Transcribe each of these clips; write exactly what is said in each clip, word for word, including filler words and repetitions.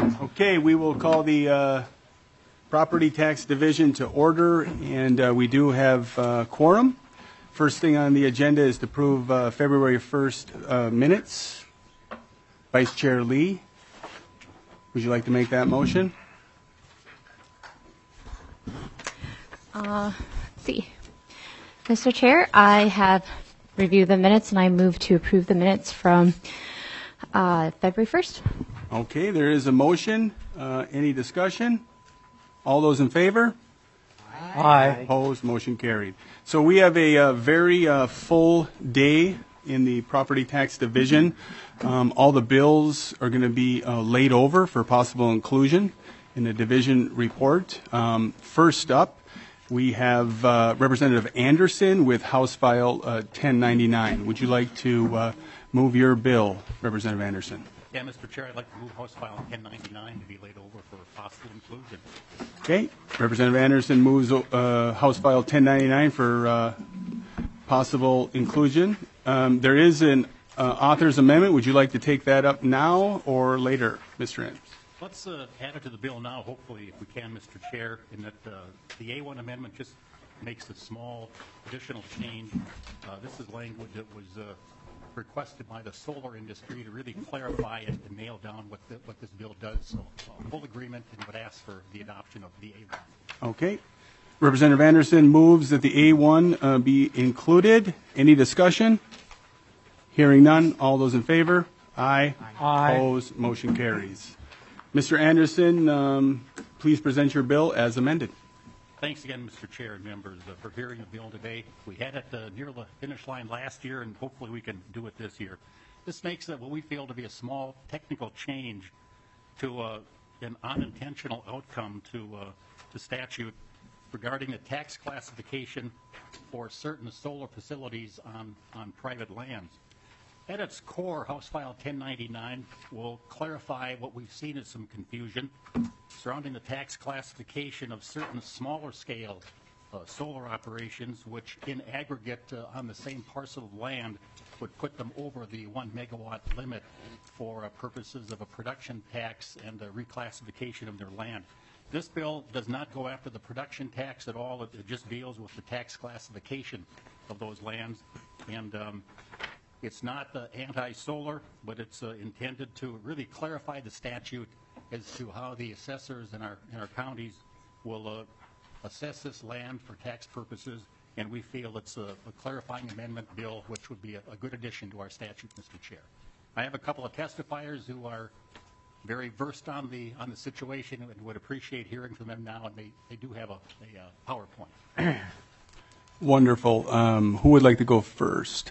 Okay, we will call the uh, Property Tax Division to order, and uh, we do have uh, quorum. First thing on the agenda is to approve uh, February first uh, minutes. Vice Chair Lee, would you like to make that motion? Uh, let's see. Mister Chair, I have reviewed the minutes and I move to approve the minutes from uh, February first. Okay, there is a motion. Uh, any discussion? All those in favor? Aye. Opposed, motion carried. So we have a, uh very uh, full day in the Property Tax Division. Um, all the bills are going to be uh, laid over for possible inclusion in the division report. Um, first up, we have uh, Representative Anderson with House File uh, ten ninety-nine. Would you like to uh, move your bill, Representative Anderson? Yeah, Mister Chair, I'd like to move House File ten ninety-nine to be laid over for possible inclusion. Okay. Representative Anderson moves uh, House File ten ninety-nine for uh, possible inclusion. Um, there is an uh, author's amendment. Would you like to take that up now or later, Mister Anderson? Let's uh, add it to the bill now, hopefully, if we can, Mister Chair, in that uh, the A one amendment just makes a small additional change. Uh, this is language that was uh, requested by the solar industry to really clarify it and nail down what, the, what this bill does. So uh, full agreement and would ask for the adoption of the A one. Okay. Representative Anderson moves that the A one uh, be included. Any discussion? Hearing none. All those in favor? Aye. Aye. Opposed? Motion carries. Mister Anderson, um, please present your bill as amended. Thanks again, Mister Chair and members, uh, for hearing the bill today. We had it uh, near the finish line last year, and hopefully we can do it this year. This makes it what we feel to be a small technical change to uh, an unintentional outcome to uh, the statute regarding the tax classification for certain solar facilities on, on private lands. At its core, House File ten ninety-nine will clarify what we've seen as some confusion surrounding the tax classification of certain smaller scale uh, solar operations, which in aggregate uh, on the same parcel of land would put them over the one megawatt limit for uh, purposes of a production tax and a reclassification of their land. This bill does not go after the production tax at all. It, it just deals with the tax classification of those lands. And um, it's not uh, anti-solar, but it's uh, intended to really clarify the statute as to how the assessors in our, in our counties will uh, assess this land for tax purposes. And we feel it's a, a clarifying amendment bill, which would be a, a good addition to our statute, Mister Chair. I have a couple of testifiers who are very versed on the on the situation and would appreciate hearing from them now, and they, they do have a, a uh, PowerPoint. Wonderful. Um, who would like to go first?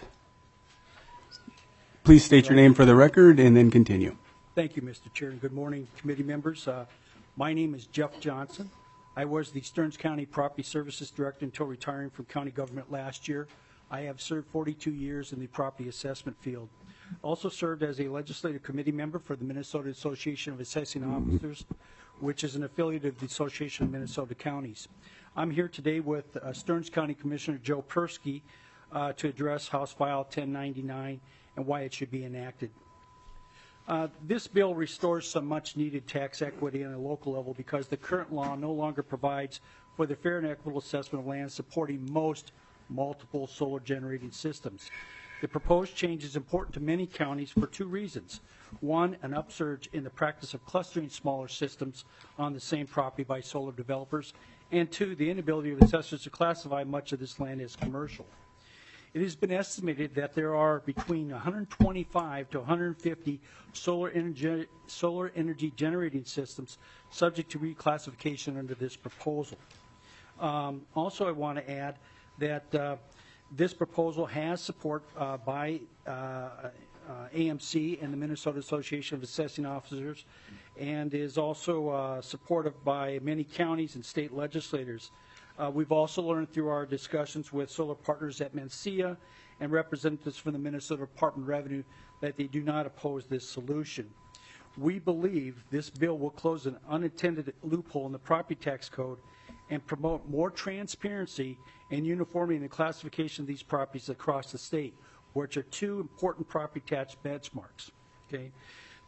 Please state your name for the record and then continue. Thank you, Mister Chair, and good morning, committee members. Uh, my name is Jeff Johnson. I was the Stearns County Property Services Director until retiring from county government last year. I have served forty-two years in the property assessment field. Also served as a legislative committee member for the Minnesota Association of Assessing Officers, which is an affiliate of the Association of Minnesota Counties. I'm here today with uh, Stearns County Commissioner Joe Persky uh, to address House File ten ninety-nine and why it should be enacted. Uh, this bill restores some much-needed tax equity on a local level because the current law no longer provides for the fair and equitable assessment of land supporting most multiple solar generating systems. The proposed change is important to many counties for two reasons. One, an upsurge in the practice of clustering smaller systems on the same property by solar developers, and two, the inability of assessors to classify much of this land as commercial. It has been estimated that there are between one hundred twenty-five to one hundred fifty solar energy, solar energy generating systems subject to reclassification under this proposal. Um, also, I want to add that uh, this proposal has support uh, by uh, uh, A M C and the Minnesota Association of Assessing Officers, and is also uh, supported by many counties and state legislators. Uh, we've also learned through our discussions with solar partners at Mencia and representatives from the Minnesota Department of Revenue that they do not oppose this solution. We believe this bill will close an unintended loophole in the property tax code and promote more transparency and uniformity in the classification of these properties across the state, which are two important property tax benchmarks. Okay?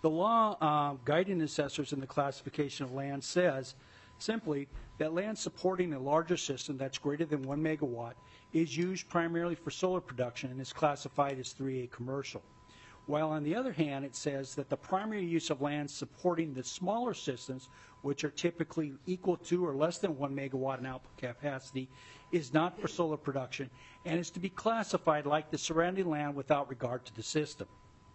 The law uh, guiding assessors in the classification of land says simply that land supporting a larger system that's greater than one megawatt is used primarily for solar production and is classified as three A commercial. While on the other hand, it says that the primary use of land supporting the smaller systems, which are typically equal to or less than one megawatt in output capacity, is not for solar production and is to be classified like the surrounding land without regard to the system.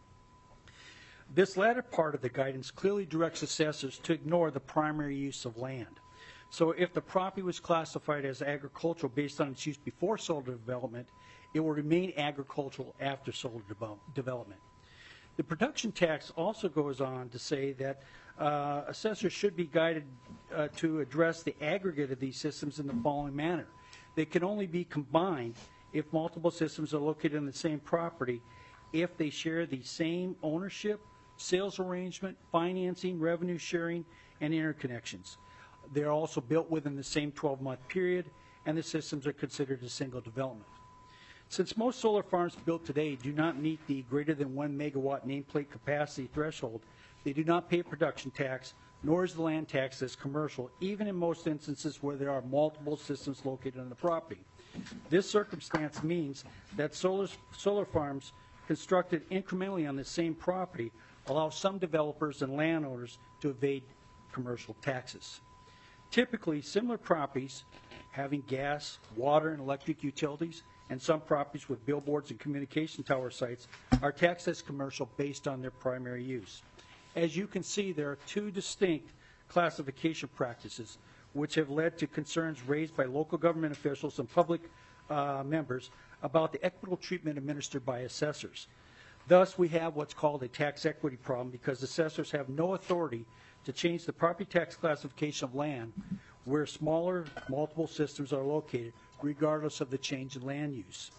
This latter part of the guidance clearly directs assessors to ignore the primary use of land. So if the property was classified as agricultural based on its use before solar development, it will remain agricultural after solar de- development. The production tax also goes on to say that uh, assessors should be guided uh, to address the aggregate of these systems in the following manner. They can only be combined if multiple systems are located on the same property, if they share the same ownership, sales arrangement, financing, revenue sharing, and interconnections. They're also built within the same twelve-month period, and the systems are considered a single development. Since most solar farms built today do not meet the greater than one megawatt nameplate capacity threshold, they do not pay production tax, nor is the land tax as commercial, even in most instances where there are multiple systems located on the property. This circumstance means that solar, solar farms constructed incrementally on the same property allow some developers and landowners to evade commercial taxes. Typically, similar properties having gas, water, and electric utilities, and some properties with billboards and communication tower sites are taxed as commercial based on their primary use. As you can see, there are two distinct classification practices which have led to concerns raised by local government officials and public uh, members about the equitable treatment administered by assessors. Thus, we have what's called a tax equity problem because assessors have no authority to change the property tax classification of land where smaller multiple systems are located, regardless of the change in land use.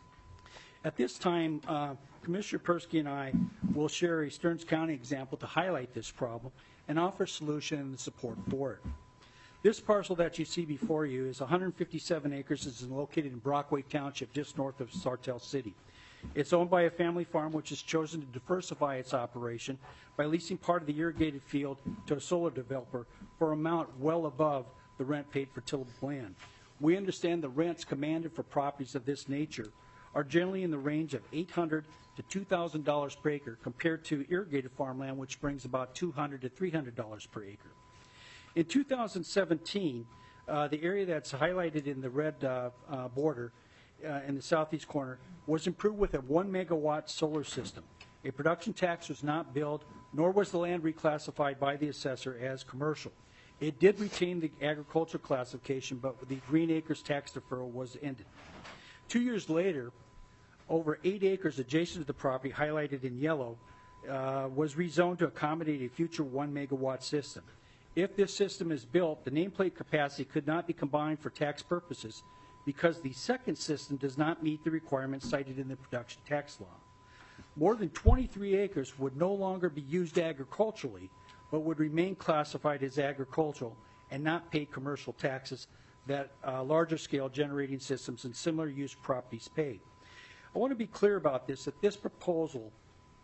At this time, uh, Commissioner Persky and I will share a Stearns County example to highlight this problem and offer a solution and support for it. This parcel that you see before you is one hundred fifty-seven acres. It's located in Brockway Township, just north of Sartell City. It's owned by a family farm which has chosen to diversify its operation by leasing part of the irrigated field to a solar developer for an amount well above the rent paid for tillable land. We understand the rents commanded for properties of this nature are generally in the range of eight hundred dollars to two thousand dollars per acre compared to irrigated farmland, which brings about two hundred dollars to three hundred dollars per acre. In two thousand seventeen, uh, the area that's highlighted in the red uh, uh, border uh, in the southeast corner was improved with a one megawatt solar system. A production tax was not billed, nor was the land reclassified by the assessor as commercial. It did retain the agricultural classification, but the green acres tax deferral was ended. Two years later, over eight acres adjacent to the property, highlighted in yellow, uh, was rezoned to accommodate a future one megawatt system. If this system is built, the nameplate capacity could not be combined for tax purposes because the second system does not meet the requirements cited in the production tax law. More than twenty-three acres would no longer be used agriculturally, but would remain classified as agricultural and not pay commercial taxes that uh, larger scale generating systems and similar use properties pay. I want to be clear about this, that this proposal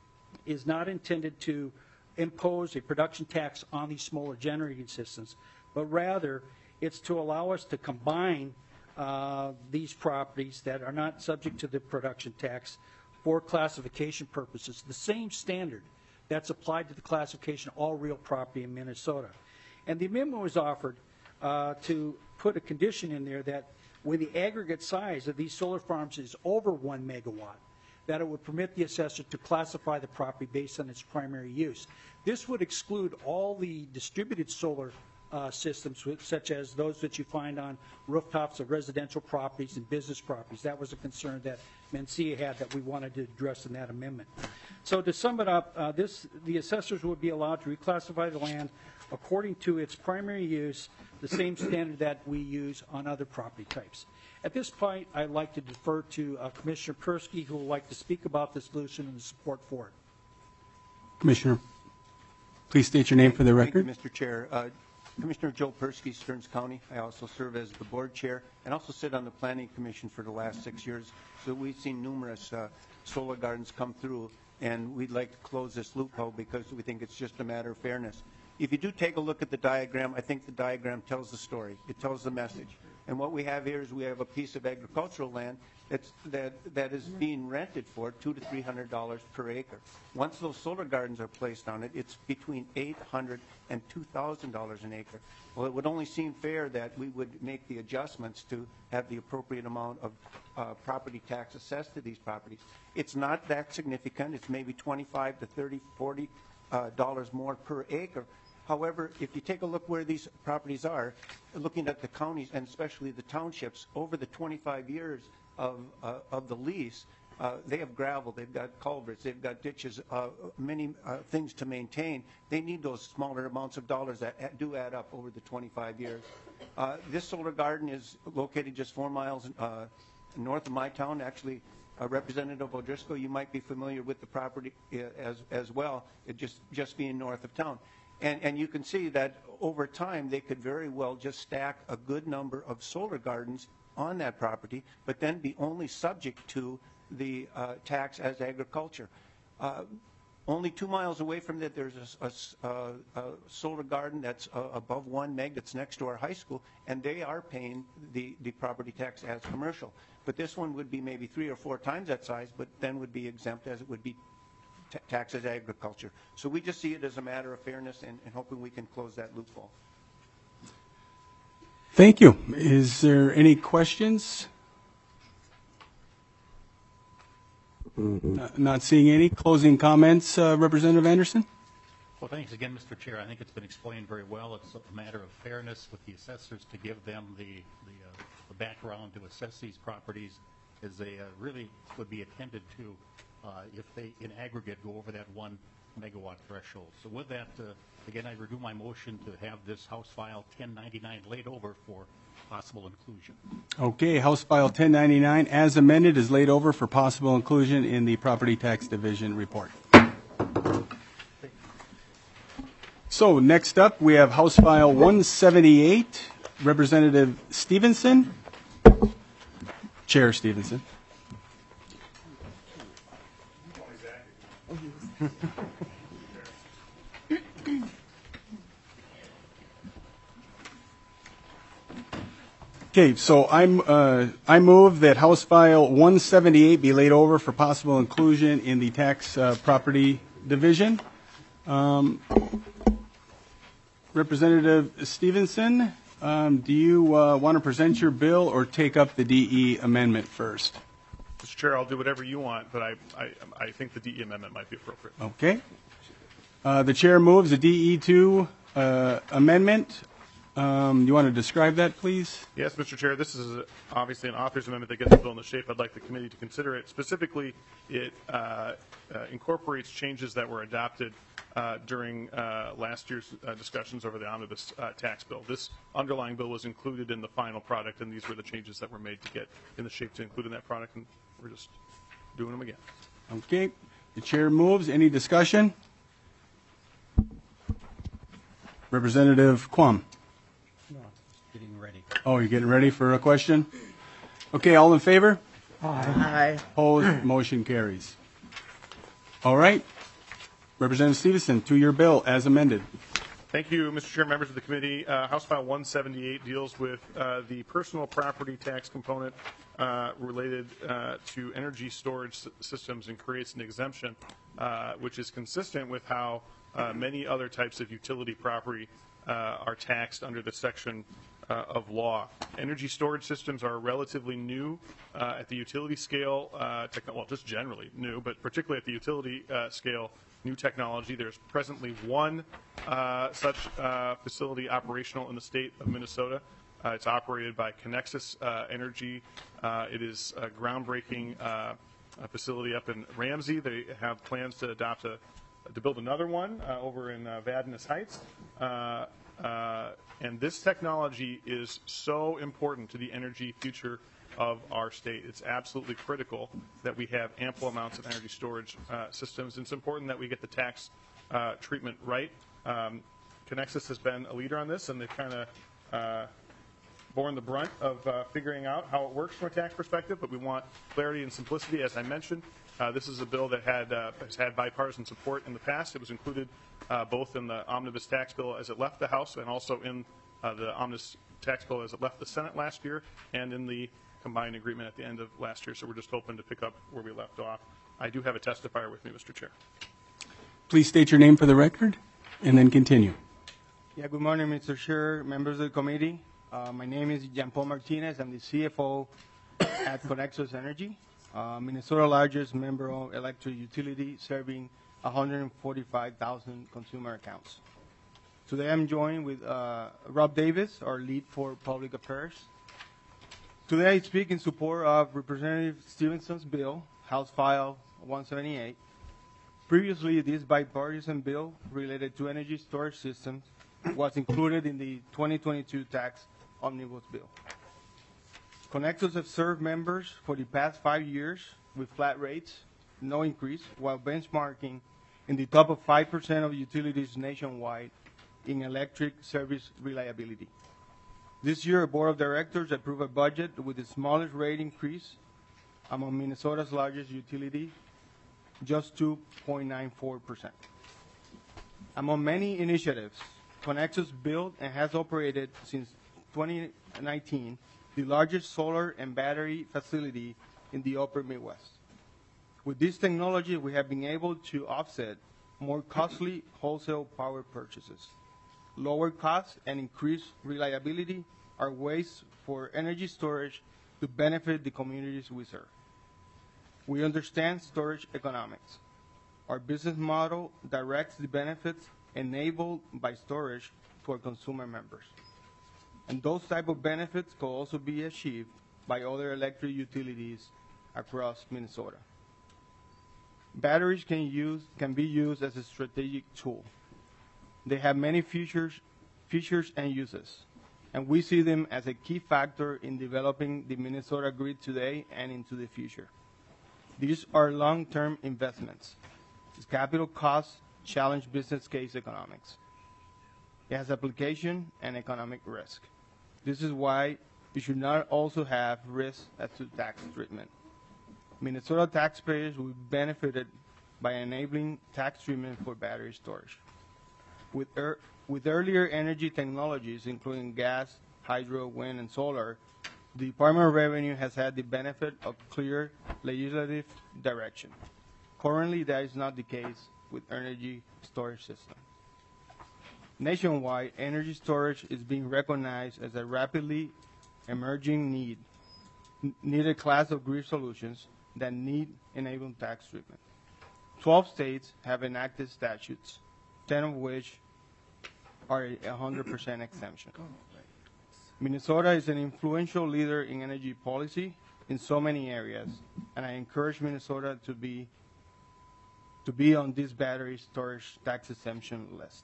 is not intended to impose a production tax on these smaller generating systems, but rather it's to allow us to combine uh, these properties that are not subject to the production tax for classification purposes, the same standard that's applied to the classification of all real property in Minnesota. And the amendment was offered uh, to put a condition in there that when the aggregate size of these solar farms is over one megawatt, that it would permit the assessor to classify the property based on its primary use. This would exclude all the distributed solar uh, systems, such as those that you find on rooftops of residential properties and business properties. That was a concern that Mencia had that we wanted to address in that amendment. So to sum it up, uh, this, the assessors would be allowed to reclassify the land according to its primary use, the same standard that we use on other property types. At this point, I'd like to defer to uh, Commissioner Persky, who would like to speak about the solution and the support for it. Commissioner, please state your name for the record. Thank you, Mister Chair. Uh, Commissioner Joe Persky, Stearns County. I also serve as the board chair and also sit on the Planning Commission for the last six years. So we've seen numerous uh, solar gardens come through and we'd like to close this loophole because we think it's just a matter of fairness. If you do take a look at the diagram, I think the diagram tells the story. It tells the message. And what we have here is we have a piece of agricultural land that's, that, that is being rented for two to three hundred dollars per acre. Once those solar gardens are placed on it, it's between eight hundred and two thousand dollars an acre. Well, it would only seem fair that we would make the adjustments to have the appropriate amount of uh, property tax assessed to these properties. It's not that significant. It's maybe twenty-five to thirty, forty uh, dollars more per acre. However, if you take a look where these properties are, looking at the counties and especially the townships, over the twenty-five years of, uh, of the lease, uh, they have gravel, they've got culverts, they've got ditches, uh, many uh, things to maintain. They need those smaller amounts of dollars that do add up over the twenty-five years. Uh, this solar garden is located just four miles uh, north of my town. Actually, uh, Representative O'Driscoll, you might be familiar with the property uh, as, as well, it just, just being north of town. And, and you can see that over time they could very well just stack a good number of solar gardens on that property, but then be only subject to the uh, tax as agriculture. Uh, only two miles away from that, there's a, a, a, a solar garden that's uh, above one meg that's next to our high school, and they are paying the, the property tax as commercial. But this one would be maybe three or four times that size, but then would be exempt as it would be tax as agriculture. So we just see it as a matter of fairness and, and hoping we can close that loophole. Thank you. Is there any questions? Not, not seeing any. Closing comments, uh, Representative Anderson? Well, thanks again, Mister Chair. I think it's been explained very well. It's a matter of fairness with the assessors to give them the, the, uh, the background to assess these properties as they uh, really would be attended to Uh, if they, in aggregate, go over that one megawatt threshold. So with that, uh, again, I renew my motion to have this House File ten ninety-nine laid over for possible inclusion. Okay, House File ten ninety-nine, as amended, is laid over for possible inclusion in the Property Tax Division report. So next up, we have House File one seventy-eight, Representative Stevenson. Chair Stevenson. Okay, so I'm, uh, I move that House File one seventy-eight be laid over for possible inclusion in the Tax uh, Property Division. Um, Representative Stevenson, um, do you uh, want to present your bill or take up the D E amendment first? Mister Chair, I'll do whatever you want, but I, I, I think the D E amendment might be appropriate. Okay. Uh, the chair moves the D E two uh, amendment. Um, you want to describe that, please? Yes, Mister Chair, this is obviously an author's amendment that gets the bill in the shape I'd like the committee to consider it. Specifically, it uh, uh, incorporates changes that were adopted uh, during uh, last year's uh, discussions over the omnibus uh, tax bill. This underlying bill was included in the final product, and these were the changes that were made to get in the shape to include in that product, and we're just doing them again. Okay. The chair moves. Any discussion? Representative Quam. No, just getting ready. Oh, you're getting ready for a question? Okay, all in favor? Aye. Opposed? Motion carries. All right. Representative Stevenson, to your bill as amended. Thank you, Mister Chair, members of the committee. Uh, House File one seventy-eight deals with uh, the personal property tax component uh, related uh, to energy storage s- systems and creates an exemption, uh, which is consistent with how uh, many other types of utility property uh, are taxed under the section uh, of law. Energy storage systems are relatively new uh, at the utility scale, uh, techn- well, just generally new, but particularly at the utility uh, scale, new technology. There's presently one uh, such uh, facility operational in the state of Minnesota. Uh, it's operated by Connexus uh, Energy. Uh, it is a groundbreaking uh, a facility up in Ramsey. They have plans to adopt a to build another one uh, over in uh, Vadnais Heights. Uh, uh, and this technology is so important to the energy future of our state. It's absolutely critical that we have ample amounts of energy storage uh, systems. It's important that we get the tax uh, treatment right. Um, Connexus has been a leader on this, and they've kind of uh, borne the brunt of uh, figuring out how it works from a tax perspective, but we want clarity and simplicity, as I mentioned. Uh, This is a bill that had, uh, has had bipartisan support in the past. It was included uh, both in the omnibus tax bill as it left the House and also in uh, the omnibus tax bill as it left the Senate last year and in the combined agreement at the end of last year. So we're just hoping to pick up where we left off. I do have a testifier with me, Mister Chair. Please state your name for the record and then continue. Yeah, good morning, Mister Chair, members of the committee. Uh, my name is Jean Paul Martinez. I'm the C F O at Connexus Energy, uh, Minnesota's largest member-owned electric utility serving one hundred forty-five thousand consumer accounts. Today I'm joined with uh, Rob Davis, our lead for public affairs. Today I speak in support of Representative Stevenson's bill, House File one seventy-eight. Previously, this bipartisan bill related to energy storage systems was included in the twenty twenty-two tax omnibus bill. Connexus have served members for the past five years with flat rates, no increase, while benchmarking in the top of five percent of utilities nationwide in electric service reliability. This year, a board of directors approved a budget with the smallest rate increase among Minnesota's largest utility, just two point nine four percent. Among many initiatives, Connexus built and has operated since twenty nineteen the largest solar and battery facility in the upper Midwest. With this technology, we have been able to offset more costly wholesale power purchases. Lower costs and increased reliability are ways for energy storage to benefit the communities we serve. We understand storage economics. Our business model directs the benefits enabled by storage to our consumer members. And those type of benefits can also be achieved by other electric utilities across Minnesota. Batteries can, use, can be used as a strategic tool. They have many features, features and uses, and we see them as a key factor in developing the Minnesota grid today and into the future. These are long-term investments. Its capital costs challenge business case economics. It has application and economic risk. This is why you should not also have risk as to tax treatment. Minnesota taxpayers will be benefited by enabling tax treatment for battery storage. With, er, with earlier energy technologies, including gas, hydro, wind, and solar, the Department of Revenue has had the benefit of clear legislative direction. Currently, that is not the case with energy storage systems. Nationwide, energy storage is being recognized as a rapidly emerging need, needed class of grid solutions that need enabling tax treatment. Twelve states have enacted statutes, ten of which are a one hundred percent exemption. Minnesota is an influential leader in energy policy in so many areas, and I encourage Minnesota to be to be on this battery storage tax exemption list.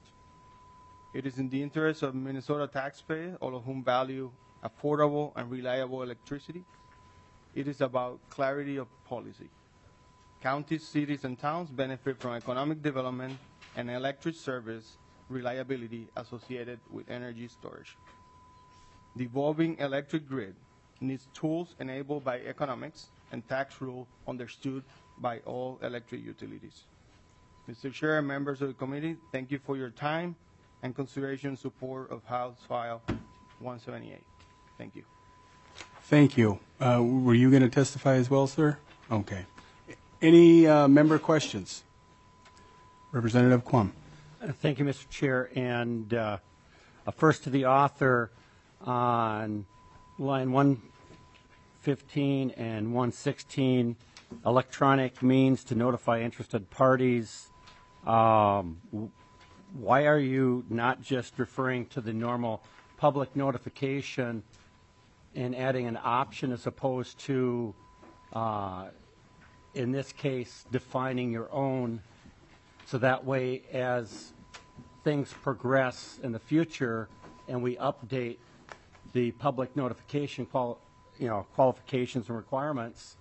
It is in the interest of Minnesota taxpayers, all of whom value affordable and reliable electricity. It is about clarity of policy. Counties, cities, and towns benefit from economic development and electric service reliability associated with energy storage. The evolving electric grid needs tools enabled by economics and tax rule understood by all electric utilities. Mister Chair and members of the committee, thank you for your time and consideration and support of House File one seventy-eight. Thank you. Thank you. Uh, were you going to testify as well, sir? Okay. Any uh, member questions? Representative Quam. Uh, Thank you, Mister Chair. And uh, uh, first to the author on line one fifteen and one sixteen, electronic means to notify interested parties. Um, w- why are you not just referring to the normal public notification and adding an option as opposed to, uh, in this case, defining your own, so that way as things progress in the future and we update the public notification qual- you know, qualifications and requirements,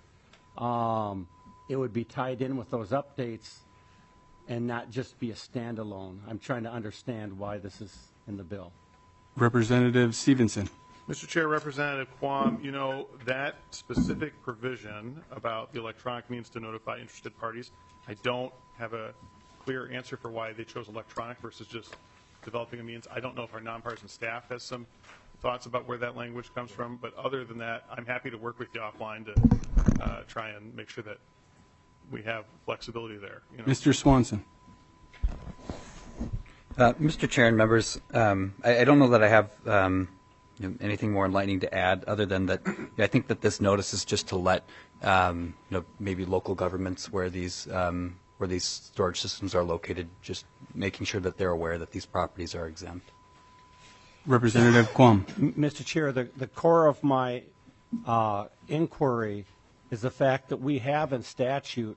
um, it would be tied in with those updates and not just be a standalone. I'm trying to understand why this is in the bill. Representative Stevenson. Mister Chair, Representative Quam, you know, that specific provision about the electronic means to notify interested parties, I don't have a clear answer for why they chose electronic versus just developing a means. I don't know if our nonpartisan staff has some thoughts about where that language comes from, but other than that, I'm happy to work with you offline to uh, try and make sure that we have flexibility there. You know? Mister Swanson. Uh, Mister Chair and members, um, I, I don't know that I have um, you know, anything more enlightening to add other than that I think that this notice is just to let um, you know, maybe local governments where these um, where these storage systems are located, just making sure that they're aware that these properties are exempt. Representative Quam. Mister Chair, the, the core of my uh, inquiry is the fact that we have in statute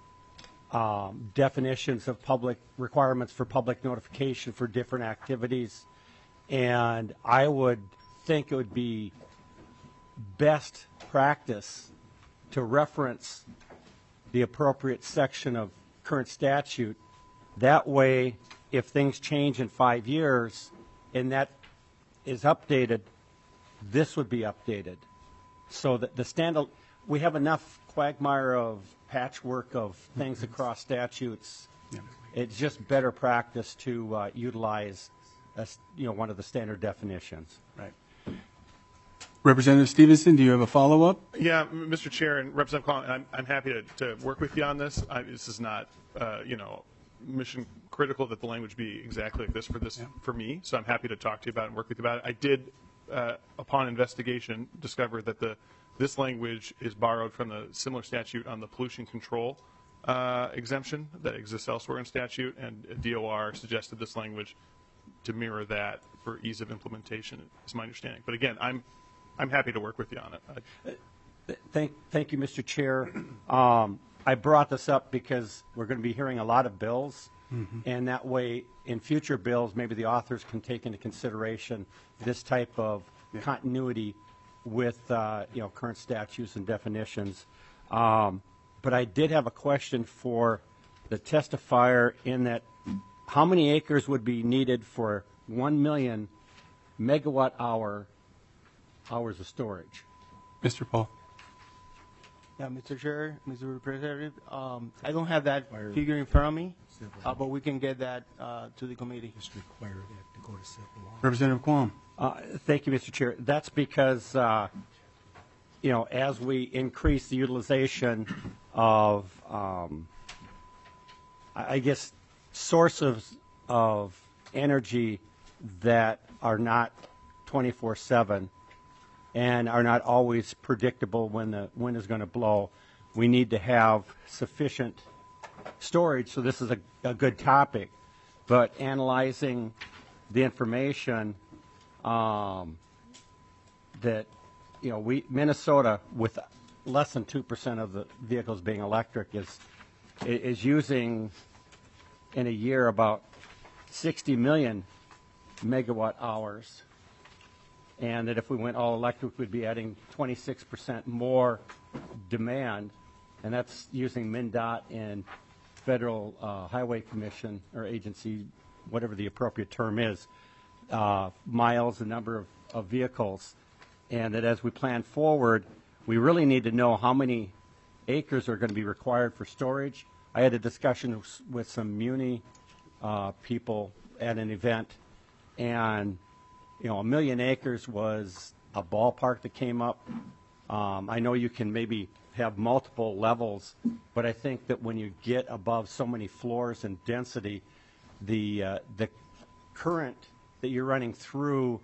um, definitions of public requirements for public notification for different activities, and I would think it would be best practice to reference the appropriate section of current statute. That way, if things change in five years and that is updated, this would be updated. So that the stand, we have enough quagmire of patchwork of things across statutes. Yeah. It's just better practice to uh, utilize, a, you know, one of the standard definitions. Right. Representative Stevenson, do you have a follow-up? Yeah, Mister Chair and Representative Collins, I'm, I'm happy to, to work with you on this. I, this is not, uh, you know, mission critical that the language be exactly like this for this yeah. for me. So I'm happy to talk to you about it and work with you about it. I did, uh, upon investigation, discover that the this language is borrowed from the similar statute on the pollution control uh, exemption that exists elsewhere in statute, and D O R suggested this language to mirror that for ease of implementation, is my understanding. But again, I'm I'm happy to work with you on it. I, Thank, thank you, Mister Chair. Um, I brought this up because we're going to be hearing a lot of bills, mm-hmm. and that way, in future bills, maybe the authors can take into consideration this type of yeah. continuity with uh, you know, current statutes and definitions. Um, but I did have a question for the testifier in that how many acres would be needed for one million megawatt hour hours of storage? Mister Paul. Yeah, Mister Chair, Mister Representative, um, I don't have that figure in front of me, uh, but we can get that uh, to the committee. Representative Quam. Uh, thank you, Mister Chair. That's because, uh, you know, as we increase the utilization of, um, I I guess, sources of energy that are not twenty-four seven and are not always predictable when the wind is going to blow, we need to have sufficient storage. So this is a, a good topic. But analyzing the information um, that, you know, we Minnesota, with less than two percent of the vehicles being electric, is is using in a year about sixty million megawatt hours. And that if we went all electric, we'd be adding twenty-six percent more demand, and that's using MnDOT and Federal uh, Highway Commission or agency, whatever the appropriate term is, uh, miles, the number of, of vehicles, and that as we plan forward, we really need to know how many acres are going to be required for storage. I had a discussion with some Muni uh, people at an event, and you know, a million acres was a ballpark that came up. Um, I know you can maybe have multiple levels, but I think that when you get above so many floors and density, the uh, the current that you're running through,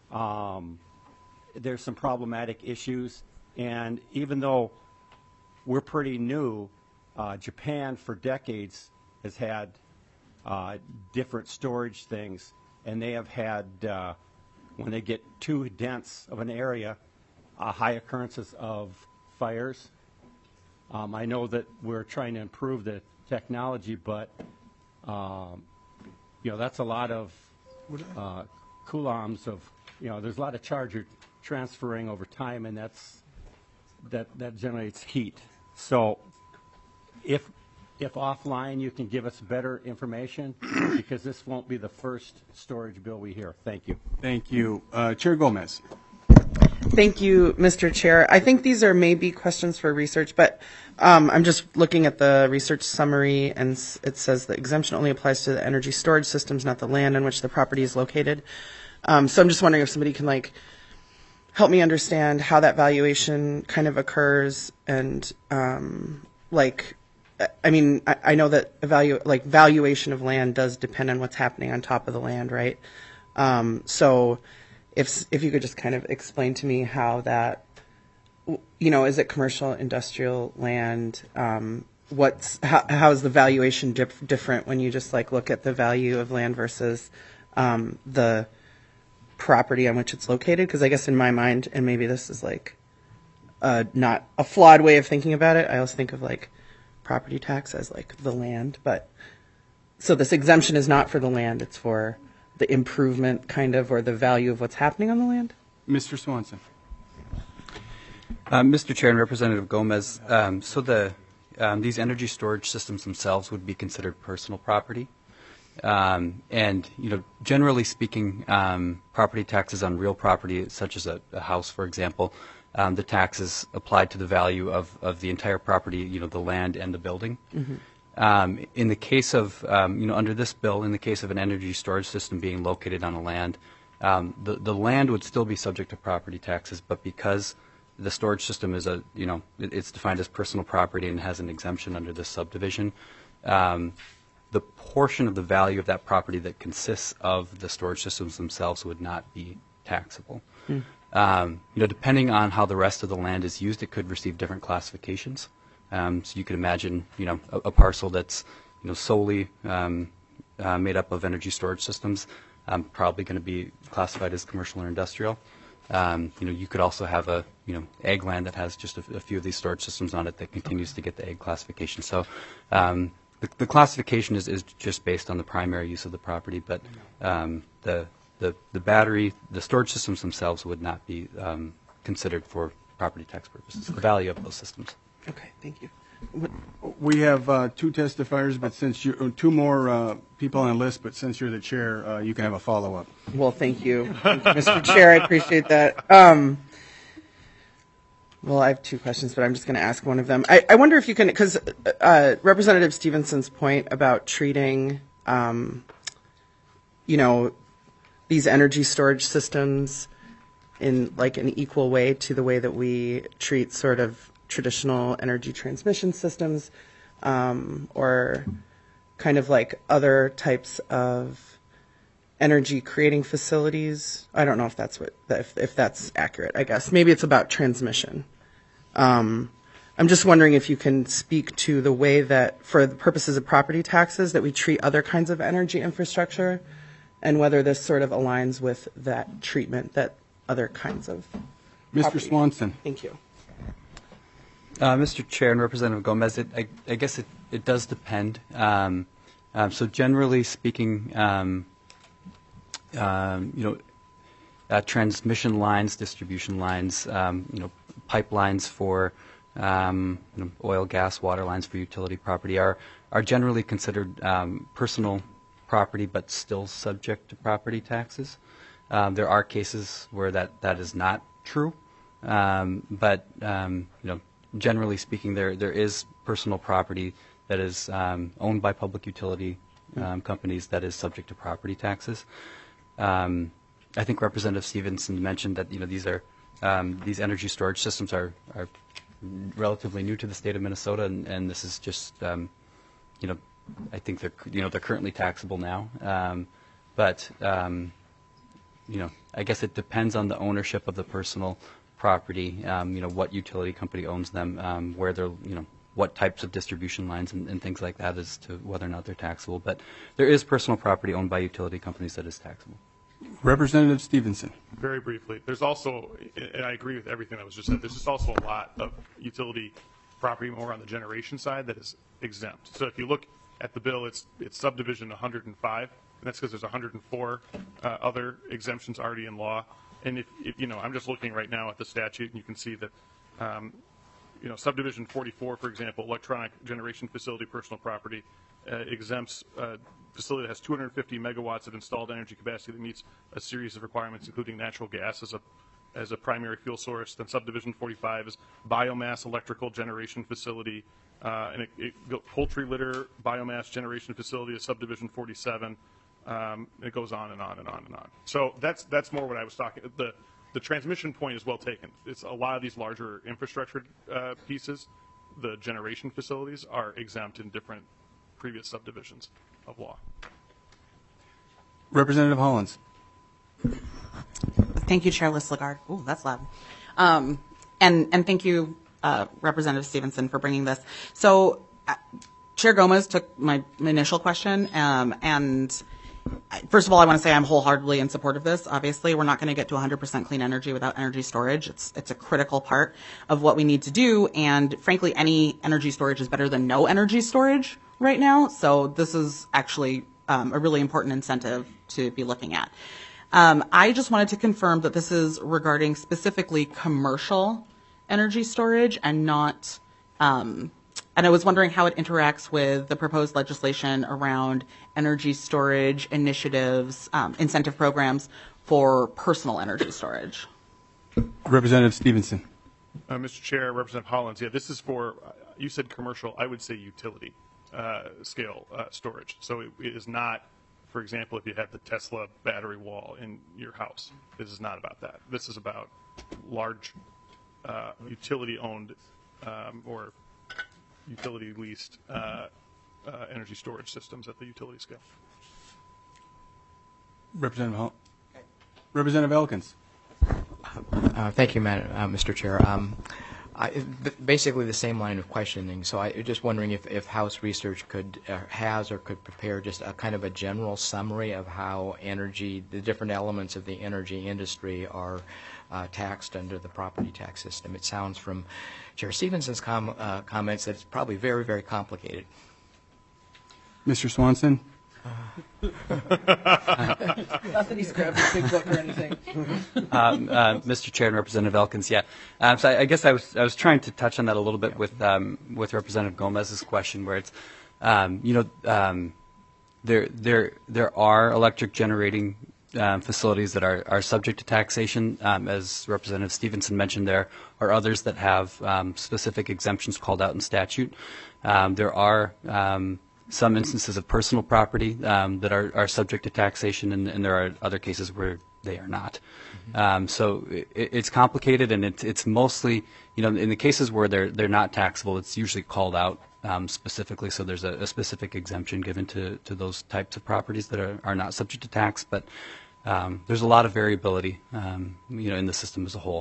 um, there's some problematic issues. And even though we're pretty new, uh, Japan for decades has had uh, different storage things, and they have had uh, when they get too dense of an area, uh, high occurrences of fires. Um, I know that we're trying to improve the technology, but um, you know, that's a lot of uh, coulombs of, you know, there's a lot of charge you're transferring over time, and that's that that generates heat. So if if offline you can give us better information, because this won't be the first storage bill we hear. Thank you. Thank you. Uh, Chair Gomez. Thank you, Mister Chair. I think these are maybe questions for research, but um, I'm just looking at the research summary, and s- it says the exemption only applies to the energy storage systems, not the land on which the property is located. Um, so I'm just wondering if somebody can like help me understand how that valuation kind of occurs, and um, like, I mean, I, I know that evalu- like valuation of land does depend on what's happening on top of the land, right? Um, so if if you could just kind of explain to me how that, you know, is it commercial, industrial land? Um, what's how, how is the valuation dip, different when you just like look at the value of land versus um, the property on which it's located? Because I guess in my mind, and maybe this is like uh, not a flawed way of thinking about it, I always think of like property tax as like the land. But so this exemption is not for the land; it's for the improvement, kind of, or the value of what's happening on the land. Mister Swanson. Uh, Mister Chair and Representative Gomez, um, so the um, these energy storage systems themselves would be considered personal property. Um, and, you know, generally speaking, um, property taxes on real property, such as a, a house, for example, um, the tax is applied to the value of, of the entire property, you know, the land and the building. Mm-hmm. Um, in the case of, um, you know, under this bill, in the case of an energy storage system being located on a land, um, the, the land would still be subject to property taxes, but because the storage system is a, you know, it, it's defined as personal property and has an exemption under this subdivision, um, the portion of the value of that property that consists of the storage systems themselves would not be taxable. Mm. Um, you know, depending on how the rest of the land is used, it could receive different classifications. Um, so you could imagine, you know, a, a parcel that's, you know, solely um, uh, made up of energy storage systems, um, probably going to be classified as commercial or industrial. Um, you know, you could also have a, you know, ag land that has just a, a few of these storage systems on it that continues to get the ag classification. So um, the, the classification is, is just based on the primary use of the property, but um, the, the the battery, the storage systems themselves would not be um, considered for property tax purposes, the value of those systems. Okay, thank you. We have uh, two testifiers, but since you uh, two more uh, people on the list, but since you're the chair, uh, you can have a follow-up. Well, thank you, thank you, Mister Chair. I appreciate that. Um, well, I have two questions, but I'm just going to ask one of them. I, I wonder if you can, because uh, Representative Stevenson's point about treating, um, you know, these energy storage systems in like an equal way to the way that we treat sort of traditional energy transmission systems, um, or kind of like other types of energy creating facilities. I don't know if that's what if, if that's accurate. I guess maybe it's about transmission. Um, I'm just wondering if you can speak to the way that, for the purposes of property taxes, that we treat other kinds of energy infrastructure, and whether this sort of aligns with that treatment that other kinds of. Mister property- Swanson. Thank you. Uh, Mister Chair and Representative Gomez, it, I, I guess it, it does depend. Um, um, so generally speaking, um, um, you know, uh, transmission lines, distribution lines, um, you know, pipelines for um, you know, oil, gas, water lines for utility property are are generally considered um, personal property, but still subject to property taxes. Um, there are cases where that, that is not true, um, but um, you know. Generally speaking, there there is personal property that is um, owned by public utility um, companies that is subject to property taxes. Um, I think Representative Stevenson mentioned that you know these are um, these energy storage systems are, are relatively new to the state of Minnesota, and, and this is just um, you know I think they're you know they're currently taxable now, um, but um, you know I guess it depends on the ownership of the personal property, um, you know, what utility company owns them, um, where they're, you know, what types of distribution lines and, and things like that as to whether or not they're taxable. But there is personal property owned by utility companies that is taxable. Representative Stevenson. Very briefly, there's also, and I agree with everything that was just said, there's just also a lot of utility property more on the generation side that is exempt. So if you look at the bill, it's it's subdivision one hundred five, and that's because there's one hundred four uh, other exemptions already in law. And if, if, you know, I'm just looking right now at the statute, and you can see that, um, you know, subdivision forty-four, for example, electronic generation facility, personal property, uh, exempts uh, facility that has two hundred fifty megawatts of installed energy capacity that meets a series of requirements, including natural gas as a as a primary fuel source. Then subdivision forty-five is biomass electrical generation facility, uh, and it, it, go- poultry litter biomass generation facility is subdivision forty-seven. Um, it goes on and on and on and on. So that's that's more what I was talking. The the transmission point is well taken. It's a lot of these larger infrastructure uh, pieces. The generation facilities are exempt in different previous subdivisions of law. Representative Hollins. Thank you, Chair Lagarde. Oh, that's loud. Um, and and thank you, uh, Representative Stevenson, for bringing this. So, uh, Chair Gomez took my initial question, um, and I- first of all, I want to say I'm wholeheartedly in support of this. Obviously, we're not going to get to one hundred percent clean energy without energy storage. It's it's a critical part of what we need to do, and frankly, any energy storage is better than no energy storage right now. So this is actually um, a really important incentive to be looking at. Um, I just wanted to confirm that this is regarding specifically commercial energy storage and not, um, and I was wondering how it interacts with the proposed legislation around energy storage initiatives, um, incentive programs for personal energy storage. Representative Stevenson. Uh, Mister Chair, Representative Hollins, yeah, this is for, uh, you said commercial, I would say utility uh, scale uh, storage. So it, it is not, for example, if you had the Tesla battery wall in your house. This is not about that. This is about large uh, utility-owned um, or utility-leased uh, uh, energy storage systems at the utility scale. Representative Hall- Representative Elkins. Uh, thank you, Madam, uh, Mister Chair. Um, I, b- basically the same line of questioning. So I was just wondering if, if House Research could uh, has or could prepare just a kind of a general summary of how energy, the different elements of the energy industry are uh, taxed under the property tax system. It sounds from Chair Stevenson's com- uh, comments that it's probably very, very complicated. Mister Swanson. Not that he's grabbed a big book or anything. um, uh, Mister Chair and Representative Elkins, yeah. Um, so I, I guess I was I was trying to touch on that a little bit with um, with Representative Gomez's question, where it's um, you know um, there there there are electric generating um, facilities that are, are subject to taxation. Um, as Representative Stevenson mentioned, there are others that have um, specific exemptions called out in statute. Um, there are um, some instances of personal property um, that are, are subject to taxation, and, and there are other cases where they are not. Mm-hmm. Um, so it, it's complicated, and it's it's mostly, you know, in the cases where they're they're not taxable, it's usually called out um, specifically. So there's a, a specific exemption given to, to those types of properties that are, are not subject to tax. But um, there's a lot of variability, um, you know, in the system as a whole.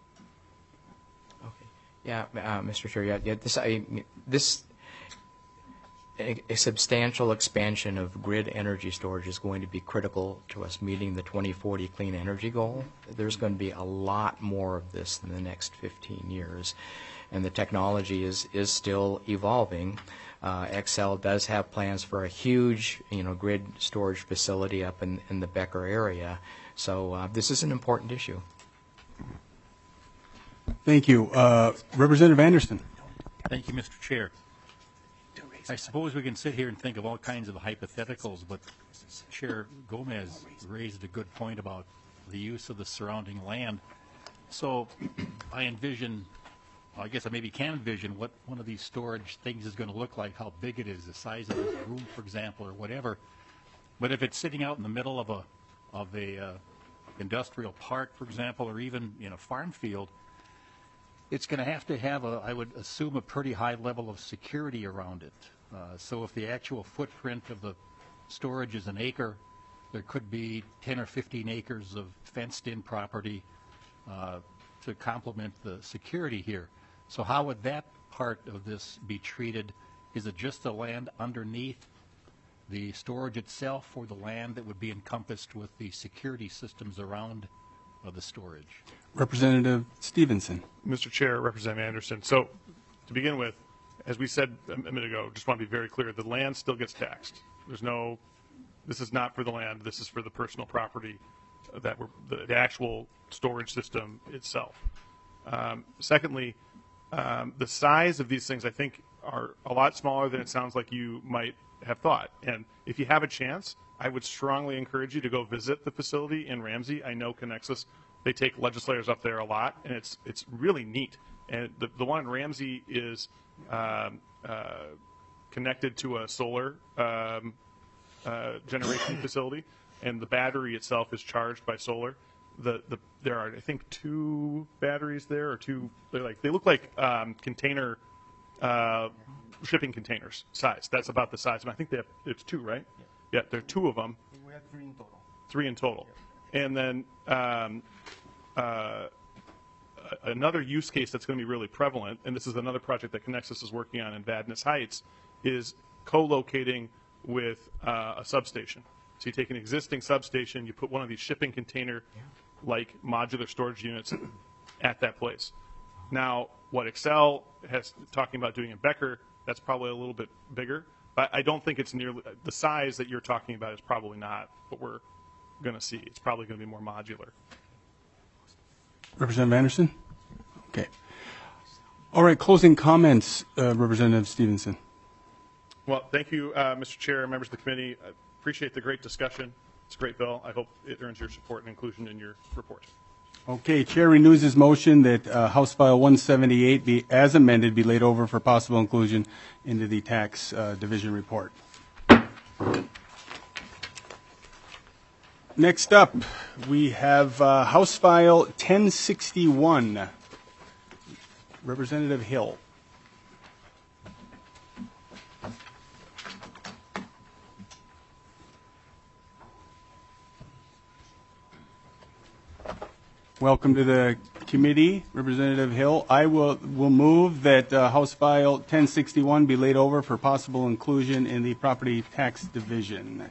Okay. Yeah, uh, Mister Chair. Yeah, yeah this I, this. A, a substantial expansion of grid energy storage is going to be critical to us meeting the twenty forty clean energy goal. There's going to be a lot more of this in the next fifteen years, and the technology is, is still evolving. Uh, Xcel does have plans for a huge, you know, grid storage facility up in, in the Becker area, so uh, this is an important issue. Thank you. Uh, Representative Anderson. Thank you, Mister Chair. I suppose we can sit here and think of all kinds of hypotheticals, but Chair Gomez raised a good point about the use of the surrounding land. So I envision, I guess I maybe can envision what one of these storage things is going to look like, how big it is, the size of this room, for example, or whatever. But if it's sitting out in the middle of a of a uh, industrial park, for example, or even in a farm field, it's going to have to have, a, I would assume, a pretty high level of security around it. Uh, so if the actual footprint of the storage is an acre, there could be ten or fifteen acres of fenced-in property uh, to complement the security here. So how would that part of this be treated? Is it just the land underneath the storage itself, or the land that would be encompassed with the security systems around uh, the storage? Representative Stevenson. Mister Chair, Representative Anderson. So to begin with, as we said a minute ago, just want to be very clear, the land still gets taxed. There's no, this is not for the land, this is for the personal property that we're, the, the actual storage system itself. Um, secondly, um, the size of these things, I think, are a lot smaller than it sounds like you might have thought. And if you have a chance, I would strongly encourage you to go visit the facility in Ramsey. I know Connexus, they take legislators up there a lot, and it's it's really neat. And the, the one in Ramsey is um, uh, connected to a solar um, uh, generation facility, and the battery itself is charged by solar. The, the there are I think two batteries there, or two. They're like they look like um, container uh, shipping containers size. That's about the size. And I think they have it's two, right? Yeah, yeah there are two of them. We have three in total. Three in total, yeah. And then. Um, uh, Another use case that's going to be really prevalent, and this is another project that Connexus is working on in Vadnais Heights, is co-locating with uh, a substation. So you take an existing substation, you put one of these shipping container-like modular storage units at that place. Now, what Excel has talking about doing in Becker, that's probably a little bit bigger, but I don't think it's nearly the size that you're talking about is probably not what we're going to see. It's probably going to be more modular. Representative Anderson? Okay. All right, closing comments, uh, Representative Stevenson. Well, thank you, uh, Mister Chair, members of the committee. I appreciate the great discussion. It's a great bill. I hope it earns your support and inclusion in your report. Okay, Chair renews his motion that uh, House File one seventy-eight be, as amended, be laid over for possible inclusion into the Tax uh, Division report. Next up, we have uh, House File ten sixty-one. Representative Hill. Welcome to the committee, Representative Hill. I will will move that uh, House File ten sixty-one be laid over for possible inclusion in the Property Tax Division.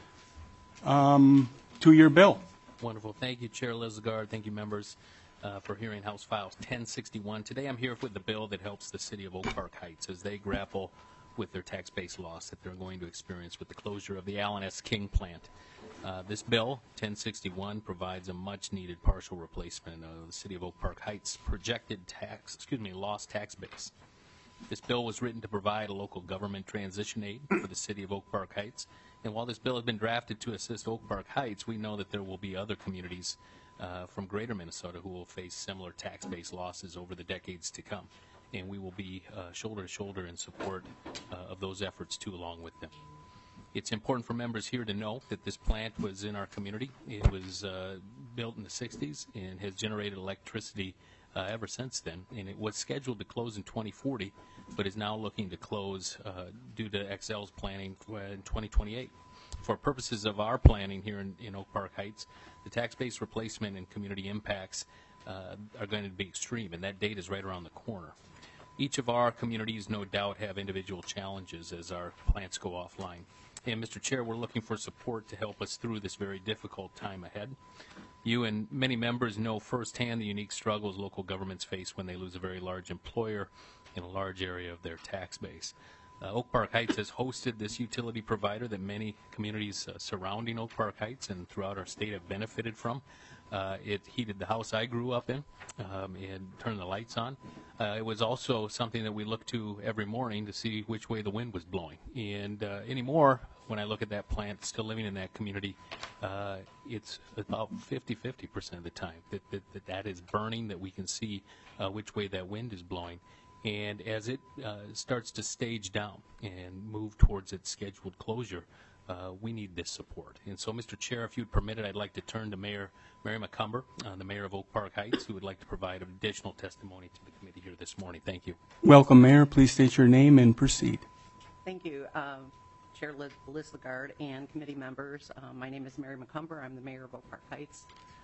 Um, two-year bill. Wonderful. Thank you, Chair Lisgard. Thank you, members, uh, for hearing House File ten sixty-one. Today I'm here with the bill that helps the city of Oak Park Heights as they grapple with their tax-based loss that they're going to experience with the closure of the Allen S. King plant. Uh, this bill, ten sixty-one, provides a much-needed partial replacement of the city of Oak Park Heights' projected tax, excuse me, lost tax base. This bill was written to provide a local government transition aid for the city of Oak Park Heights. And while this bill has been drafted to assist Oak Park Heights, we know that there will be other communities uh, from greater Minnesota who will face similar tax-based losses over the decades to come. And we will be uh, shoulder to shoulder in support uh, of those efforts, too, along with them. It's important for members here to know that this plant was in our community. It was uh, built in the sixties and has generated electricity uh, ever since then. And it was scheduled to close in twenty forty, but is now looking to close uh, due to X L's planning in twenty twenty-eight. For purposes of our planning here in, in Oak Park Heights, the tax-based replacement and community impacts uh, are going to be extreme, and that date is right around the corner. Each of our communities, no doubt, have individual challenges as our plants go offline. And, Mister Chair, we're looking for support to help us through this very difficult time ahead. You and many members know firsthand the unique struggles local governments face when they lose a very large employer in a large area of their tax base. Uh, Oak Park Heights has hosted this utility provider that many communities uh, surrounding Oak Park Heights and throughout our state have benefited from. Uh, it heated the house I grew up in um, and turned the lights on. Uh, it was also something that we looked to every morning to see which way the wind was blowing. And uh, anymore, when I look at that plant, still living in that community, uh, it's about fifty fifty percent of the time that that, that that is burning, that we can see uh, which way that wind is blowing. And as it uh, starts to stage down and move towards its scheduled closure, uh, we need this support. And so, Mister Chair, if you'd permit it, I'd like to turn to Mayor Mary McCumber, uh, the mayor of Oak Park Heights, who would like to provide additional testimony to the committee here this morning. Thank you. Welcome, Mayor. Please state your name and proceed. Thank you, um, Chair Liz, Liz Lagarde and committee members. Um, my name is Mary McCumber. I'm the mayor of Oak Park Heights.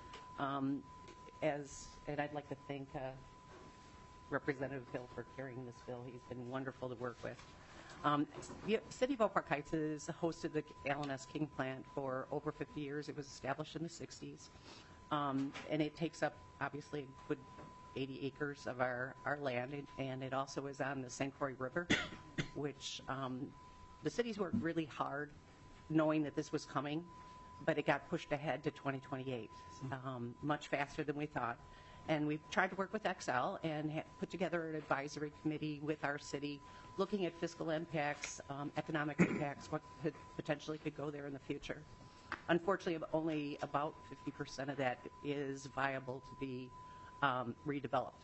Um, as and I'd like to thank uh, Representative Hill for carrying this bill. He's been wonderful to work with. Um, the City of Oak Park Heights has hosted the Allen S. King plant for over fifty years. It was established in the sixties. Um, and it takes up, obviously, a good eighty acres of our, our land. And, and it also is on the Saint Croix River, which um, the city's worked really hard knowing that this was coming, but it got pushed ahead to twenty twenty-eight, um, much faster than we thought. And we've tried to work with Excel and ha- put together an advisory committee with our city, looking at fiscal impacts, um, economic impacts, what could potentially could go there in the future. Unfortunately, only about fifty percent of that is viable to be um, redeveloped.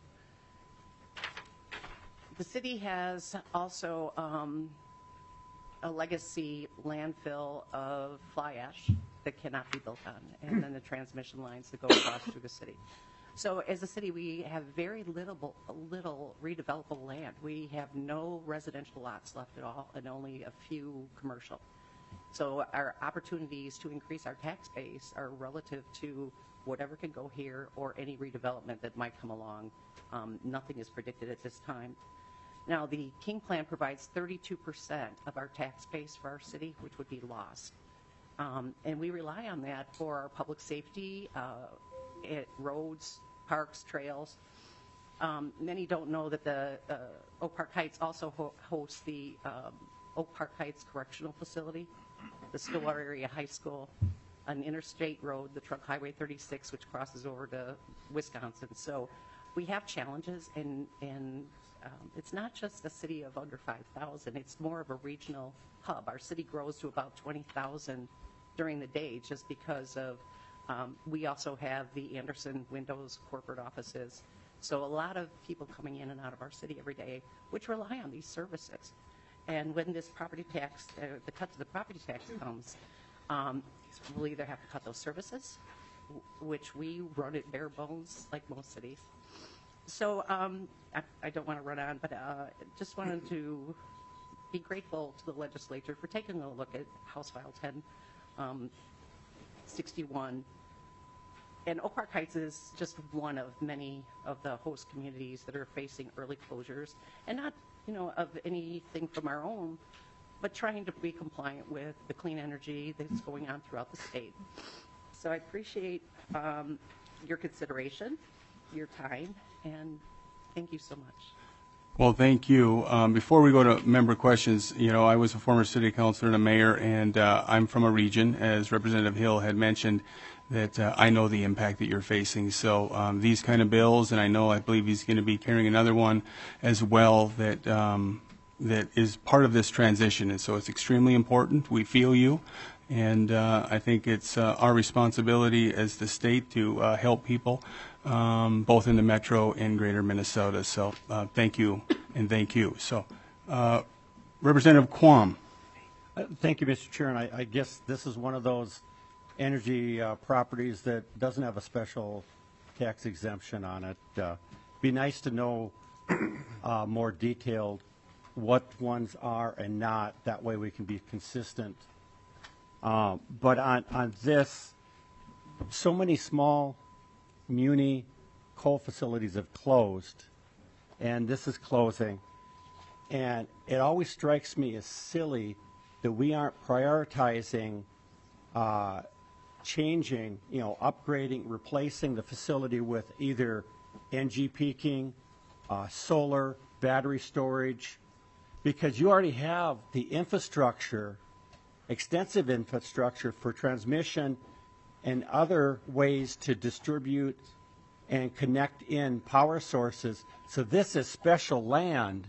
The city has also um, a legacy landfill of fly ash that cannot be built on, and then the transmission lines that go across through the city. So as a city, we have very little, little redevelopable land. We have no residential lots left at all, and only a few commercial. So our opportunities to increase our tax base are relative to whatever can go here or any redevelopment that might come along. Um, nothing is predicted at this time. Now, the King Plan provides thirty-two percent of our tax base for our city, which would be lost. Um, and we rely on that for our public safety, uh, it, roads, parks, trails. Um, many don't know that the uh, Oak Park Heights also ho- hosts the um, Oak Park Heights Correctional Facility, the Stillwater Area High School, an interstate road, the Trunk Highway thirty-six, which crosses over to Wisconsin. So we have challenges, and, and um, it's not just a city of under five thousand, it's more of a regional hub. Our city grows to about twenty thousand during the day just because of, um, we also have the Anderson Windows corporate offices. So a lot of people coming in and out of our city every day, which rely on these services. And when this property tax, uh, the cut to the property tax comes, um, we'll either have to cut those services, w- which we run at bare bones like most cities. So um, I, I don't want to run on, but uh, just wanted to be grateful to the legislature for taking a look at House File ten sixty-one. And Oak Park Heights is just one of many of the host communities that are facing early closures, and not, you know, of anything from our own, but trying to be compliant with the clean energy that's going on throughout the state. So I appreciate um, your consideration, your time, and thank you so much. Well, thank you. Um, before we go to member questions, you know, I was a former city councilor and a mayor, and uh, I'm from a region, as Representative Hill had mentioned, that uh, I know the impact that you're facing. So um, these kind of bills, and I know, I believe he's going to be carrying another one as well that um, that is part of this transition. And so it's extremely important. We feel you. And uh, I think it's uh, our responsibility as the state to uh, help people, um, both in the metro and greater Minnesota. So uh, thank you, and thank you. So uh, Representative Quam. Uh, Thank you, Mister Chair, and I, I guess this is one of those energy uh, properties that doesn't have a special tax exemption on it. Uh, Be nice to know uh, more detailed what ones are and not. That way we can be consistent. Uh, But on, on this, so many small muni coal facilities have closed, and this is closing. And it always strikes me as silly that we aren't prioritizing uh, changing, you know, upgrading, replacing the facility with either N G peaking, uh, solar, battery storage, because you already have the infrastructure, extensive infrastructure for transmission and other ways to distribute and connect in power sources. So this is special land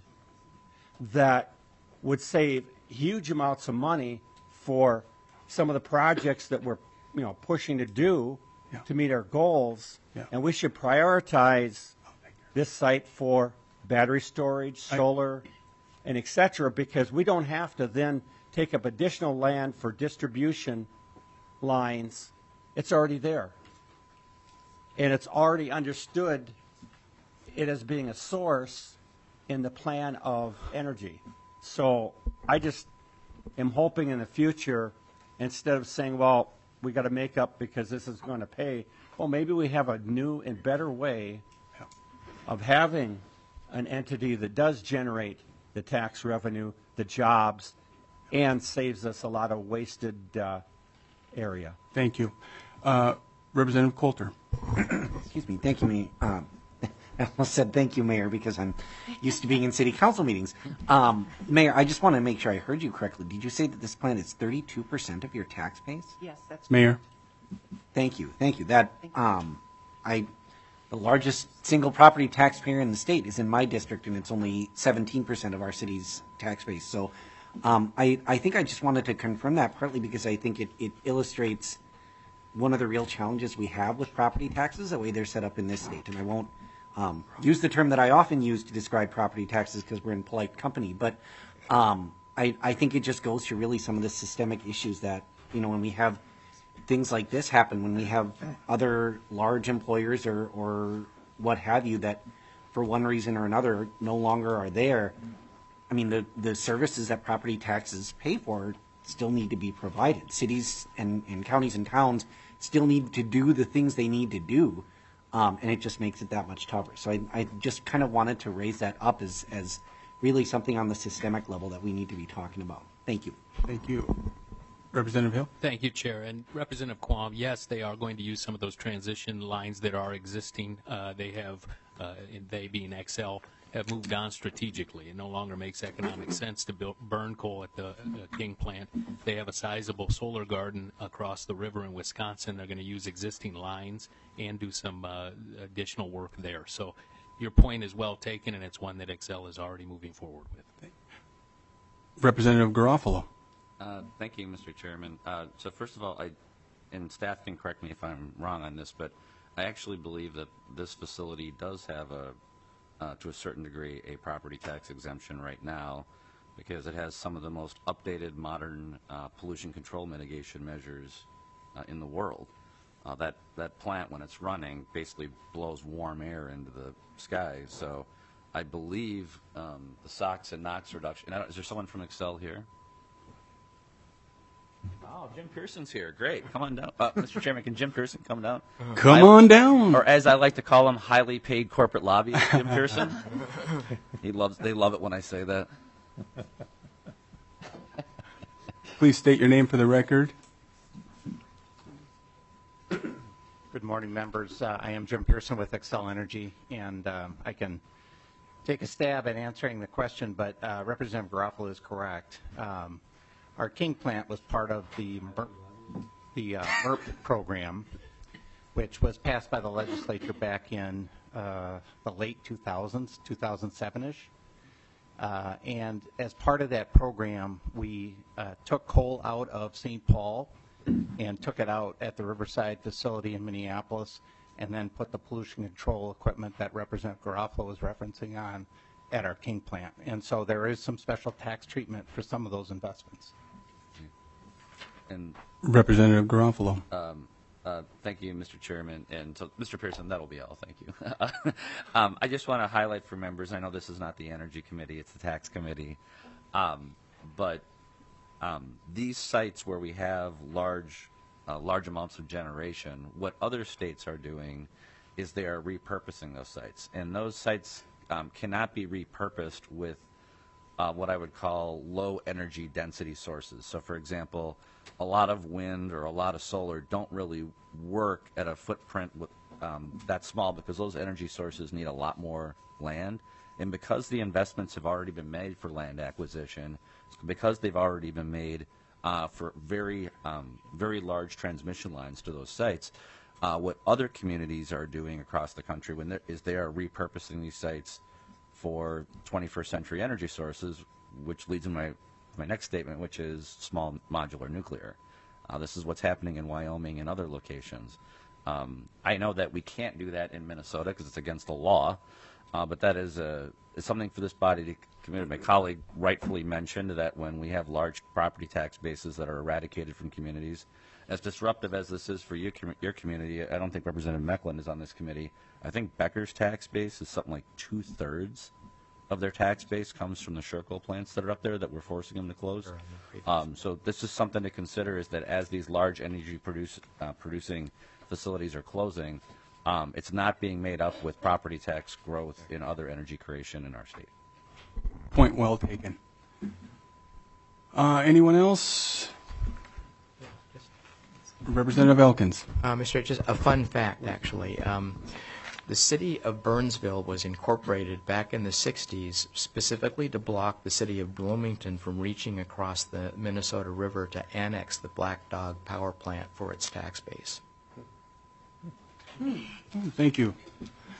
that would save huge amounts of money for some of the projects that we're, you know, pushing to do Yeah. to meet our goals. Yeah. And we should prioritize this site for battery storage, solar, and et cetera, because we don't have to then take up additional land for distribution lines. It's already there. And it's already understood it as being a source in the plan of energy. So I just am hoping in the future, instead of saying, well, we got to make up because this is going to pay, well, maybe we have a new and better way of having an entity that does generate the tax revenue, the jobs, and saves us a lot of wasted uh, area. Thank you. Uh, Representative Coulter. Excuse me. Thank you, Mayor. Um, I almost said thank you, Mayor, because I'm used to being in city council meetings. Um, Mayor, I just want to make sure I heard you correctly. Did you say that this plan is thirty-two percent of your tax base? Yes, that's Mayor. Thank you. Thank you. That um, I the largest single property taxpayer in the state is in my district, and it's only seventeen percent of our city's tax base. So um, I, I think I just wanted to confirm that, partly because I think it, it illustrates one of the real challenges we have with property taxes, the way they're set up in this state. And I won't um, use the term that I often use to describe property taxes because we're in polite company, but um, I, I think it just goes to really some of the systemic issues that, you know, when we have things like this happen, when we have other large employers or, or what have you that for one reason or another no longer are there, I mean, the, the services that property taxes pay for still need to be provided. Cities and, and counties and towns still need to do the things they need to do, um, and it just makes it that much tougher. So I, I just kind of wanted to raise that up as, as really something on the systemic level that we need to be talking about. Thank you. Thank you. Representative Hill? Thank you, Chair. And Representative Quam, yes, they are going to use some of those transition lines that are existing. Uh, they have, uh, and they being X L, have moved on strategically. It no longer makes economic sense to build, burn coal at the uh, King plant. They have a sizable solar garden across the river in Wisconsin. They're going to use existing lines and do some uh, additional work there. So your point is well taken, and it's one that X L is already moving forward with. Representative Garofalo. Uh, thank you, Mister Chairman. Uh, so first of all, I, and staff can correct me if I'm wrong on this, but I actually believe that this facility does have a, uh, to a certain degree, a property tax exemption right now, because it has some of the most updated, modern uh, pollution control mitigation measures uh, in the world. Uh, that that plant, when it's running, basically blows warm air into the sky. So I believe um, the SOx and NOx reduction. Is there someone from Excel here? Oh, Jim Pearson's here. Great. Come on down. Uh, Mister Chairman, can Jim Pearson come down? Come I, on down. Or as I like to call him, highly paid corporate lobbyist Jim Pearson. He loves. They love it when I say that. Please state your name for the record. Good morning, members. Uh, I am Jim Pearson with Xcel Energy, and um, I can take a stab at answering the question, but uh, Representative Garofalo is correct. Um, Our King plant was part of the MERP, the uh, MERP program, which was passed by the legislature back in uh, the late two thousands, two thousand seven-ish. Uh, and as part of that program, we uh, took coal out of Saint Paul and took it out at the Riverside facility in Minneapolis, and then put the pollution control equipment that Representative Garofalo was referencing on at our King plant. And so there is some special tax treatment for some of those investments. And Representative Garofalo. Um, uh, thank you, Mister Chairman. And so, Mister Pearson, that'll be all. Thank you. um, I just want to highlight for members, I know this is not the Energy Committee, it's the Tax Committee, um, but um, these sites where we have large, uh, large amounts of generation, what other states are doing is they are repurposing those sites. And those sites um, cannot be repurposed with uh, what I would call low energy density sources. So, for example, a lot of wind or a lot of solar don't really work at a footprint with, um, that small, because those energy sources need a lot more land. And because the investments have already been made for land acquisition, because they've already been made uh, for very, um, very large transmission lines to those sites, uh, what other communities are doing across the country when is they are repurposing these sites for twenty-first century energy sources, which leads to my my next statement, which is small modular nuclear. Uh, this is what's happening in Wyoming and other locations. Um, I know that we can't do that in Minnesota because it's against the law, uh, but that is, a, is something for this body to consider. My colleague rightfully mentioned that when we have large property tax bases that are eradicated from communities, as disruptive as this is for you, com your community, I don't think Representative Mecklen is on this committee. I think Becker's tax base is something like two-thirds of their tax base comes from the Sherco plants that are up there that we're forcing them to close. Um, so this is something to consider, is that as these large energy produce, uh, producing facilities are closing, um, it's not being made up with property tax growth in other energy creation in our state. Point well taken. Uh, anyone else? Representative Elkins. Uh, Mister Just a fun fact, actually. Um, The city of Burnsville was incorporated back in the sixties specifically to block the city of Bloomington from reaching across the Minnesota River to annex the Black Dog power plant for its tax base. Thank you.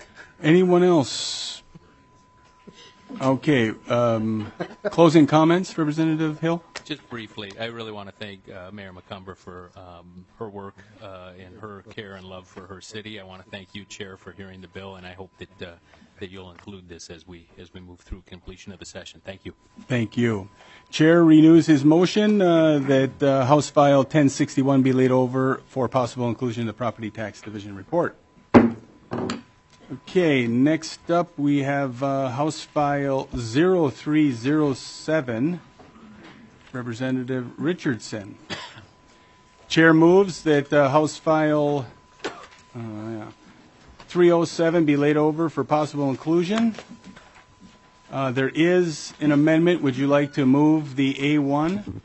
Anyone else? Okay, um, closing comments, Representative Hill? Just briefly, I really want to thank uh, Mayor McCumber for um, her work uh, and her care and love for her city. I want to thank you, Chair, for hearing the bill, and I hope that uh, that you'll include this as we as we move through completion of the session. Thank you. Thank you. Chair renews his motion uh, that uh, House File ten sixty-one be laid over for possible inclusion in the Property Tax Division report. Okay, next up we have uh, House File zero three zero seven, Representative Richardson. Chair moves that uh, House File uh, yeah, three oh seven be laid over for possible inclusion. Uh, there is an amendment. Would you like to move the A one?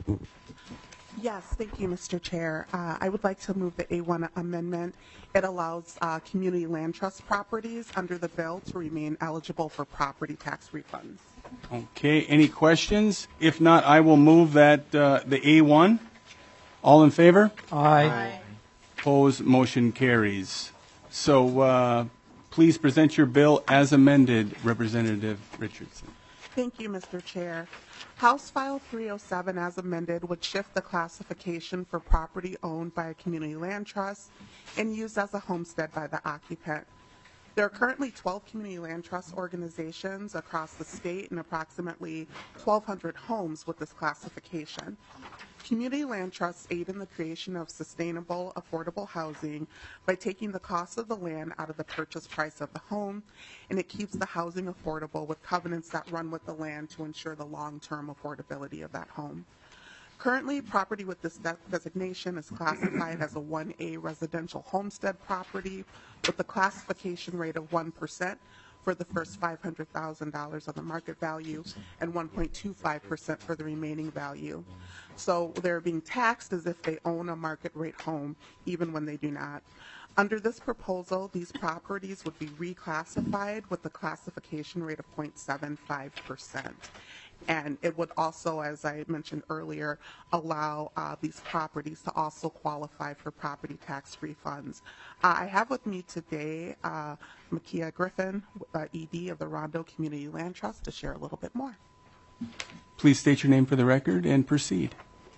Yes, thank you, Mister Chair. Uh, I would like to move the A one amendment. It allows uh, community land trust properties under the bill to remain eligible for property tax refunds. Okay, any questions? If not, I will move that uh, the A one. All in favor? Aye. Aye. Opposed, motion carries. So uh, please present your bill as amended, Representative Richardson. Thank you, Mister Chair. House File three oh seven as amended would shift the classification for property owned by a community land trust and used as a homestead by the occupant. There are currently twelve community land trust organizations across the state and approximately twelve hundred homes with this classification. Community land trusts aid in the creation of sustainable, affordable housing by taking the cost of the land out of the purchase price of the home, and it keeps the housing affordable with covenants that run with the land to ensure the long-term affordability of that home. Currently, property with this de- designation is classified as a one A residential homestead property with a classification rate of one percent for the first five hundred thousand dollars of the market value and one point two five percent for the remaining value. So they're being taxed as if they own a market rate home, even when they do not. Under this proposal, these properties would be reclassified with the classification rate of zero point seven five percent. And it would also, as I mentioned earlier, allow uh, these properties to also qualify for property tax refunds. Uh, I have with me today uh, Makia Griffin, uh, E D of the Rondo Community Land Trust, to share a little bit more. Please state your name for the record and proceed.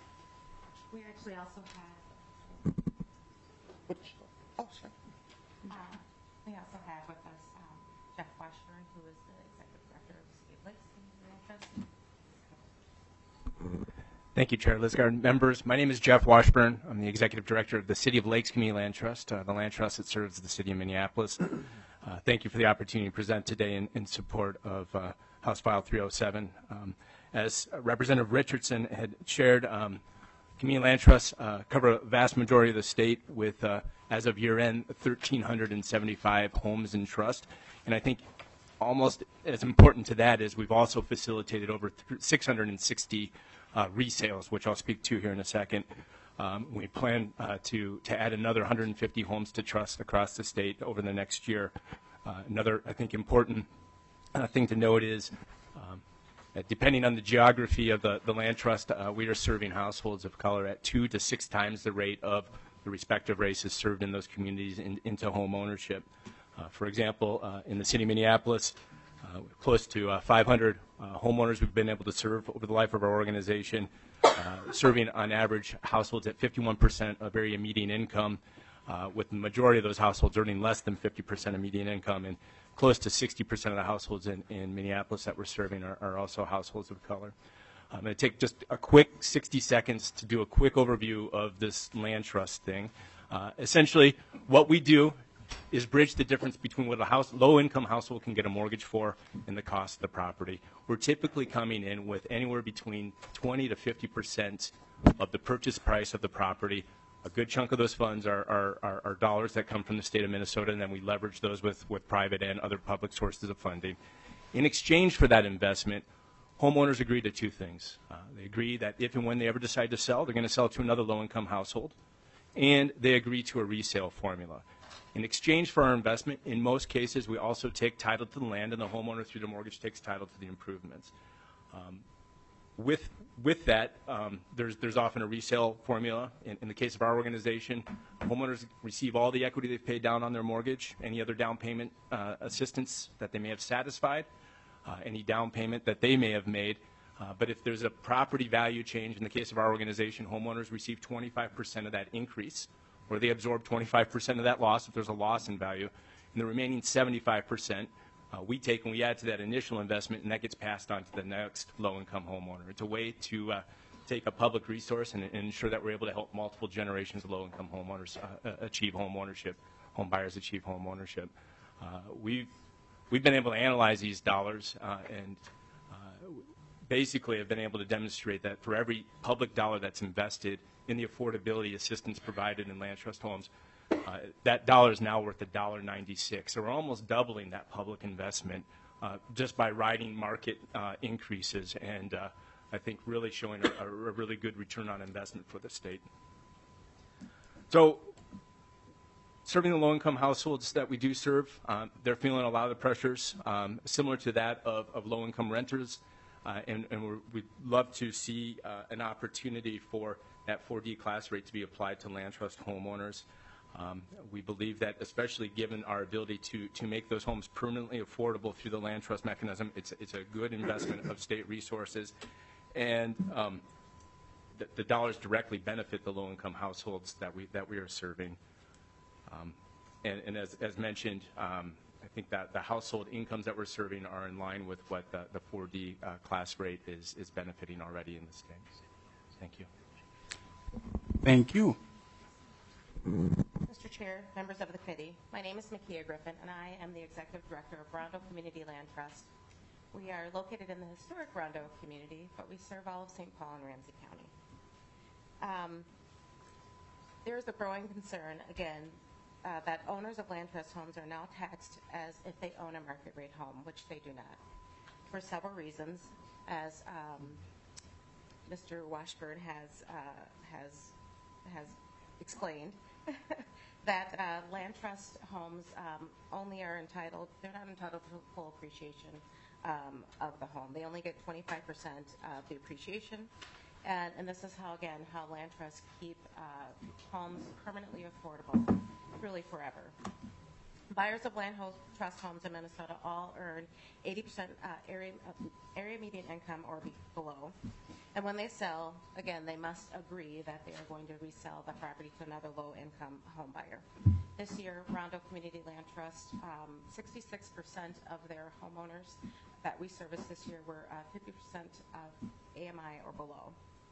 We actually also have, Which, oh, sure. uh, we also have with us um, Jeff Washburn, who is the Executive Director of the City of Lakes Community Land Trust. Thank you, Chair Lisgard. Members, my name is Jeff Washburn. I'm the Executive Director of the City of Lakes Community Land Trust, uh, the land trust that serves the City of Minneapolis. Uh, thank you for the opportunity to present today in, in support of uh, House File three oh seven. Um, as Representative Richardson had shared, um, community land trusts uh, cover a vast majority of the state with, uh, as of year end, one thousand three hundred seventy-five homes in trust. And I think almost as important to that is we've also facilitated over six hundred sixty uh, resales, which I'll speak to here in a second. Um, we plan uh, to, to add another one hundred fifty homes to trust across the state over the next year. Uh, another, I think, important uh, thing to note is um, that depending on the geography of the, the land trust, uh, we are serving households of color at two to six times the rate of the respective races served in those communities in, into home ownership. Uh, for example, uh, in the city of Minneapolis, uh, close to uh, five hundred uh, homeowners we've been able to serve over the life of our organization, uh, serving on average households at fifty-one percent of area median income, uh, with the majority of those households earning less than fifty percent of median income, and close to sixty percent of the households in, in Minneapolis that we're serving are, are also households of color. I'm going to take just a quick sixty seconds to do a quick overview of this land trust thing. Uh, essentially, what we do is bridge the difference between what a house, low-income household can get a mortgage for and the cost of the property. We're typically coming in with anywhere between twenty to fifty percent of the purchase price of the property. A good chunk of those funds are, are, are, are dollars that come from the state of Minnesota, and then we leverage those with, with private and other public sources of funding. In exchange for that investment, homeowners agree to two things. Uh, they agree that if and when they ever decide to sell, they're going to sell to another low-income household, and they agree to a resale formula. In exchange for our investment, in most cases, we also take title to the land, and the homeowner, through the mortgage, takes title to the improvements. Um, with with that, um, there's there's often a resale formula. In, in the case of our organization, homeowners receive all the equity they've paid down on their mortgage, any other down payment uh, assistance that they may have satisfied, uh, any down payment that they may have made. Uh, but if there's a property value change, in the case of our organization, homeowners receive twenty-five percent of that increase, or they absorb twenty-five percent of that loss if there's a loss in value, and the remaining seventy-five percent Uh, we take and we add to that initial investment, and that gets passed on to the next low-income homeowner. It's a way to uh, take a public resource and, and ensure that we're able to help multiple generations of low-income homeowners uh, achieve home ownership, home buyers achieve home ownership. Uh, we've, we've been able to analyze these dollars uh, and uh, basically have been able to demonstrate that for every public dollar that's invested in the affordability assistance provided in land trust homes, Uh, that dollar is now worth one dollar ninety-six. So we're almost doubling that public investment uh, just by riding market uh, increases, and uh, I think really showing a, a really good return on investment for the state. So serving the low-income households that we do serve, um, they're feeling a lot of the pressures um, similar to that of, of low-income renters, uh, and, and we're, we'd love to see uh, an opportunity for that four D class rate to be applied to land trust homeowners. Um, we believe that, especially given our ability to, to make those homes permanently affordable through the land trust mechanism, it's, it's a good investment of state resources. And um, the, the dollars directly benefit the low-income households that we, that we are serving. Um, and, and as, as mentioned, um, I think that the household incomes that we're serving are in line with what the, the four D uh, class rate is, is benefiting already in the state. Thank you. Thank you. Mister Chair, members of the committee, my name is Makia Griffin, and I am the Executive Director of Rondo Community Land Trust. We are located in the historic Rondo community, but we serve all of Saint Paul and Ramsey County. Um, there is a growing concern, again, uh, that owners of land trust homes are now taxed as if they own a market rate home, which they do not, for several reasons, as um, Mister Washburn has uh, has has explained. that uh, land trust homes um, only are entitled, they're not entitled to full appreciation um, of the home. They only get twenty-five percent of the appreciation. And, and this is how, again, how land trusts keep uh, homes permanently affordable, really forever. Buyers of land ho- trust homes in Minnesota all earn eighty percent uh, area, uh, area median income or be below. And when they sell, again, they must agree that they are going to resell the property to another low-income home buyer. This year, Rondo Community Land Trust, um, sixty-six percent of their homeowners that we serviced this year were uh, fifty percent of A M I or below.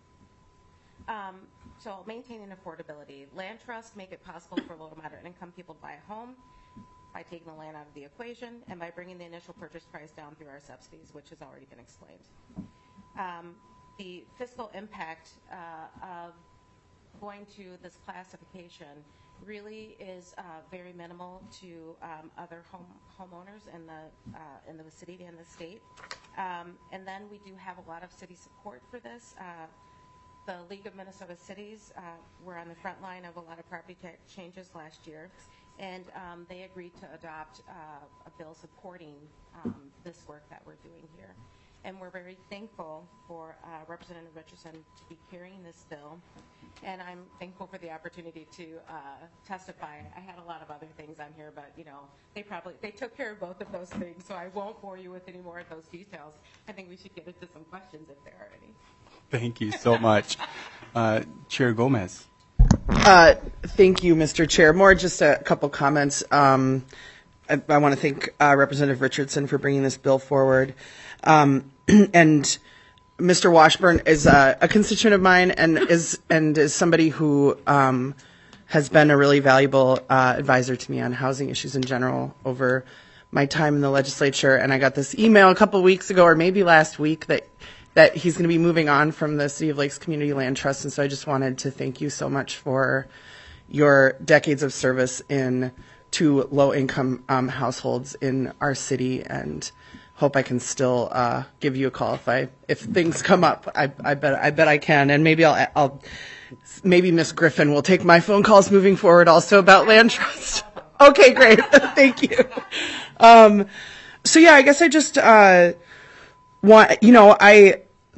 Um, so maintaining affordability. Land trusts make it possible for low to moderate income people to buy a home by taking the land out of the equation and by bringing the initial purchase price down through our subsidies, which has already been explained. Um, the fiscal impact uh, of going to this classification really is uh, very minimal to um, other home homeowners in the uh, in the city and the state. Um, and then we do have a lot of city support for this. Uh, the League of Minnesota Cities uh, were on the front line of a lot of property tax changes last year, and um, they agreed to adopt uh, a bill supporting um, this work that we're doing here. And we're very thankful for uh, Representative Richardson to be carrying this bill. And I'm thankful for the opportunity to uh, testify. I had a lot of other things on here, but you know, they probably they took care of both of those things, so I won't bore you with any more of those details. I think we should get into some questions if there are any. Thank you so much. Uh, Chair Gomez. Uh, thank you, Mister Chair. More just a couple comments. Um, I, I want to thank uh, Representative Richardson for bringing this bill forward. Um, and Mister Washburn is a, a constituent of mine and is and is somebody who um, has been a really valuable uh, advisor to me on housing issues in general over my time in the legislature. And I got this email a couple weeks ago, or maybe last week, that that he's going to be moving on from the City of Lakes Community Land Trust. And so I just wanted to thank you so much for your decades of service in to low-income um, households in our city, and hope I can still uh, give you a call if I if things come up. I, I bet I bet I can, and maybe I'll I'll maybe Miss Griffin will take my phone calls moving forward also about land trust. Okay, great, thank you. Um, so yeah, I guess I just uh, want you know I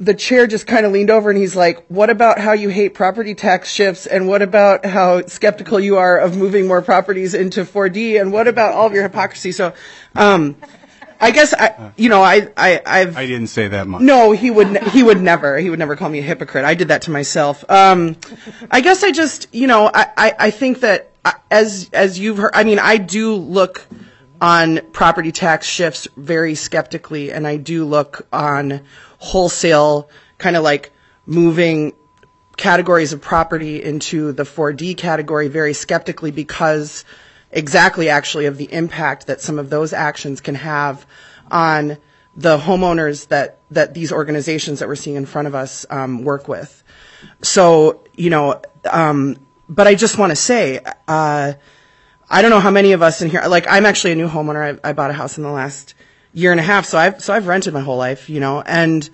the chair just kind of leaned over and he's like, what about how you hate property tax shifts? And what about how skeptical you are of moving more properties into four D? And what about all of your hypocrisy? So, um, I guess I, you know, I, I, I've. I didn't say that much. No, he would, ne- he would never, he would never call me a hypocrite. I did that to myself. Um, I guess I just, you know, I, I, I think that as, as you've heard, I mean, I do look on property tax shifts very skeptically, and I do look on wholesale, kind of like moving categories of property into the four D category very skeptically because exactly actually of the impact that some of those actions can have on the homeowners that, that these organizations that we're seeing in front of us um, work with. So, you know, um, but I just want to say, uh, I don't know how many of us in here, like I'm actually a new homeowner. I, I bought a house in the last year and a half, so I've, so I've rented my whole life, you know, and,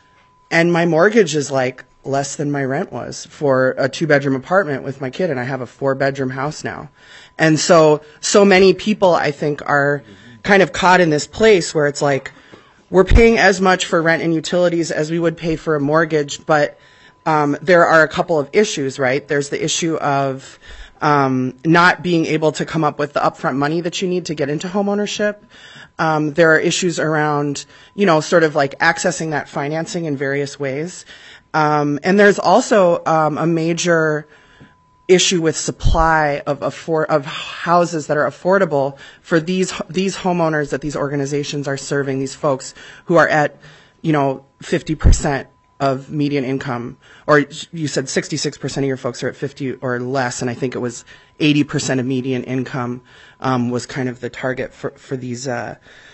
and my mortgage is like less than my rent was for a two bedroom apartment with my kid, and I have a four bedroom house now. And so, so many people, I think, are kind of caught in this place where it's like, we're paying as much for rent and utilities as we would pay for a mortgage, but um, there are a couple of issues, right? There's the issue of um, not being able to come up with the upfront money that you need to get into homeownership. Um, there are issues around, you know, sort of like accessing that financing in various ways. Um, and there's also um, a major issue with supply of affor- of houses that are affordable for these these homeowners that these organizations are serving, these folks who are at, you know, fifty percent of median income, or you said sixty-six percent of your folks are at fifty or less, and I think it was eighty percent of median income um, was kind of the target for for these uh,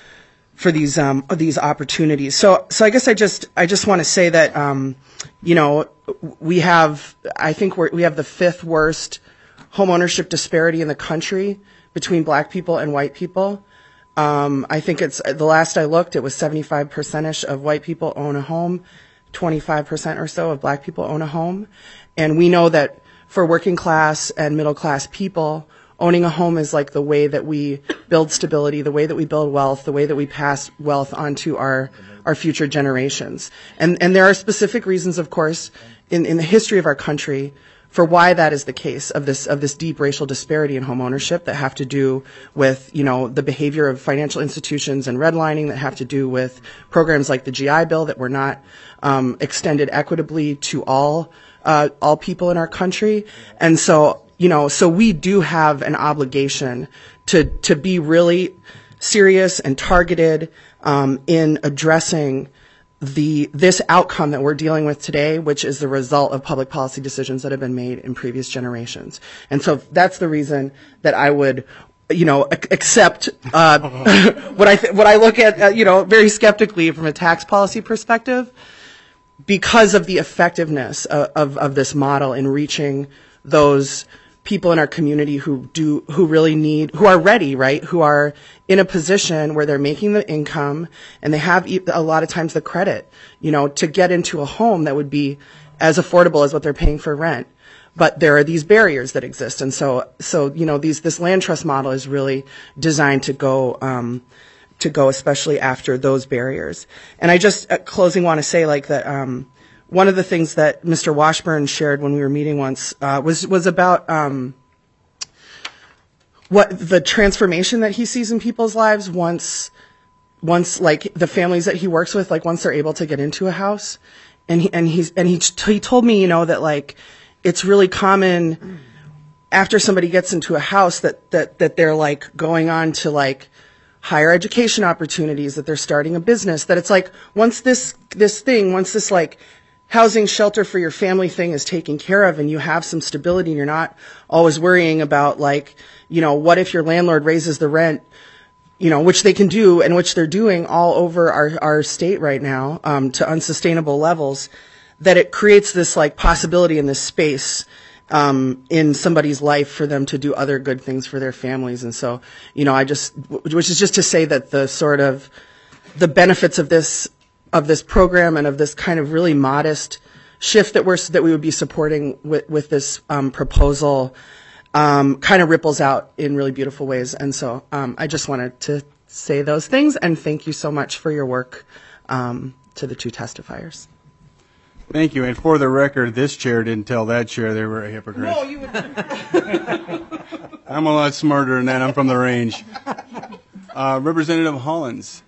for these um, these opportunities. So so I guess I just I just want to say that um, you know, we have, I think we're, we have the fifth worst homeownership disparity in the country between black people and white people. Um, I think it's, the last I looked, it was seventy-five percent-ish of white people own a home, twenty-five percent or so of black people own a home. And we know that for working class and middle class people, owning a home is like the way that we build stability, the way that we build wealth, the way that we pass wealth on to our, our future generations. And, and there are specific reasons, of course, in, in the history of our country for why that is the case, of this, of this deep racial disparity in home ownership that have to do with, you know, the behavior of financial institutions and redlining, that have to do with programs like the G I Bill that were not um, extended equitably to all, uh, all people in our country. And so, you know, so we do have an obligation to, to be really serious and targeted um, in addressing the this outcome that we're dealing with today, which is the result of public policy decisions that have been made in previous generations. And so that's the reason that I would, you know, ac- accept uh, what I th- what I look at, uh, you know, very skeptically from a tax policy perspective, because of the effectiveness of, of, of this model in reaching those people in our community who do, who really need, who are ready, right? Who are in a position where they're making the income and they have e- a lot of times the credit, you know, to get into a home that would be as affordable as what they're paying for rent. But there are these barriers that exist. And so, so, you know, these, this land trust model is really designed to go, um, to go especially after those barriers. And I just, at closing, want to say like that, um, one of the things that Mister Washburn shared when we were meeting once uh, was was about um, what the transformation that he sees in people's lives once, once like the families that he works with, like once they're able to get into a house, and he and he's and he he told me, you know, that like it's really common after somebody gets into a house that that that they're like going on to like higher education opportunities, that they're starting a business, that it's like once this this thing, once this like housing shelter for your family thing is taken care of and you have some stability and you're not always worrying about like, you know, what if your landlord raises the rent, you know, which they can do and which they're doing all over our, our state right now, um, to unsustainable levels, that it creates this like possibility in this space, um, in somebody's life for them to do other good things for their families. And so, you know, I just, which is just to say that the sort of, the benefits of this of this program and of this kind of really modest shift that we're that we would be supporting with with this um, proposal um, kind of ripples out in really beautiful ways. And so um, I just wanted to say those things and thank you so much for your work um, to the two testifiers. Thank you. And for the record, this chair didn't tell that chair they were a hypocrite. No, you would. I'm a lot smarter than that. I'm from the range. Uh, Representative Hollins.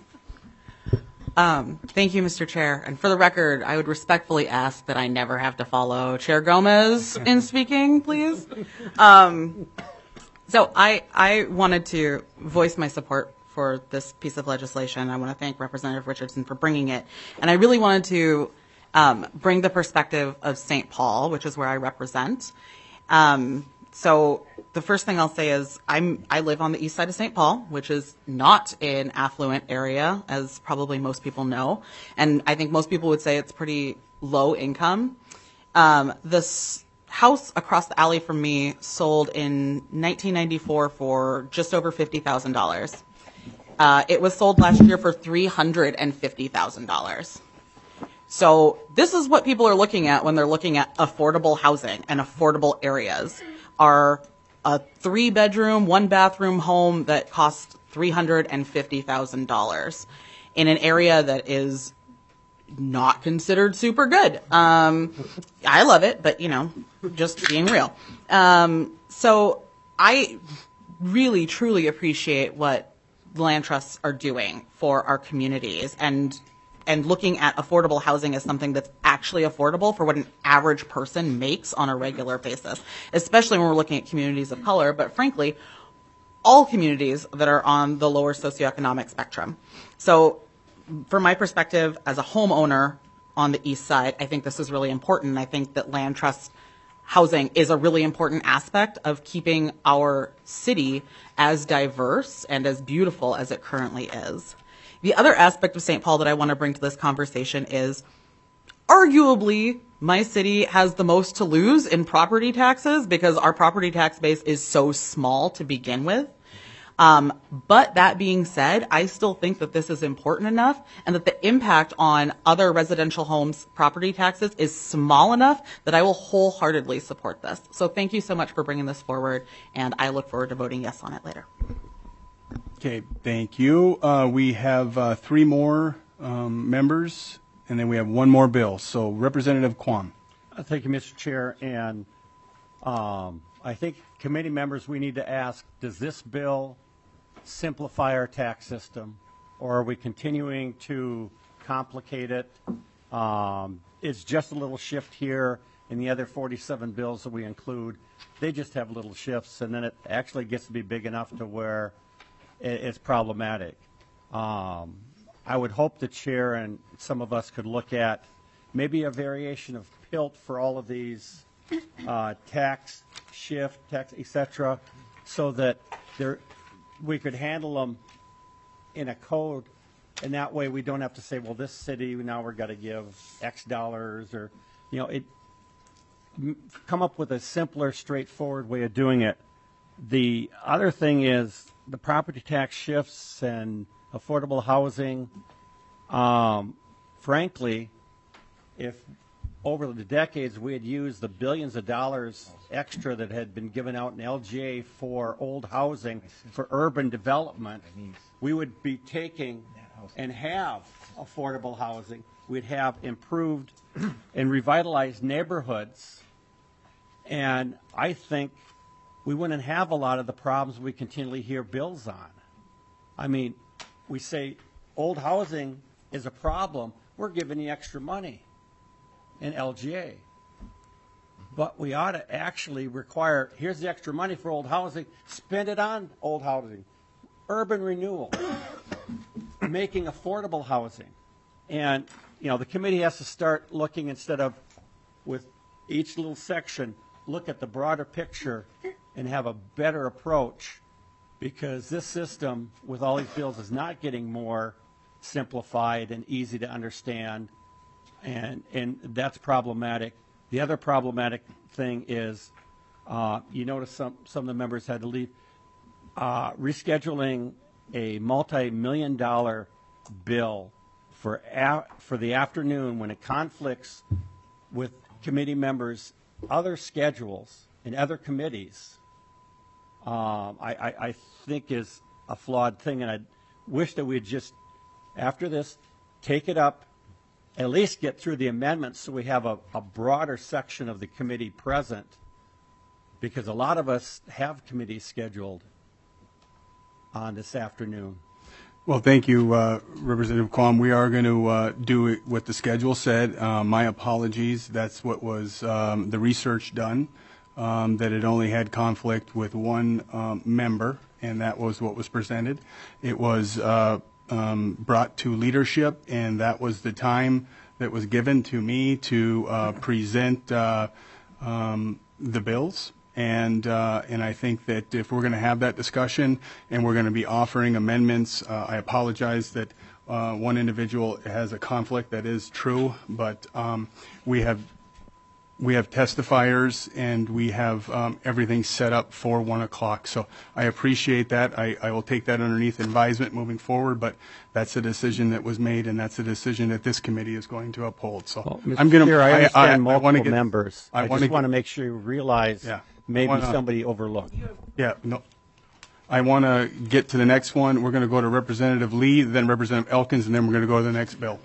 Um, thank you, Mister Chair. And for the record, I would respectfully ask that I never have to follow Chair Gomez in speaking, please. Um, so I, I wanted to voice my support for this piece of legislation. I want to thank Representative Richardson for bringing it. And I really wanted to um, bring the perspective of Saint Paul, which is where I represent. Um, so the first thing I'll say is I'm, I live on the east side of Saint Paul, which is not an affluent area, as probably most people know. And I think most people would say it's pretty low income. Um, this house across the alley from me sold in nineteen ninety-four for just over fifty thousand dollars. Uh, it was sold last year for three hundred fifty thousand dollars. So this is what people are looking at when they're looking at affordable housing and affordable areas. Are a three-bedroom, one-bathroom home that costs three hundred fifty thousand dollars in an area that is not considered super good. Um, I love it, but, you know, just being real. Um, so I really, truly appreciate what land trusts are doing for our communities and and looking at affordable housing as something that's actually affordable for what an average person makes on a regular basis, especially when we're looking at communities of color, but frankly, all communities that are on the lower socioeconomic spectrum. So from my perspective as a homeowner on the east side, I think this is really important. I think that land trust housing is a really important aspect of keeping our city as diverse and as beautiful as it currently is. The other aspect of Saint Paul that I want to bring to this conversation is arguably my city has the most to lose in property taxes because our property tax base is so small to begin with. Um, but that being said, I still think that this is important enough and that the impact on other residential homes' property taxes is small enough that I will wholeheartedly support this. So thank you so much for bringing this forward, and I look forward to voting yes on it later. Okay, thank you. Uh, we have uh, three more um, members, and then we have one more bill. So Representative Quam. Uh, Thank you, Mister Chair. And um, I think committee members, we need to ask, does this bill simplify our tax system, or are we continuing to complicate it? Um, it's just a little shift here, and the other forty-seven bills that we include, they just have little shifts, and then it actually gets to be big enough to where it, it's problematic. Um, I would hope the chair and some of us could look at maybe a variation of P I L T for all of these uh, tax shift, tax, et cetera, so that there we could handle them in a code, and that way we don't have to say, well, this city now we're going to give X dollars, or you know, it m- come up with a simpler, straightforward way of doing it. The other thing is the property tax shifts and affordable housing. Um, frankly, if over the decades we had used the billions of dollars extra that had been given out in L G A for old housing, for urban development, we would be taking and have affordable housing. We'd have improved and revitalized neighborhoods. And I think we wouldn't have a lot of the problems we continually hear bills on. I mean, we say old housing is a problem. We're giving you extra money in L G A. But we ought to actually require, here's the extra money for old housing, spend it on old housing, urban renewal, making affordable housing. And, you know, the committee has to start looking, instead of with each little section, look at the broader picture and have a better approach, because this system with all these bills is not getting more simplified and easy to understand, and and that's problematic. The other problematic thing is, uh, you notice some some of the members had to leave. Uh, rescheduling a multi-million dollar bill for a, for the afternoon when it conflicts with committee members' other schedules and other committees, um, I, I, I think is a flawed thing, and I wish that we'd just, after this, take it up at least get through the amendments so we have a, a broader section of the committee present, because a lot of us have committees scheduled on this afternoon. Well, thank you, uh, Representative Quam. We are going to uh, do it what the schedule said. Uh, my apologies. That's what was um, the research done, um, that it only had conflict with one um, member, and that was what was presented. It was uh, um, brought to leadership, and that was the time that was given to me to uh, present uh, um, the bills. And uh, and I think that if we're going to have that discussion and we're going to be offering amendments, uh, I apologize that uh, one individual has a conflict. That is true, but um, we have we have testifiers and we have um, everything set up for one o'clock. So I appreciate that. I, I will take that underneath advisement moving forward. But that's a decision that was made, and that's a decision that this committee is going to uphold. So Well, I'm going Chair, to. I understand I, I, multiple I wanna get, members. I, I wanna just want to get- make sure you realize Yeah. maybe I wanna- somebody overlooked. Yeah, no. I want to get to the next one. We're going to go to Representative Lee, then Representative Elkins, and then we're going to go to the next bill.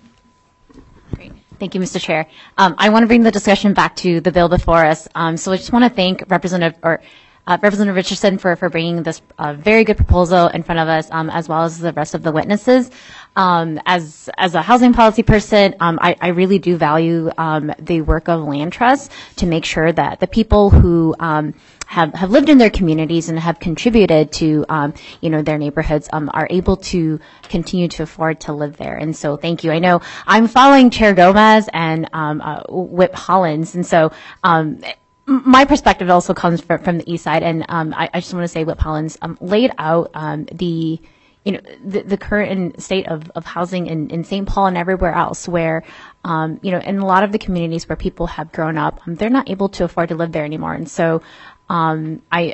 Great. Thank you, Mister Chair. Um, I want to bring the discussion back to the bill before us. Um, so I just want to thank Representative or uh, Representative Richardson for, for bringing this uh, very good proposal in front of us, um, as well as the rest of the witnesses. Um, as as a housing policy person, um, I, I really do value um, the work of Land Trust to make sure that the people who um, have, have lived in their communities and have contributed to, um, you know, their neighborhoods, um, are able to continue to afford to live there. And so thank you. I know I'm following Chair Gomez and, um, uh, Whip Hollins. And so, um, my perspective also comes from, from the east side. And, um, I, I just want to say Whip Hollins, um, laid out, um, the, you know, the, the current state of, of housing in, in Saint Paul and everywhere else where, um, you know, in a lot of the communities where people have grown up, um, they're not able to afford to live there anymore. And so, Um, I,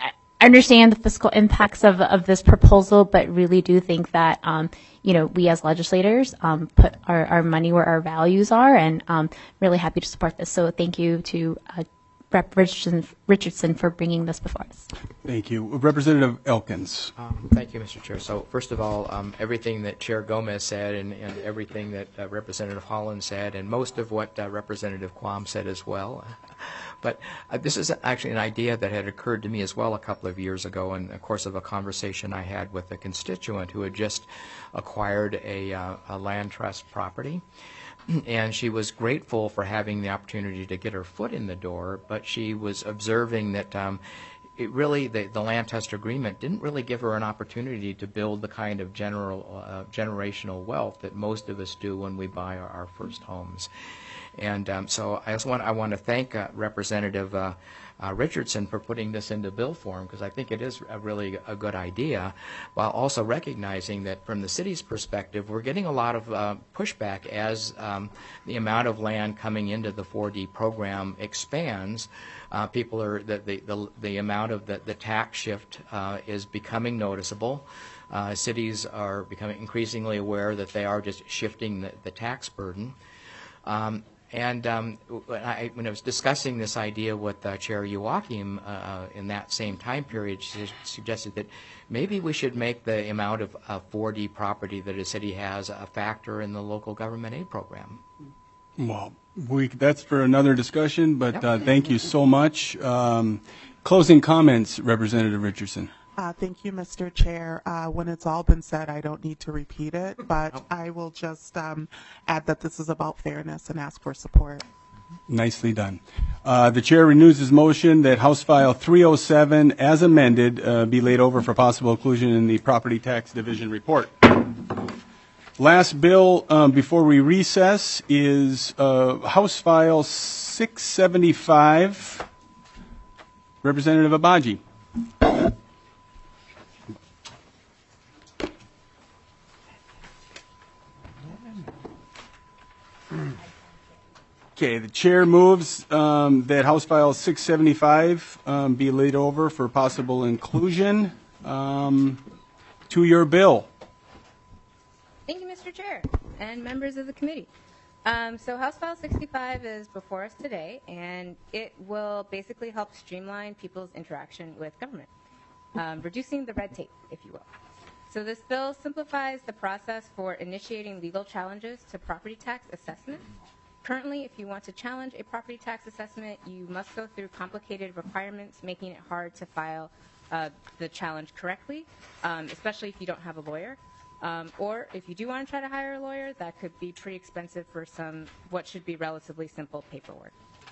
I understand the fiscal impacts of, of this proposal, but really do think that, um, you know, we as legislators um, put our, our money where our values are, and um, really happy to support this. So thank you to uh, Rep Richardson, Richardson for bringing this before us. Thank you. Representative Elkins. Um, Thank you, Mister Chair. So first of all, um, everything that Chair Gomez said and, and everything that uh, Representative Holland said, and most of what uh, Representative Quam said as well. But uh, this is actually an idea that had occurred to me as well a couple of years ago in the course of a conversation I had with a constituent who had just acquired a, uh, a land trust property. And she was grateful for having the opportunity to get her foot in the door, but she was observing that um, it really, the, the land trust agreement didn't really give her an opportunity to build the kind of general, uh, generational wealth that most of us do when we buy our, our first homes. And um, so I also want, I want to thank uh, Representative uh, uh, Richardson for putting this into bill form, because I think it is a really a good idea, while also recognizing that from the city's perspective, we're getting a lot of uh, pushback as um, the amount of land coming into the four D program expands. Uh, people are, the, the, the, the amount of the, the tax shift uh, is becoming noticeable. Uh, cities are becoming increasingly aware that they are just shifting the, the tax burden. Um, And um, when, I, when I was discussing this idea with uh, Chair Joachim uh, in that same time period, she suggested that maybe we should make the amount of uh, four D property that a city has a factor in the local government aid program. Well, we, that's for another discussion, but Yep. uh, thank you so much. Um, closing comments, Representative Richardson. Uh, thank you, Mister Chair. Uh, when it's all been said, I don't need to repeat it, but I will just um, add that this is about fairness and ask for support. Nicely done. Uh, the chair renews his motion that House File three oh seven, as amended, uh, be laid over for possible inclusion in the Property Tax Division report. Last bill um, before we recess is uh, House File six seventy-five. Representative Abaji. Okay, the chair moves um, that House File six seventy-five um, be laid over for possible inclusion um, to your bill. Thank you, Mister Chair, and members of the committee. Um, so House File sixty-five is before us today, and it will basically help streamline people's interaction with government, um, reducing the red tape, if you will. So this bill simplifies the process for initiating legal challenges to property tax assessment. Currently, if you want to challenge a property tax assessment, you must go through complicated requirements, making it hard to file uh, the challenge correctly, um, especially if you don't have a lawyer. Um, or if you do want to try to hire a lawyer, that could be pretty expensive for some what should be relatively simple paperwork.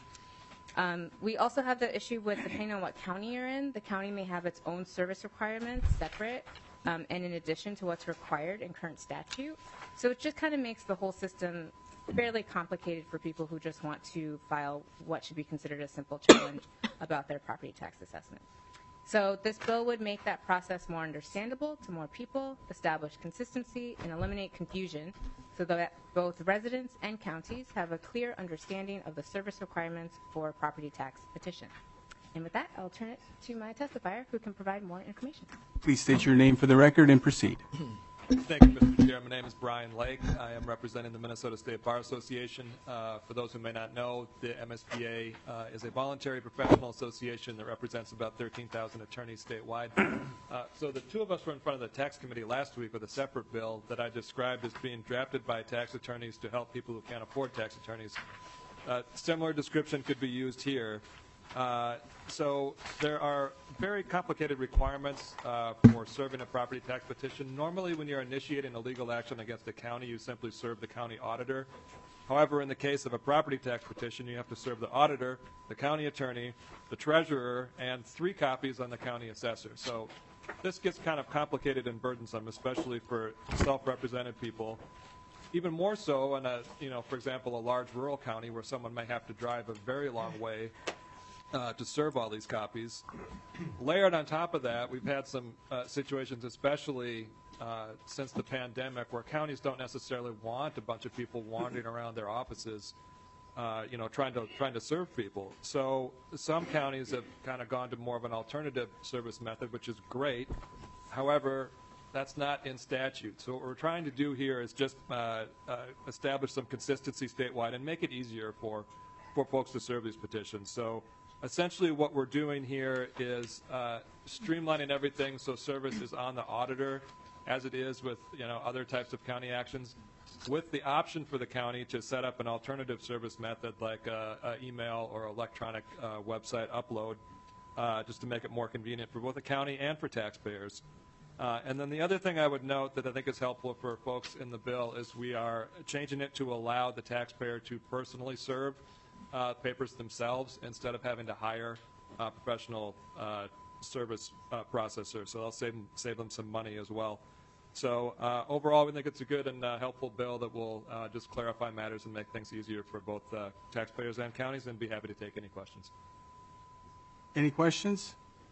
Um, we also have the issue with, depending on what county you're in, the county may have its own service requirements separate um, and in addition to what's required in current statute. So it just kind of makes the whole system fairly complicated for people who just want to file what should be considered a simple challenge about their property tax assessment. So this bill would make that process more understandable to more people, establish consistency, and eliminate confusion so that both residents and counties have a clear understanding of the service requirements for property tax petition. And with that, I'll turn it to my testifier who can provide more information. Please state your name for the record and proceed. Thank you, Mister Chair. My name is Brian Lake. I am representing the Minnesota State Bar Association. Uh, for those who may not know, the M S B A uh, is a voluntary professional association that represents about thirteen thousand attorneys statewide. Uh, so the two of us were in front of the tax committee last week with a separate bill that I described as being drafted by tax attorneys to help people who can't afford tax attorneys. Uh, similar description could be used here. Uh, so there are very complicated requirements uh, for serving a property tax petition. Normally, when you're initiating a legal action against a county, you simply serve the county auditor. However, in the case of a property tax petition, you have to serve the auditor, the county attorney, the treasurer, and three copies on the county assessor. So this gets kind of complicated and burdensome, especially for self-represented people. Even more so in a, you know, for example, a large rural county where someone may have to drive a very long way Uh, to serve all these copies. Layered on top of that, we've had some uh, situations, especially uh, since the pandemic, where counties don't necessarily want a bunch of people wandering around their offices, uh, you know, trying to trying to serve people. So some counties have kind of gone to more of an alternative service method, which is great. However, that's not in statute. So what we're trying to do here is just uh, uh, establish some consistency statewide and make it easier for for folks to serve these petitions. So essentially what we're doing here is uh, streamlining everything so service is on the auditor, as it is with, you know, other types of county actions, with the option for the county to set up an alternative service method like a, a email or electronic uh, website upload, uh, just to make it more convenient for both the county and for taxpayers. Uh, and then the other thing I would note that I think is helpful for folks in the bill is we are changing it to allow the taxpayer to personally serve Uh, papers themselves instead of having to hire a professional uh, service uh, processor. So they'll save them, save them some money as well. So uh, overall, we think it's a good and uh, helpful bill that will uh, just clarify matters and make things easier for both uh, taxpayers and counties, and be happy to take any questions. Any questions?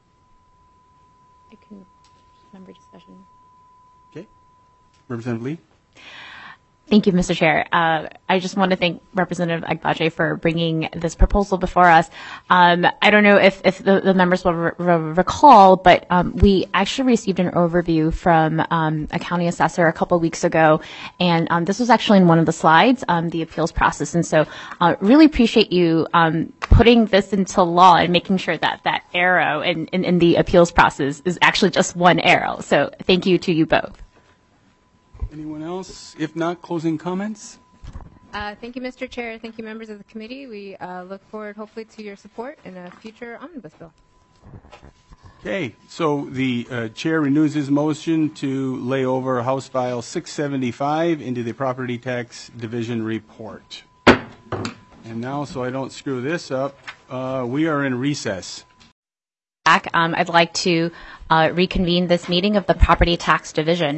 I can member discussion. Okay. Representative Lee? Thank you, Mister Chair. Uh, I just want to thank Representative Agbaje for bringing this proposal before us. Um, I don't know if, if the, the members will re- re- recall, but um, we actually received an overview from um, a county assessor a couple weeks ago, and um, this was actually in one of the slides, um, the appeals process. And so uh, really appreciate you um, putting this into law and making sure that that arrow in, in, in the appeals process is actually just one arrow. So thank you to you both. Anyone else? If not, closing comments? Uh, thank you, Mister Chair. Thank you, members of the committee. We uh, look forward, hopefully, to your support in a future omnibus bill. Okay, so the uh, chair renews his motion to lay over House File six seventy-five into the Property Tax Division report. And now, so I don't screw this up, uh, we are in recess. Back, um, I'd like to uh, reconvene this meeting of the Property Tax Division.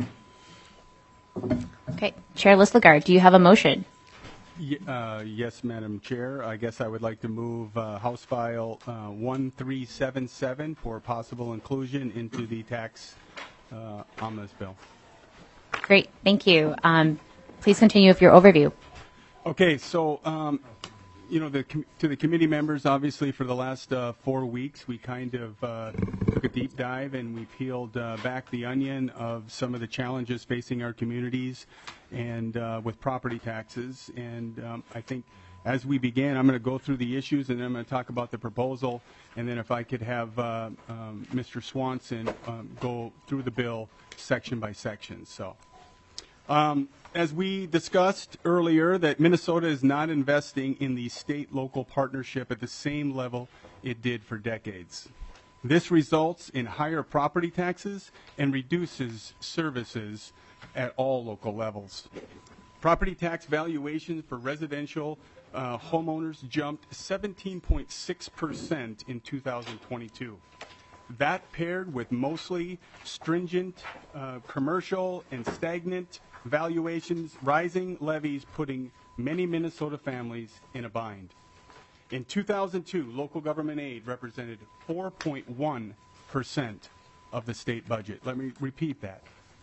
Okay, Chair Liss-Lagarde, do you have a motion? Ye- uh, Yes, Madam Chair. I guess I would like to move uh, House File uh, one three seven seven for possible inclusion into the tax uh, omnibus bill. Great, thank you. Um, please continue with your overview. Okay, so, um, you know, the, com- to the committee members, obviously, for the last uh, four weeks, we kind of uh, took a deep dive and we peeled uh, back the onion of some of the challenges facing our communities and uh, with property taxes. And um, I think as we begin, I'm going to go through the issues, and then I'm going to talk about the proposal, and then if I could have uh, um, Mister Swanson um, go through the bill section by section. So, um, as we discussed earlier, that Minnesota is not investing in the state-local partnership at the same level it did for decades. This results in higher property taxes and reduces services at all local levels. Property tax valuations for residential uh, homeowners jumped seventeen point six percent in two thousand twenty-two. That paired with mostly stringent uh, commercial and stagnant valuations, rising levies putting many Minnesota families in a bind. In two thousand two, local government aid represented four point one percent of the state budget. Let me repeat that.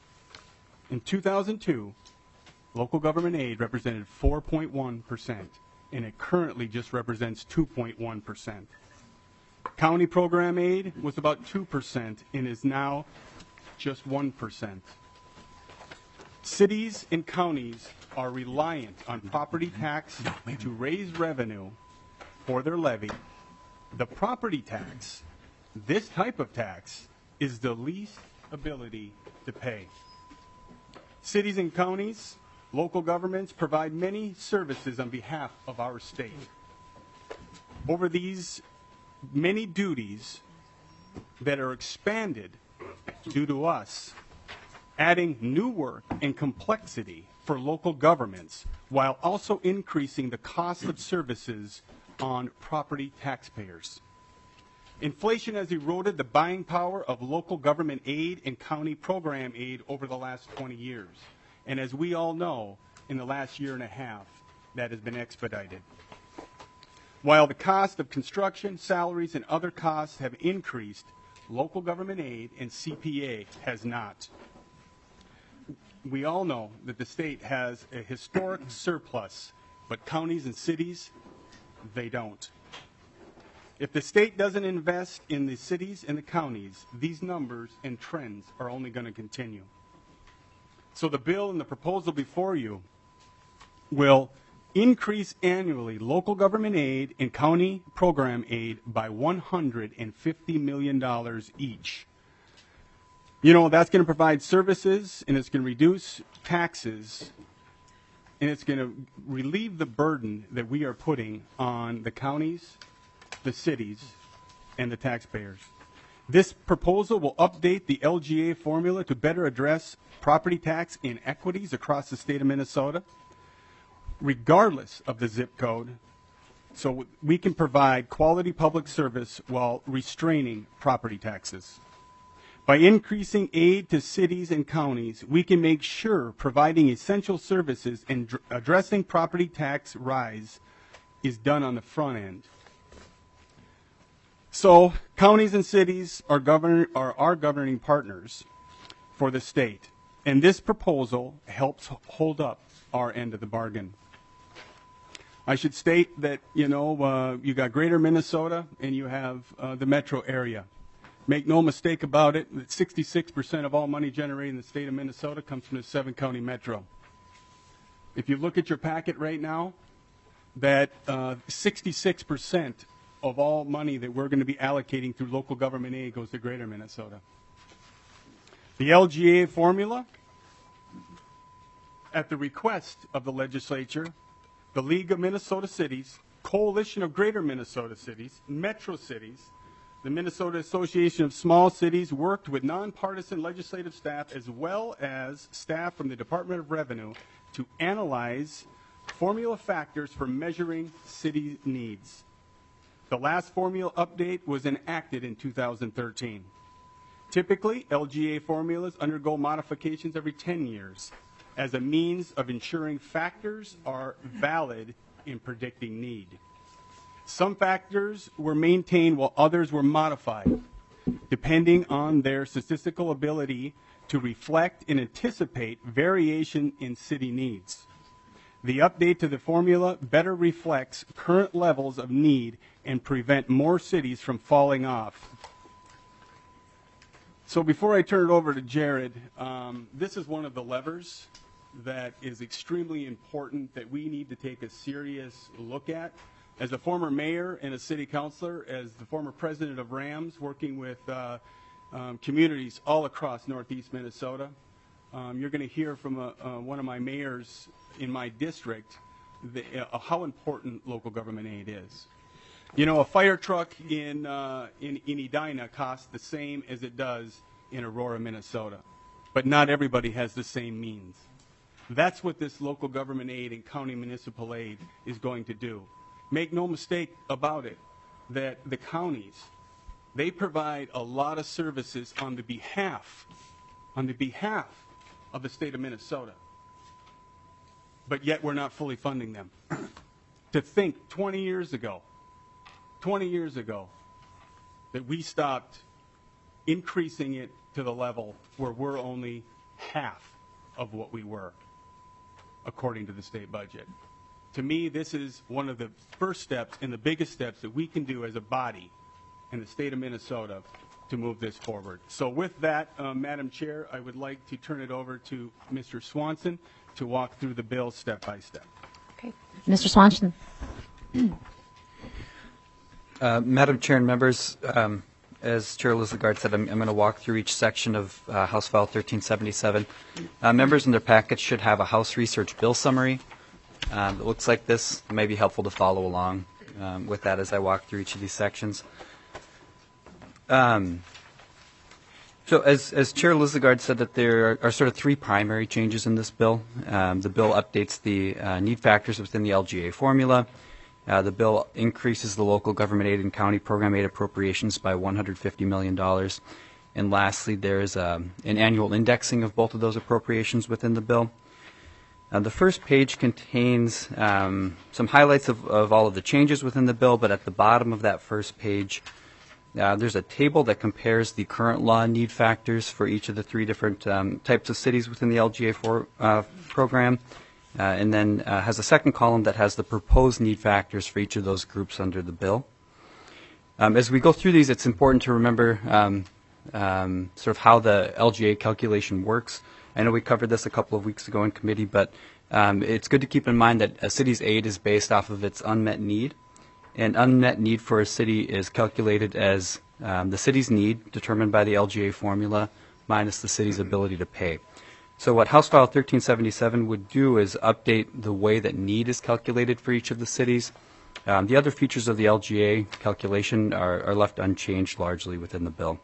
In two thousand two, local government aid represented four point one percent, and it currently just represents two point one percent. County program aid was about two percent and is now just one percent. Cities and counties are reliant on property tax to raise revenue for their levy. The property tax, this type of tax, is the least ability to pay. Cities and counties, local governments provide many services on behalf of our state. Over these many duties that are expanded due to us, adding new work and complexity for local governments while also increasing the cost of services on property taxpayers. Inflation has eroded the buying power of local government aid and county program aid over the last twenty years. And as we all know, in the last year and a half, that has been expedited. While the cost of construction, salaries, and other costs have increased, local government aid and C P A has not. We all know that the state has a historic surplus, but counties and cities, they don't. If the state doesn't invest in the cities and the counties, these numbers and trends are only going to continue. So the bill and the proposal before you will increase annually local government aid and county program aid by one hundred fifty million dollars each. You know, that's going to provide services, and it's going to reduce taxes, and it's going to relieve the burden that we are putting on the counties, the cities, and the taxpayers. This proposal will update the L G A formula to better address property tax inequities across the state of Minnesota, regardless of the zip code, so we can provide quality public service while restraining property taxes. By increasing aid to cities and counties, we can make sure providing essential services and dr- addressing property tax rise is done on the front end. So counties and cities are, govern- are our governing partners for the state, and this proposal helps hold up our end of the bargain. I should state that, you know, uh, you got greater Minnesota and you have uh, the metro area. Make no mistake about it, that sixty-six percent of all money generated in the state of Minnesota comes from the seven county metro. If you look at your packet right now, that uh, sixty-six percent of all money that we're going to be allocating through local government aid goes to greater Minnesota. The L G A formula, at the request of the legislature, the League of Minnesota Cities, Coalition of Greater Minnesota Cities, Metro Cities, the Minnesota Association of Small Cities worked with nonpartisan legislative staff as well as staff from the Department of Revenue to analyze formula factors for measuring city needs. The last formula update was enacted in two thousand thirteen. Typically, L G A formulas undergo modifications every ten years as a means of ensuring factors are valid in predicting need. Some factors were maintained while others were modified, depending on their statistical ability to reflect and anticipate variation in city needs. The update to the formula better reflects current levels of need and prevent more cities from falling off. So before I turn it over to Jared, um, this is one of the levers that is extremely important that we need to take a serious look at. As a former mayor and a city councilor, as the former president of RAMS, working with uh, um, communities all across northeast Minnesota, um, you're going to hear from a, uh, one of my mayors in my district the, uh, how important local government aid is. You know, a fire truck in, uh, in, in Edina costs the same as it does in Aurora, Minnesota, but not everybody has the same means. That's what this local government aid and county municipal aid is going to do. Make no mistake about it, that the counties, they provide a lot of services on the behalf, on the behalf of the state of Minnesota. But yet we're not fully funding them. To think twenty years ago, twenty years ago, that we stopped increasing it to the level where we're only half of what we were, according to the state budget. To me, this is one of the first steps and the biggest steps that we can do as a body in the state of Minnesota to move this forward. So with that, uh, Madam Chair, I would like to turn it over to Mister Swanson to walk through the bill step by step. Okay. Mister Swanson. Uh, Madam Chair and members, um, as Chair Lizagard said, I'm, I'm going to walk through each section of uh, House File thirteen seventy-seven. Uh, members in their packets should have a House Research Bill Summary. Um, it looks like this. It may be helpful to follow along um, with that as I walk through each of these sections. Um, so as, as Chair Lizagard said, that there are, are sort of three primary changes in this bill. Um, the bill updates the uh, need factors within the L G A formula. Uh, the bill increases the local government aid and county program aid appropriations by one hundred fifty million dollars. And lastly, there is um, an annual indexing of both of those appropriations within the bill. Uh, the first page contains um, some highlights of, of all of the changes within the bill, but at the bottom of that first page, uh, there's a table that compares the current law need factors for each of the three different um, types of cities within the L G A four, uh, program. Uh, and then uh, has a second column that has the proposed need factors for each of those groups under the bill. Um, as we go through these, it's important to remember um, um, sort of how the L G A calculation works. I know we covered this a couple of weeks ago in committee, but um, it's good to keep in mind that a city's aid is based off of its unmet need. And unmet need for a city is calculated as um, the city's need, determined by the L G A formula, minus the city's ability to pay. So what House File thirteen seventy-seven would do is update the way that need is calculated for each of the cities. Um, the other features of the L G A calculation are, are left unchanged largely within the bill.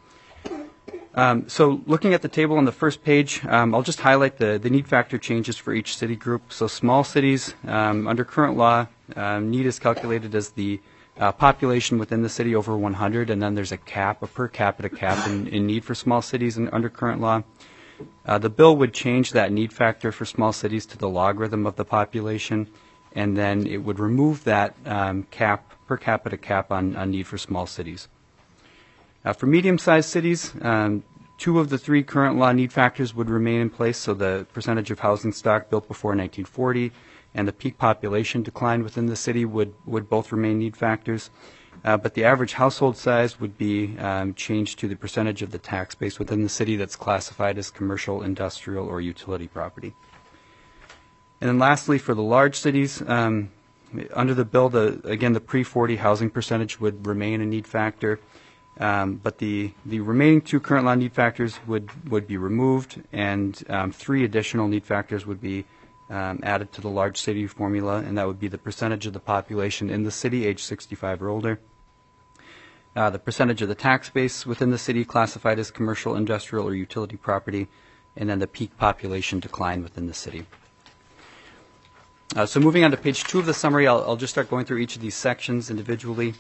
Um, so looking at the table on the first page, um, I'll just highlight the, the need factor changes for each city group. So small cities, um, under current law, um, need is calculated as the uh, population within the city over one hundred, and then there's a cap, a per capita cap in, in need for small cities in, under current law. Uh, the bill would change that need factor for small cities to the logarithm of the population, and then it would remove that um, cap, per capita cap on, on need for small cities. Uh, for medium-sized cities, um, two of the three current law need factors would remain in place, so the percentage of housing stock built before nineteen forty and the peak population decline within the city would, would both remain need factors. Uh, but the average household size would be um, changed to the percentage of the tax base within the city that's classified as commercial, industrial, or utility property. And then lastly, for the large cities, um, under the bill, the, again, the pre forty housing percentage would remain a need factor. Um, but the, the remaining two current law need factors would, would be removed, and um, three additional need factors would be um, added to the large city formula, and that would be the percentage of the population in the city age sixty-five or older, uh, the percentage of the tax base within the city classified as commercial, industrial, or utility property, and then the peak population decline within the city. Uh, so moving on to page two of the summary, I'll, I'll just start going through each of these sections individually.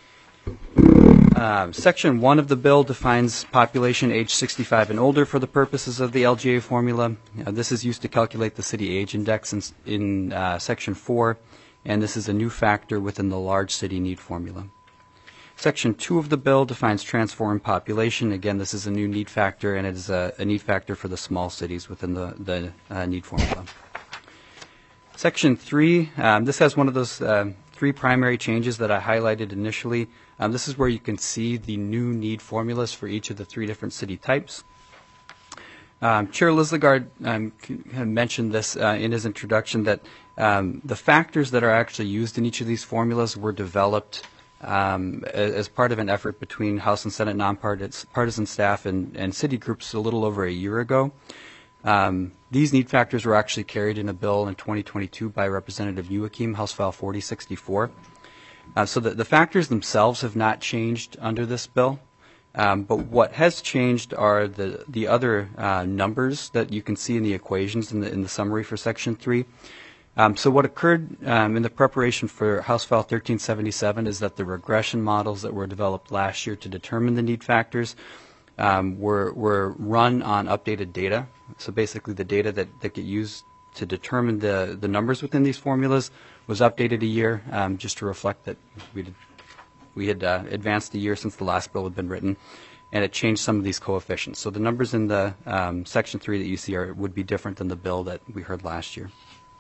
Uh, section one of the bill defines population age sixty-five and older for the purposes of the L G A formula. Uh, this is used to calculate the city age index in, in uh, section four, and this is a new factor within the large city need formula. Section two of the bill defines transformed population. Again, this is a new need factor, and it is a, a need factor for the small cities within the, the uh, need formula. Section three, um, this has one of those uh, three primary changes that I highlighted initially. Um, this is where you can see the new need formulas for each of the three different city types. Um, Chair Lislegard um, had mentioned this uh, in his introduction, that um, the factors that are actually used in each of these formulas were developed um, as, as part of an effort between House and Senate nonpartisan staff and, and city groups a little over a year ago. Um, these need factors were actually carried in a bill in twenty twenty-two by Representative Youakim, House File forty sixty-four. Uh, so the, the factors themselves have not changed under this bill. Um, but what has changed are the the other uh, numbers that you can see in the equations in the in the summary for Section three. Um, so what occurred um, in the preparation for House File thirteen seventy-seven is that the regression models that were developed last year to determine the need factors um, were were run on updated data. So basically, the data that, that get used to determine the the numbers within these formulas was updated a year, um, just to reflect that we did. We had uh, advanced a year since the last bill had been written, and it changed some of these coefficients. So the numbers in the um, Section three that you see are, would be different than the bill that we heard last year.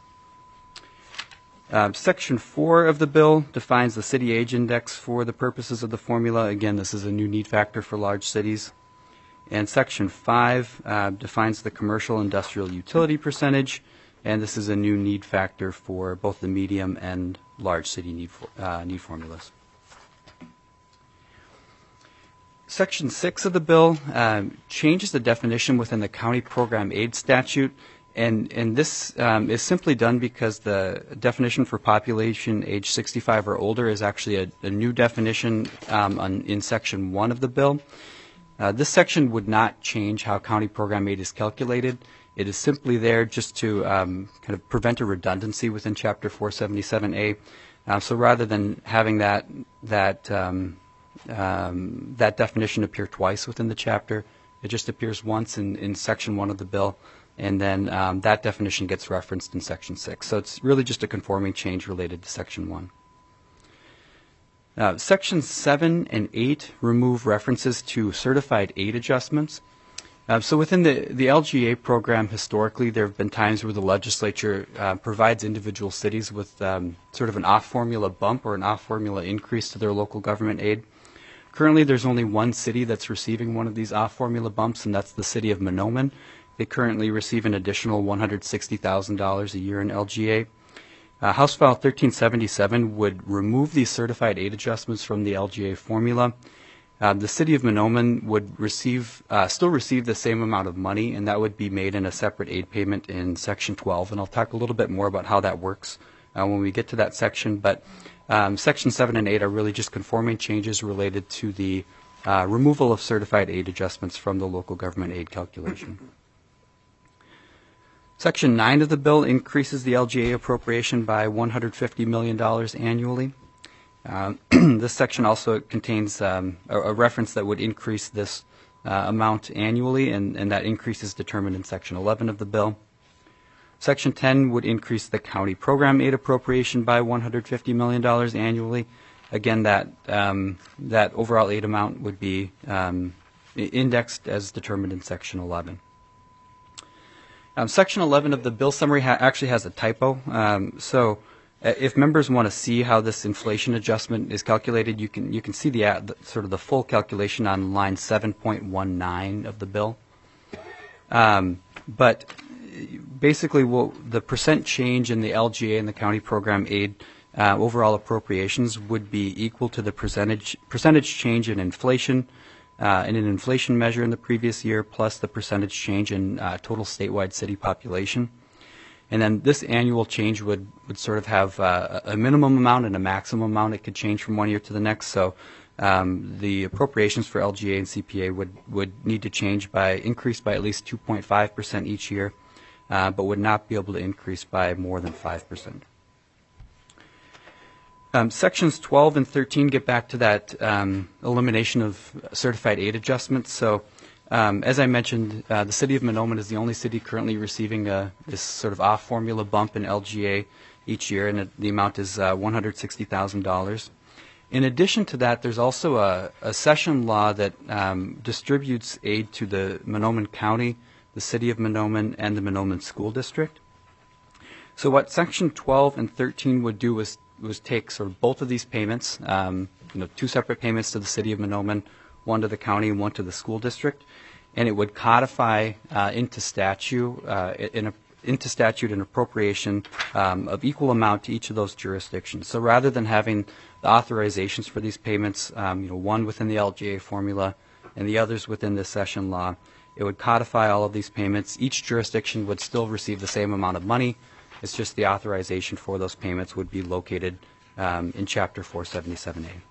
Uh, Section four of the bill defines the city age index for the purposes of the formula. Again, this is a new need factor for large cities. And Section five uh, defines the commercial industrial utility percentage, and this is a new need factor for both the medium and large city need, for, uh, need formulas. Section six of the bill um, changes the definition within the county program aid statute, and, and this um, is simply done because the definition for population age sixty-five or older is actually a, a new definition um, on, in Section one of the bill. Uh, this section would not change how county program aid is calculated. It is simply there just to um, kind of prevent a redundancy within Chapter four seventy-seven A. Uh, so rather than having that that um, Um, that definition appear twice within the chapter, it just appears once in, in Section one of the bill, and then um, that definition gets referenced in Section six. So it's really just a conforming change related to Section one. Uh, Sections seven and eight remove references to certified aid adjustments. Uh, so within the, the L G A program, historically, there have been times where the legislature uh, provides individual cities with um, sort of an off-formula bump or an off-formula increase to their local government aid. Currently, there's only one city that's receiving one of these off-formula bumps, and that's the city of Mahnomen. They currently receive an additional one hundred sixty thousand dollars a year in L G A. Uh, House File thirteen seventy-seven would remove these certified aid adjustments from the L G A formula. Uh, the city of Mahnomen would receive, uh, still receive the same amount of money, and that would be made in a separate aid payment in Section twelve. And I'll talk a little bit more about how that works uh, when we get to that section. But Um, Section seven and eight are really just conforming changes related to the uh, removal of certified aid adjustments from the local government aid calculation. Section nine of the bill increases the L G A appropriation by one hundred fifty million dollars annually. Uh, this section also contains um, a, a reference that would increase this uh, amount annually, and, and that increase is determined in Section eleven of the bill. Section ten would increase the county program aid appropriation by one hundred fifty million dollars annually. Again, that um, that overall aid amount would be um, indexed as determined in Section eleven. Um, Section eleven of the bill summary ha actually has a typo. Um, so, uh, if members want to see how this inflation adjustment is calculated, you can you can see the, uh, the sort of the full calculation on line seven point one nine of the bill. Um, but basically, we'll, the percent change in the L G A and the county program aid uh, overall appropriations would be equal to the percentage percentage change in inflation uh, in an inflation measure in the previous year, plus the percentage change in uh, total statewide city population. And then this annual change would, would sort of have uh, a minimum amount and a maximum amount. It could change from one year to the next. So um, the appropriations for L G A and C P A would, would need to change by increase by at least two point five percent each year. Uh, but would not be able to increase by more than five percent. Um, sections twelve and thirteen get back to that um, elimination of certified aid adjustments. So um, as I mentioned, uh, the city of Mahnomen is the only city currently receiving a, this sort of off-formula bump in L G A each year, and it, the amount is uh, one hundred sixty thousand dollars. In addition to that, there's also a, a session law that um, distributes aid to the Mahnomen County, the city of Mahnomen, and the Mahnomen School District. So what Section twelve and thirteen would do was was take sort of both of these payments, um, you know, two separate payments to the city of Mahnomen, one to the county and one to the school district, and it would codify uh, into statute uh, in a into statute an appropriation um, of equal amount to each of those jurisdictions. So rather than having the authorizations for these payments, um, you know, one within the L G A formula and the others within the session law, it would codify all of these payments. Each jurisdiction would still receive the same amount of money. It's just the authorization for those payments would be located um, in Chapter four seventy-seven A.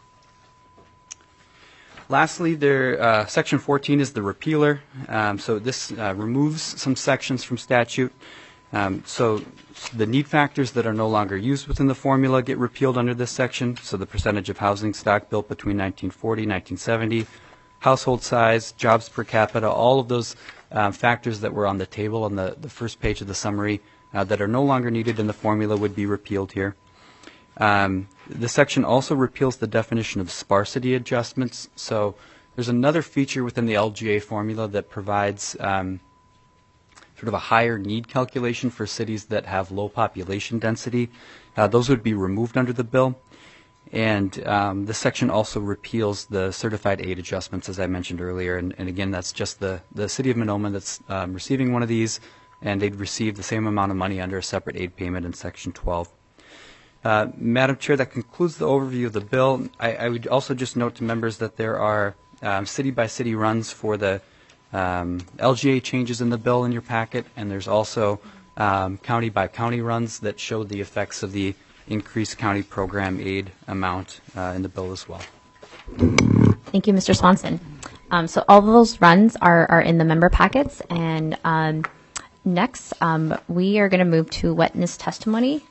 Lastly, there, uh, Section fourteen is the repealer. Um, so this uh, removes some sections from statute. Um, so the need factors that are no longer used within the formula get repealed under this section. So the percentage of housing stock built between nineteen forty and nineteen seventy, household size, jobs per capita, all of those uh, factors that were on the table on the, the first page of the summary uh, that are no longer needed in the formula would be repealed here. Um, the section also repeals the definition of sparsity adjustments. So there's another feature within the L G A formula that provides um, sort of a higher need calculation for cities that have low population density. Uh, those would be removed under the bill. And um, this section also repeals the certified aid adjustments, as I mentioned earlier. And, and again, that's just the, the city of Monoma that's um, receiving one of these, and they'd receive the same amount of money under a separate aid payment in Section twelve. Uh, Madam Chair, that concludes the overview of the bill. I, I would also just note to members that there are um, city-by-city runs for the um, L G A changes in the bill in your packet, and there's also um, county-by-county runs that show the effects of the increased county program aid amount uh, in the bill as well. Thank you, Mister Swanson. Um, so all of those runs are, are in the member packets, and um, next um, we are going to move to witness testimony.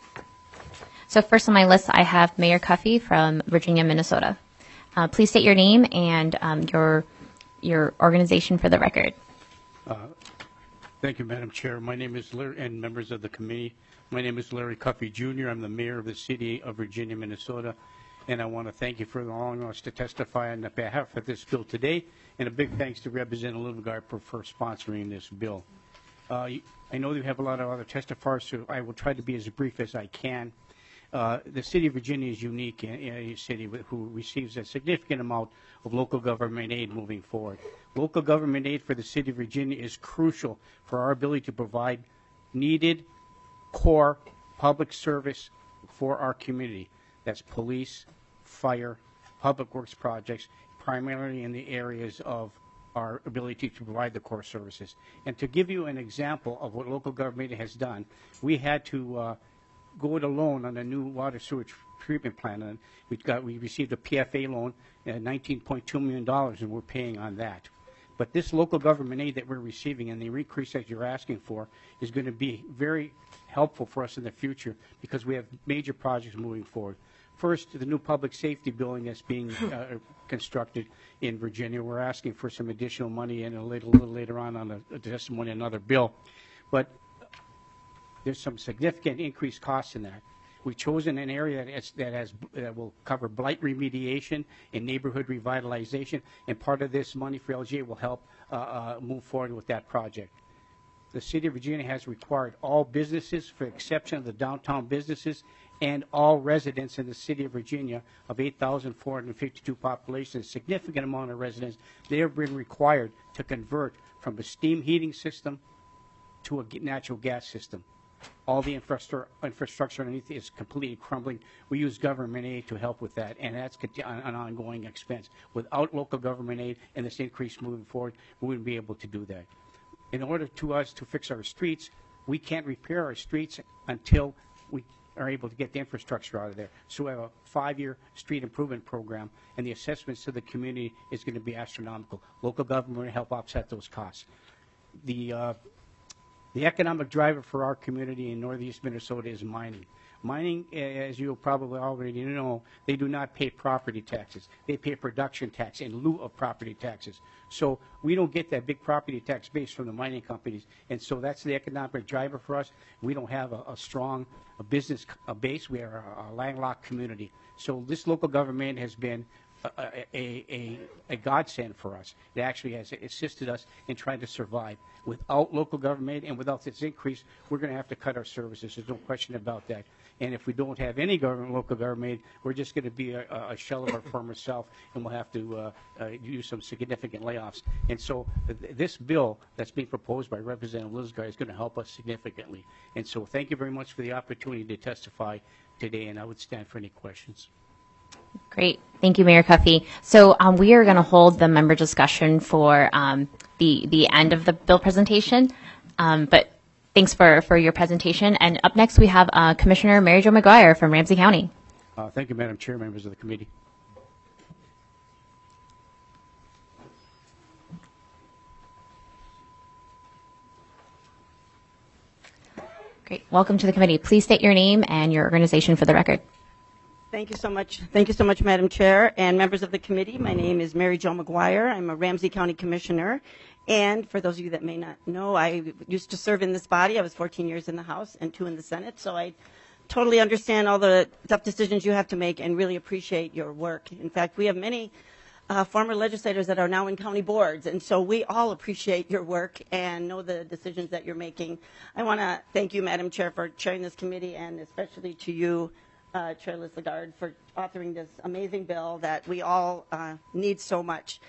So first on my list, I have Mayor Cuffey from Virginia, Minnesota. Uh, please state your name and um, your your organization for the record. Uh, thank you, Madam Chair. My name is Larry, and members of the committee. My name is Larry Cuffey, Junior I'm the mayor of the city of Virginia, Minnesota, and I want to thank you for allowing us to testify on behalf of this bill today, and a big thanks to Representative Lilligard for, for sponsoring this bill. Uh, I know you have a lot of other testifiers, so I will try to be as brief as I can. Uh, the city of Virginia is unique in, in a city with, who receives a significant amount of local government aid moving forward. Local government aid for the city of Virginia is crucial for our ability to provide needed core public service for our community. That's police, fire, public works projects, primarily in the areas of our ability to provide the core services. And to give you an example of what local government has done, we had to uh, go it alone on a new water sewage treatment plant, and we got we received a P F A loan at nineteen point two million dollars, and we're paying on that. But this local government aid that we're receiving and the increase that you're asking for is going to be very helpful for us in the future because we have major projects moving forward. First, the new public safety building that's being uh, constructed in Virginia. We're asking for some additional money and a little, little later on on a, a testimony, another bill. But there's some significant increased costs in that. We've chosen an area that, is, that has that will cover blight remediation and neighborhood revitalization, and part of this money for L G A will help uh, uh, move forward with that project. The city of Virginia has required all businesses, for exception of the downtown businesses, and all residents in the city of Virginia of eight thousand four hundred fifty-two population, a significant amount of residents, they have been required to convert from a steam heating system to a natural gas system. All the infrastructure infrastructure underneath is completely crumbling. We use government aid to help with that, and that's an ongoing expense. Without local government aid and this increase moving forward, we wouldn't be able to do that. In order to us to fix our streets, we can't repair our streets until we are able to get the infrastructure out of there. So we have a five-year street improvement program, and the assessments to the community is going to be astronomical. Local government will help offset those costs. The uh, The economic driver for our community in northeast Minnesota is mining. Mining, as you probably already know, they do not pay property taxes. They pay production tax in lieu of property taxes. So we don't get that big property tax base from the mining companies, and so that's the economic driver for us. We don't have a, a strong a business a base. We are a, a landlocked community. So this local government has been a, a, a, a godsend for us. It actually has assisted us in trying to survive. Without local government and without this increase, we're going to have to cut our services. There's no question about that. And if we don't have any government, local government, we're just going to be a, a shell of our former self, and we'll have to uh, uh, do some significant layoffs. And so th- this bill that's being proposed by Representative Lizgard is going to help us significantly. And so thank you very much for the opportunity to testify today, and I would stand for any questions. Great. Thank you, Mayor Cuffey. So um, we are going to hold the member discussion for um, the, the end of the bill presentation. Um, but thanks for, for your presentation. And up next, we have uh, Commissioner Mary Jo McGuire from Ramsey County. Uh, thank you, Madam Chair, members of the committee. Great. Welcome to the committee. Please state your name and your organization for the record. Thank you so much. Thank you so much, Madam Chair and members of the committee. My name is Mary Jo McGuire. I'm a Ramsey County Commissioner. And for those of you that may not know, I used to serve in this body. I was fourteen years in the House and two in the Senate. So I totally understand all the tough decisions you have to make and really appreciate your work. In fact, we have many uh, former legislators that are now in county boards. And so we all appreciate your work and know the decisions that you're making. I want to thank you, Madam Chair, for chairing this committee, and especially to you, Uh, Chair Lizgard, for authoring this amazing bill that we all uh, need so much.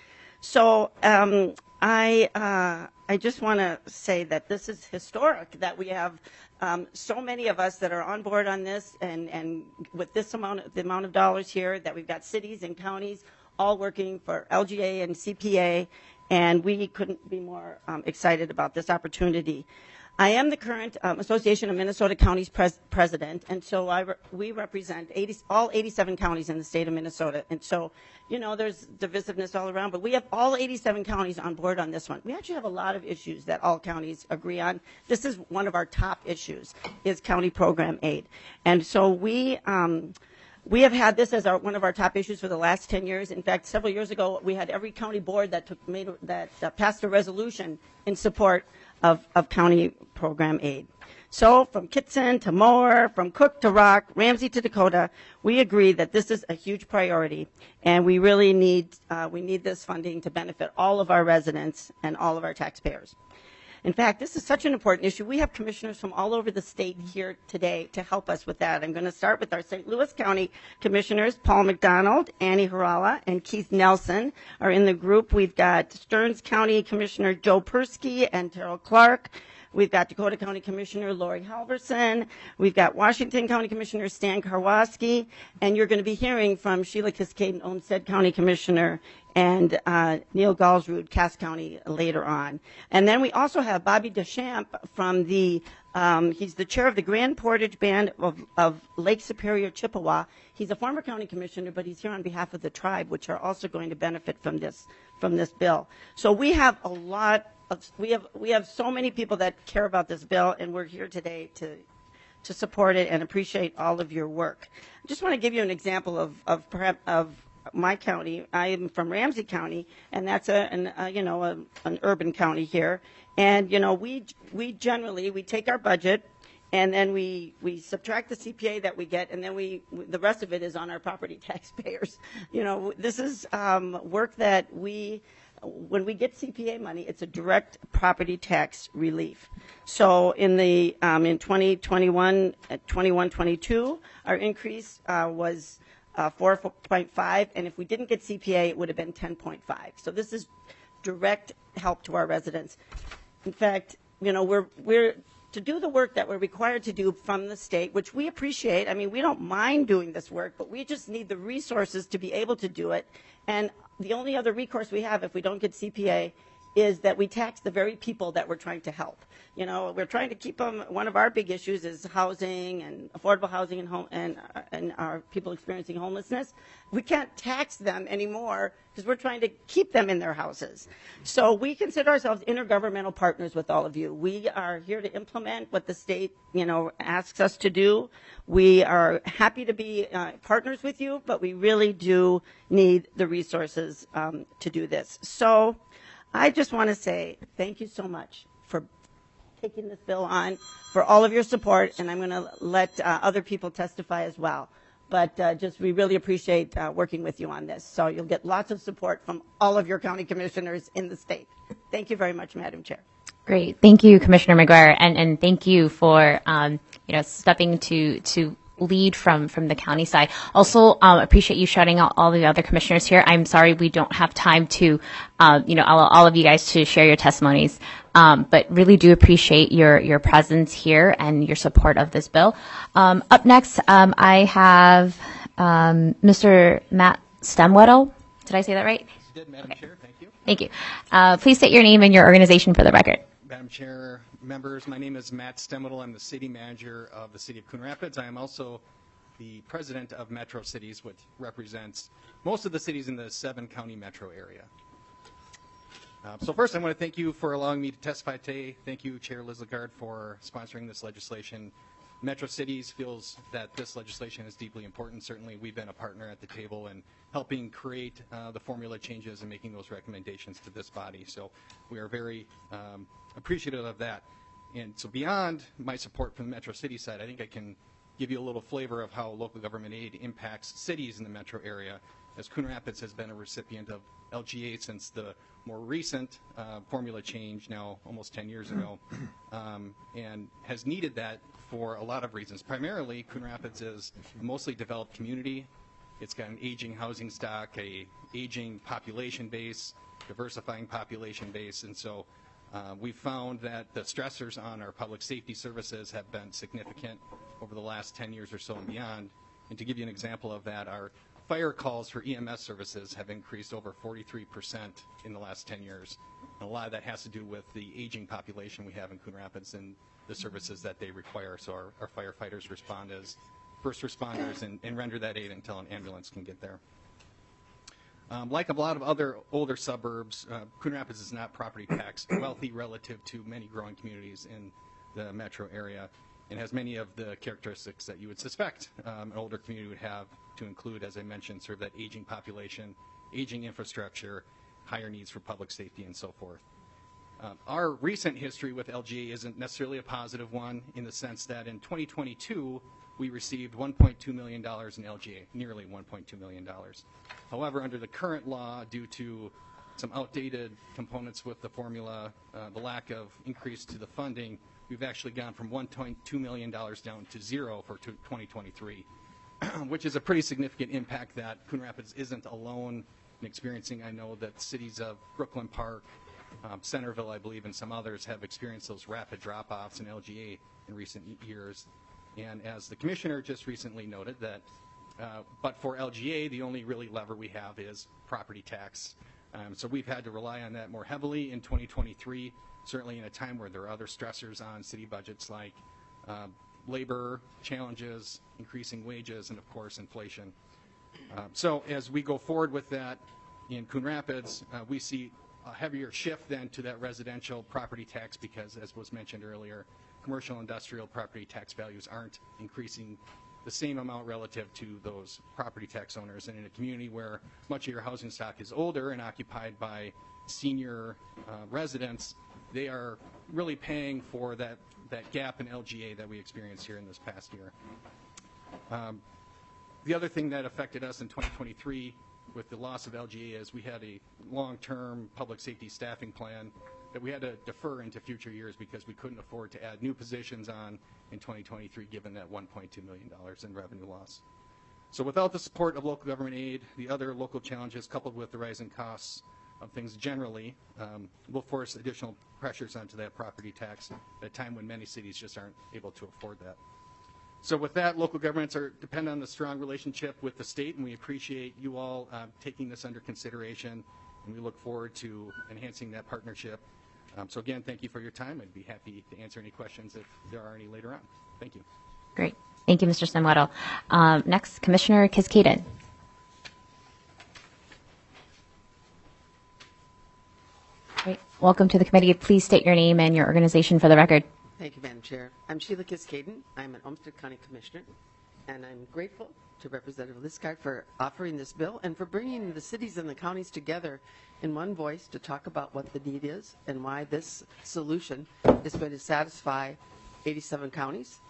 So um, I uh, I just want to say that this is historic, that we have um, so many of us that are on board on this, and, and with this amount of, the amount of dollars here, that we've got cities and counties all working for L G A and C P A, and we couldn't be more um, excited about this opportunity. I am the current um, Association of Minnesota Counties pres- president, and so I re- we represent eighty, all eighty-seven counties in the state of Minnesota. And so, you know, there's divisiveness all around, but we have all eighty-seven counties on board on this one. We actually have a lot of issues that all counties agree on. This is one of our top issues, is county program aid. And so we um, we have had this as our, one of our top issues for the last ten years. In fact, several years ago, we had every county board that took made that uh, passed a resolution in support Of, of county program aid. So from Kitson to Moore, from Cook to Rock, Ramsey to Dakota, we agree that this is a huge priority, and we really need uh, we need this funding to benefit all of our residents and all of our taxpayers. In fact, this is such an important issue. We have commissioners from all over the state here today to help us with that. I'm going to start with our Saint Louis County commissioners, Paul McDonald, Annie Harala, and Keith Nelson are in the group. We've got Stearns County Commissioner Joe Persky and Terrell Clark. We've got Dakota County Commissioner Lori Halverson. We've got Washington County Commissioner Stan Karwoski. And you're going to be hearing from Sheila Cascade, Olmsted County Commissioner, and uh, Neil Galsrud, Cass County, later on. And then we also have Bobby Deschamps from the, um, he's the chair of the Grand Portage Band of, of Lake Superior, Chippewa. He's a former county commissioner, but he's here on behalf of the tribe, which are also going to benefit from this, from this bill. So we have a lot We have we have so many people that care about this bill, and we're here today to to support it and appreciate all of your work. I just want to give you an example of of perhaps of my county. I am from Ramsey County, and that's a, an, a you know a, an urban county here. And you know we we generally we take our budget, and then we we subtract the C P A that we get, and then we the rest of it is on our property taxpayers. You know this is um, work that we. When we get C P A money, it's a direct property tax relief. So in the um, in twenty twenty-one, twenty-one, twenty-two, our increase uh, was uh, four point five, and if we didn't get C P A, it would have been ten point five. So this is direct help to our residents. In fact, you know, we're we're to do the work that we're required to do from the state, which we appreciate. I mean, we don't mind doing this work, but we just need the resources to be able to do it. And the only other recourse we have if we don't get C P A is that we tax the very people that we're trying to help. You know, we're trying to keep them. One of our big issues is housing and affordable housing and home and uh, and our people experiencing homelessness. We can't tax them anymore because we're trying to keep them in their houses. So we consider ourselves intergovernmental partners with all of you. We are here to implement what the state, you know, asks us to do. We are happy to be uh, partners with you, but we really do need the resources um, to do this. So I just want to say thank you so much for taking this bill on, for all of your support, and I'm going to let uh, other people testify as well. But uh, just we really appreciate uh, working with you on this. So you'll get lots of support from all of your county commissioners in the state. Thank you very much, Madam Chair. Great. Thank you, Commissioner McGuire, and, and thank you for um, you know stepping to to lead from from the county side. Also, um, appreciate you shouting out all the other commissioners here. I'm sorry we don't have time to uh, you know all, all of you guys to share your testimonies, um, but really do appreciate your your presence here and your support of this bill. Um, up next, um, I have um, Mister Matt Stemwettle. Did I say that right? You did, Madam Chair. Thank you. Thank you. Uh, please state your name and your organization for the record. Madam Chair, members, my name is Matt Stemwettle. I'm the city manager of the city of Coon Rapids. I am also the president of Metro Cities, which represents most of the cities in the seven county metro area. Uh, so first, I want to thank you for allowing me to testify today. Thank you, Chair Liz Lagarde, for sponsoring this legislation. Metro Cities feels that this legislation is deeply important. Certainly, we've been a partner at the table in helping create uh, the formula changes and making those recommendations to this body. So we are very um, appreciative of that. And so beyond my support from the Metro City side, I think I can give you a little flavor of how local government aid impacts cities in the metro area, as Coon Rapids has been a recipient of L G A since the more recent uh, formula change, now almost ten years ago, um, and has needed that for a lot of reasons. Primarily, Coon Rapids is a mostly developed community. It's got an aging housing stock, a aging population base, diversifying population base, and so uh, we found that the stressors on our public safety services have been significant over the last ten years or so and beyond. And to give you an example of that, our fire calls for E M S services have increased over forty-three percent in the last ten years. And a lot of that has to do with the aging population we have in Coon Rapids and the services that they require. So our, our firefighters respond as first responders and, and render that aid until an ambulance can get there. Um, like a lot of other older suburbs, uh, Coon Rapids is not property tax wealthy relative to many growing communities in the metro area, and has many of the characteristics that you would suspect um, an older community would have, to include, as I mentioned, sort of that aging population, aging infrastructure, higher needs for public safety, and so forth. Um, our recent history with L G A isn't necessarily a positive one, in the sense that in twenty twenty-two, we received one point two million dollars in L G A, nearly one point two million dollars. However, under the current law, due to some outdated components with the formula, uh, the lack of increase to the funding, we've actually gone from one point two million dollars down to zero for twenty twenty-three, which is a pretty significant impact that Coon Rapids isn't alone in experiencing. I know that cities of Brooklyn Park, um, Centerville, I believe, and some others have experienced those rapid drop-offs in L G A in recent years. And as the commissioner just recently noted, that uh, but for L G A, the only really lever we have is property tax. Um, so we've had to rely on that more heavily in twenty twenty-three, certainly in a time where there are other stressors on city budgets like uh, labor challenges, increasing wages, and of course inflation. Uh, so as we go forward with that in Coon Rapids, uh, we see a heavier shift then to that residential property tax, because, as was mentioned earlier, commercial industrial property tax values aren't increasing the same amount relative to those property tax owners. And in a community where much of your housing stock is older and occupied by senior uh, residents, they are really paying for that, that gap in L G A that we experienced here in this past year. Um, the other thing that affected us in twenty twenty-three with the loss of L G A is we had a long-term public safety staffing plan that we had to defer into future years because we couldn't afford to add new positions on in twenty twenty-three, given that one point two million dollars in revenue loss. So without the support of local government aid, the other local challenges coupled with the rising costs of things generally um, will force additional pressures onto that property tax at a time when many cities just aren't able to afford that. So with that, local governments are dependent on the strong relationship with the state, and we appreciate you all uh, taking this under consideration, and we look forward to enhancing that partnership. Um, so again, thank you for your time. I'd be happy to answer any questions if there are any later on. Thank you. Great. Thank you, Mister Stemwettle. Um, next, Commissioner Kiskaden. Great. Welcome to the committee. Please state your name and your organization for the record. Thank you, Madam Chair. I'm Sheila Kiskaden. I'm an Olmsted County Commissioner, and I'm grateful to Representative Lisgard for offering this bill and for bringing the cities and the counties together in one voice to talk about what the need is and why this solution is going to satisfy eighty-seven counties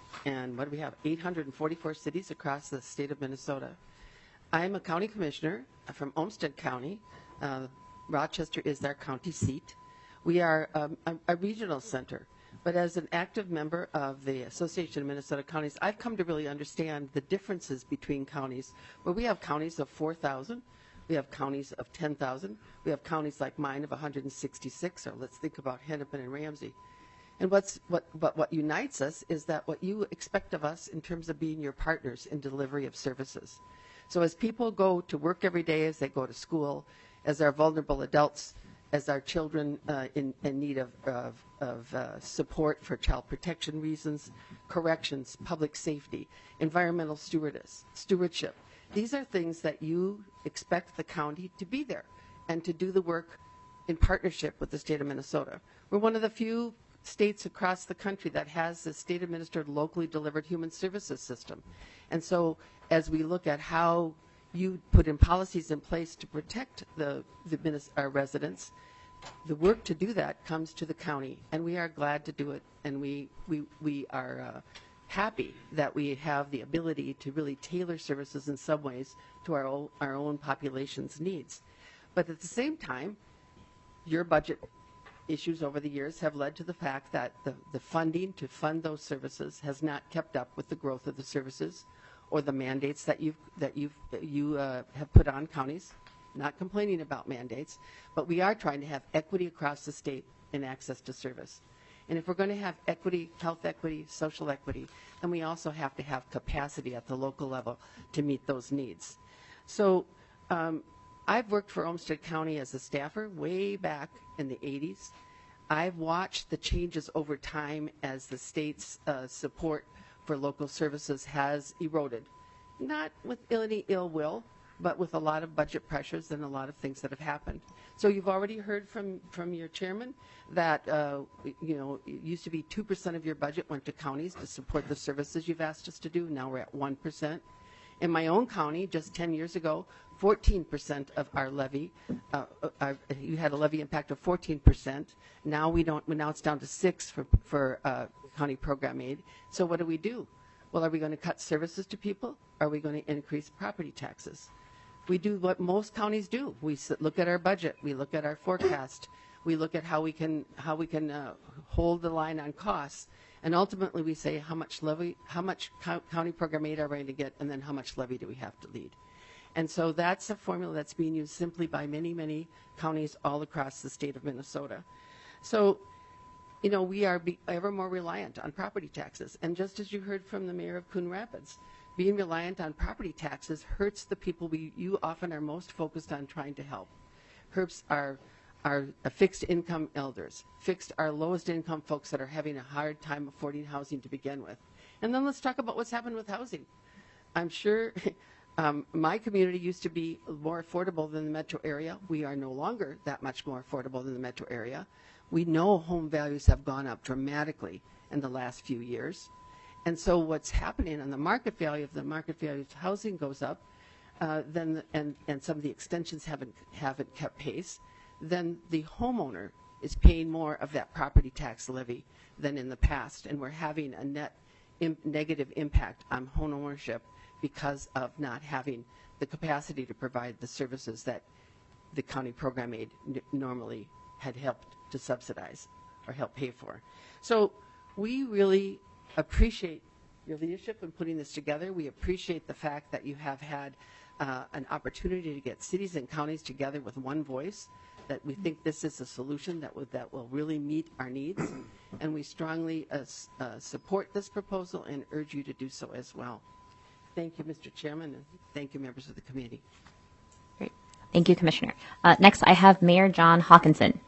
and what do we have? eight hundred forty-four cities across the state of Minnesota. I'm a county commissioner from Olmsted County. Uh, Rochester is our county seat. We are um, a, a regional center, but as an active member of the Association of Minnesota Counties, I've come to really understand the differences between counties, where we have counties of four thousand, we have counties of ten thousand, we have counties like mine of one hundred sixty-six, or let's think about Hennepin and Ramsey. And what's, what, but what unites us is that what you expect of us in terms of being your partners in delivery of services. So as people go to work every day, as they go to school, as our vulnerable adults, as our children uh, in, in need of, of, of uh, support for child protection reasons, corrections, public safety, environmental stewardess, stewardship, these are things that you expect the county to be there and to do the work in partnership with the state of Minnesota. We're one of the few states across the country that has the state administered locally delivered human services system. And so as we look at how you put in policies in place to protect the, the our residents, the work to do that comes to the county, and we are glad to do it, and we, we, we are uh, happy that we have the ability to really tailor services in some ways to our own, our own population's needs. But at the same time, your budget issues over the years have led to the fact that the, the funding to fund those services has not kept up with the growth of the services or the mandates that you've that you've you uh, have put on counties. Not complaining about mandates, but we are trying to have equity across the state in access to service. And if we're going to have equity, health equity, social equity, then we also have to have capacity at the local level to meet those needs. So um, I've worked for Olmsted County as a staffer way back in the eighties. I've watched the changes over time as the state's uh, support for local services has eroded, not with any ill will, but with a lot of budget pressures and a lot of things that have happened. So you've already heard from, from your chairman that uh, you know it used to be two percent of your budget went to counties to support the services you've asked us to do. Now we're at one percent. In my own county, just ten years ago, fourteen percent of our levy, uh, our, you had a levy impact of fourteen percent. Now we don't. Now it's down to six for for uh, county program aid. So what do we do? Well, are we going to cut services to people? Are we going to increase property taxes? We do what most counties do. We sit, look at our budget. We look at our forecast. We look at how we can how we can uh, hold the line on costs. And ultimately, we say how much levy, how much co- county program aid are we going to get, and then how much levy do we have to lead. And so that's a formula that's being used simply by many, many counties all across the state of Minnesota. So, you know, we are be ever more reliant on property taxes. And just as you heard from the mayor of Coon Rapids, being reliant on property taxes hurts the people we you often are most focused on trying to help. Hurts our our fixed income elders, fixed our lowest income folks that are having a hard time affording housing to begin with. And then let's talk about what's happened with housing. I'm sure um, my community used to be more affordable than the metro area. We are no longer that much more affordable than the metro area. We know home values have gone up dramatically in the last few years. And so what's happening on the market value, if the market value of housing goes up, uh, then the, and, and some of the extensions haven't, haven't kept pace, then the homeowner is paying more of that property tax levy than in the past. And we're having a net im- negative impact on home ownership because of not having the capacity to provide the services that the county program aid n- normally had helped to subsidize or help pay for. So we really appreciate your leadership in putting this together. We appreciate the fact that you have had uh, an opportunity to get cities and counties together with one voice, that we think this is a solution that, would, that will really meet our needs. And we strongly uh, uh, support this proposal and urge you to do so as well. Thank you, Mister Chairman, and thank you, members of the committee. Great. Thank you, Commissioner. Uh, next, I have Mayor John Hawkinson.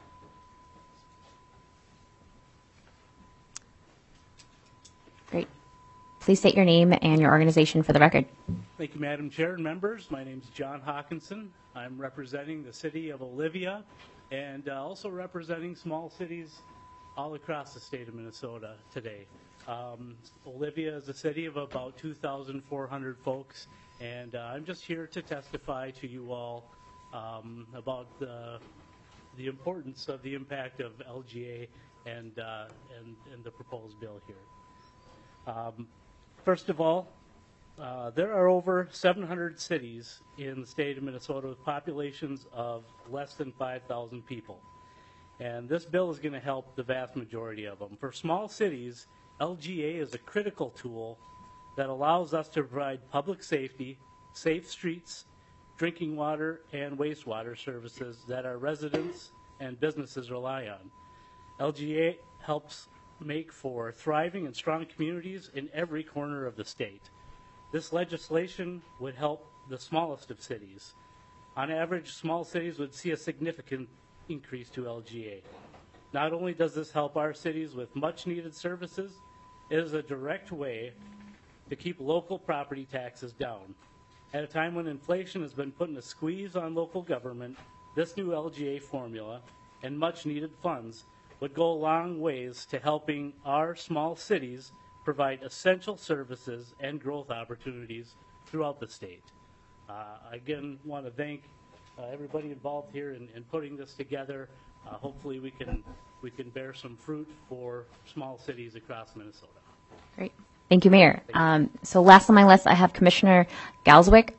Great. Please state your name and your organization for the record. Thank you, Madam Chair and members. My name is John Hawkinson. I'm representing the city of Olivia and uh, also representing small cities all across the state of Minnesota today. Um, Olivia is a city of about two thousand four hundred folks, and uh, I'm just here to testify to you all um, about the, the importance of the impact of L G A and, uh, and, and the proposed bill here. Um, First of all, uh, there are over seven hundred cities in the state of Minnesota with populations of less than five thousand people. And this bill is going to help the vast majority of them. For small cities, L G A is a critical tool that allows us to provide public safety, safe streets, drinking water, and wastewater services that our residents and businesses rely on. L G A helps make for thriving and strong communities in every corner of the state. This legislation would help the smallest of cities. On average, small cities would see a significant increase to L G A. Not only does this help our cities with much needed services, it is a direct way to keep local property taxes down. At a time when inflation has been putting a squeeze on local government, this new L G A formula and much needed funds would go a long ways to helping our small cities provide essential services and growth opportunities throughout the state. Uh, again, want to thank uh, everybody involved here in, in putting this together. Uh, hopefully we can, we can bear some fruit for small cities across Minnesota. Great. Thank you, Mayor. Um, so last on my list, I have Commissioner Galswick.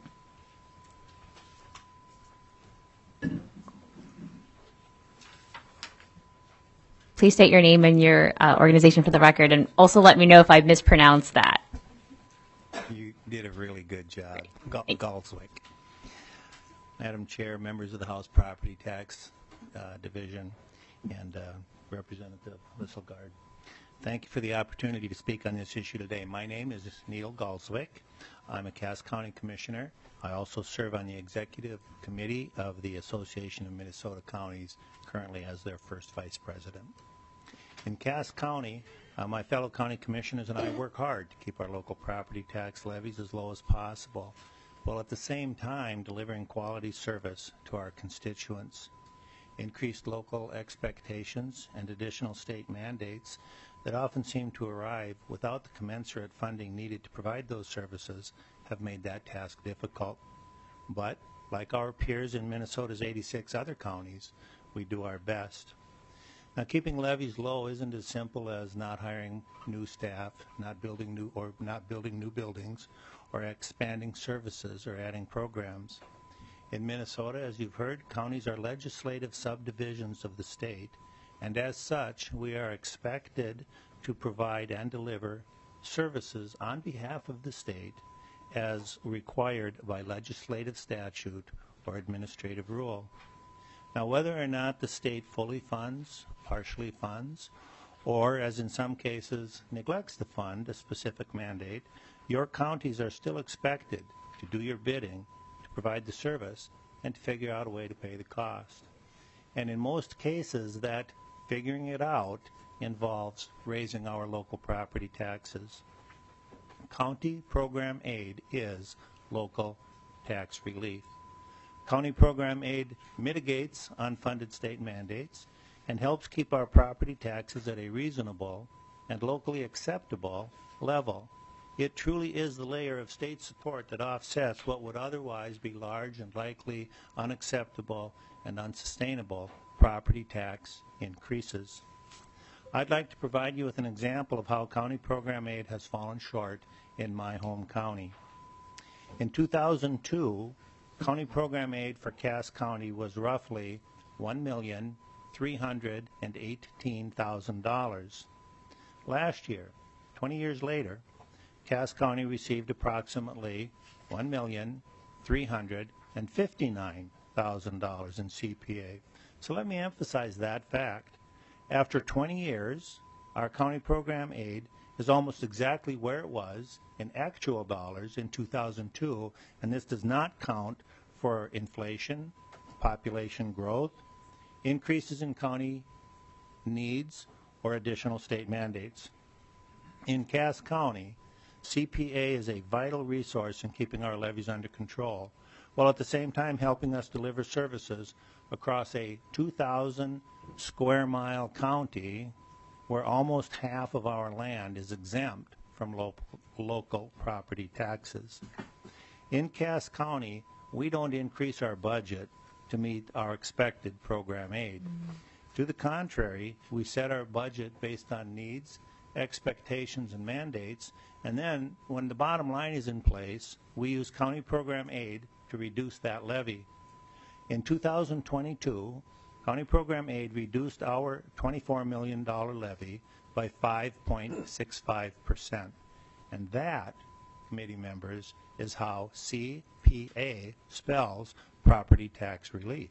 Please state your name and your uh, organization for the record, and also let me know if I mispronounced that. You did a really good job. Gal- Galswick. Madam Chair, members of the House Property Tax uh, Division, and uh, Representative Lisselgard. Thank you for the opportunity to speak on this issue today. My name is Neil Galswick. I'm a Cass County Commissioner. I also serve on the Executive Committee of the Association of Minnesota Counties, currently as their first Vice President. In Cass County, uh, my fellow county commissioners and I work hard to keep our local property tax levies as low as possible, while at the same time delivering quality service to our constituents. Increased local expectations and additional state mandates that often seem to arrive without the commensurate funding needed to provide those services have made that task difficult. But, like our peers in Minnesota's eighty-six other counties, we do our best. Now, keeping levies low isn't as simple as not hiring new staff, not building new or not building new buildings, or expanding services or adding programs. In Minnesota, as you've heard, counties are legislative subdivisions of the state, and as such, we are expected to provide and deliver services on behalf of the state as required by legislative statute or administrative rule. Now, whether or not the state fully funds, partially funds, or, as in some cases, neglects to fund a specific mandate, your counties are still expected to do your bidding, to provide the service, and to figure out a way to pay the cost. And in most cases, that figuring it out involves raising our local property taxes. County program aid is local tax relief. County program aid mitigates unfunded state mandates and helps keep our property taxes at a reasonable and locally acceptable level. It truly is the layer of state support that offsets what would otherwise be large and likely unacceptable and unsustainable property tax increases. I'd like to provide you with an example of how county program aid has fallen short in my home county. In two thousand two, county program aid for Cass County was roughly one million three hundred eighteen thousand dollars. Last year, twenty years later, Cass County received approximately one million three hundred fifty-nine thousand dollars in C P A. So let me emphasize that fact. After twenty years, our county program aid is almost exactly where it was in actual dollars in two thousand two, and this does not count for inflation, population growth, increases in county needs, or additional state mandates. In Cass County, C P A is a vital resource in keeping our levies under control, while at the same time helping us deliver services across a two thousand square mile county where almost half of our land is exempt from lo- local property taxes. In Cass County, we don't increase our budget to meet our expected program aid. Mm-hmm. To the contrary, we set our budget based on needs expectations and mandates. And then when the bottom line is in place, we use county program aid to reduce that levy. In two thousand twenty-two, county program aid reduced our twenty-four million dollar levy by five point six five percent. And that, committee members, is how C P A spells property tax relief.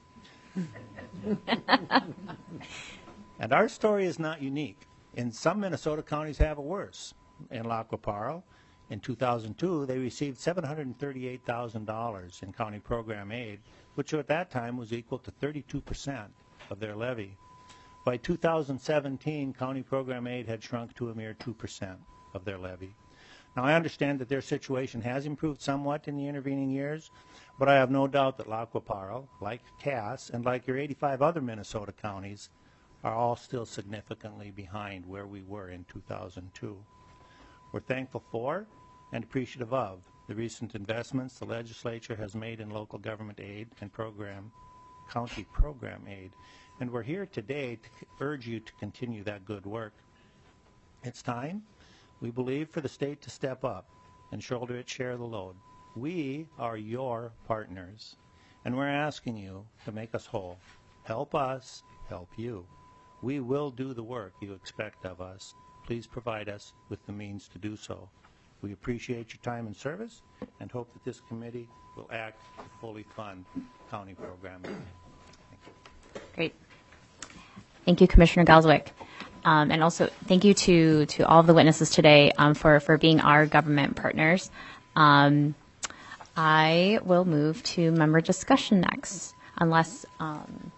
And our story is not unique. In some Minnesota counties have it worse. In Lac La Parle, in two thousand two, they received seven hundred thirty-eight thousand dollars in county program aid, which at that time was equal to thirty-two percent of their levy. By two thousand seventeen, county program aid had shrunk to a mere two percent of their levy. Now, I understand that their situation has improved somewhat in the intervening years, but I have no doubt that Lac La Parle, like Cass, and like your eighty-five other Minnesota counties, are all still significantly behind where we were in two thousand two. We're thankful for and appreciative of the recent investments the legislature has made in local government aid and program, county program aid, and we're here today to urge you to continue that good work. It's time, we believe, for the state to step up and shoulder its share of the load. We are your partners, and we're asking you to make us whole. Help us, help you. We will do the work you expect of us. Please provide us with the means to do so. We appreciate your time and service and hope that this committee will act to fully fund county programming. Great. Thank you, Commissioner Galswick. Um, and also thank you to, to all of the witnesses today um, for, for being our government partners. Um, I will move to member discussion next, unless, um,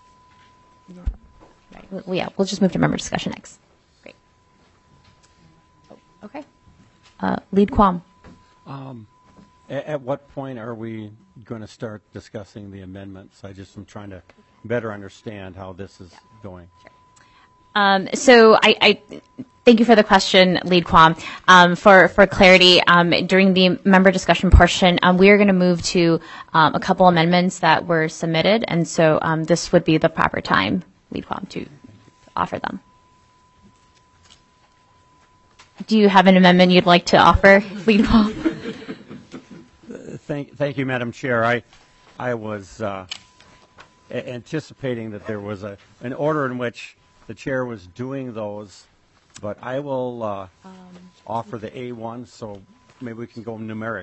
right, well, yeah, we'll just move to member discussion next. Great. Oh, okay. Uh, Lead Quam. Um, at, at what point are we going to start discussing the amendments? I just am trying to better understand how this is going. Sure. Um, so I, I thank you for the question, Lead Quam. Um, for, for clarity, um, during the member discussion portion, um, we are going to move to um, a couple amendments that were submitted, and so um, this would be the proper time, Lead Quam, to offer them. Do you have an amendment you'd like to offer, Lead Quam? Thank, thank you, Madam Chair. I, I was uh, a- anticipating that there was a an order in which the chair was doing those, but I will uh, um, offer the A one, so maybe we can go numeric.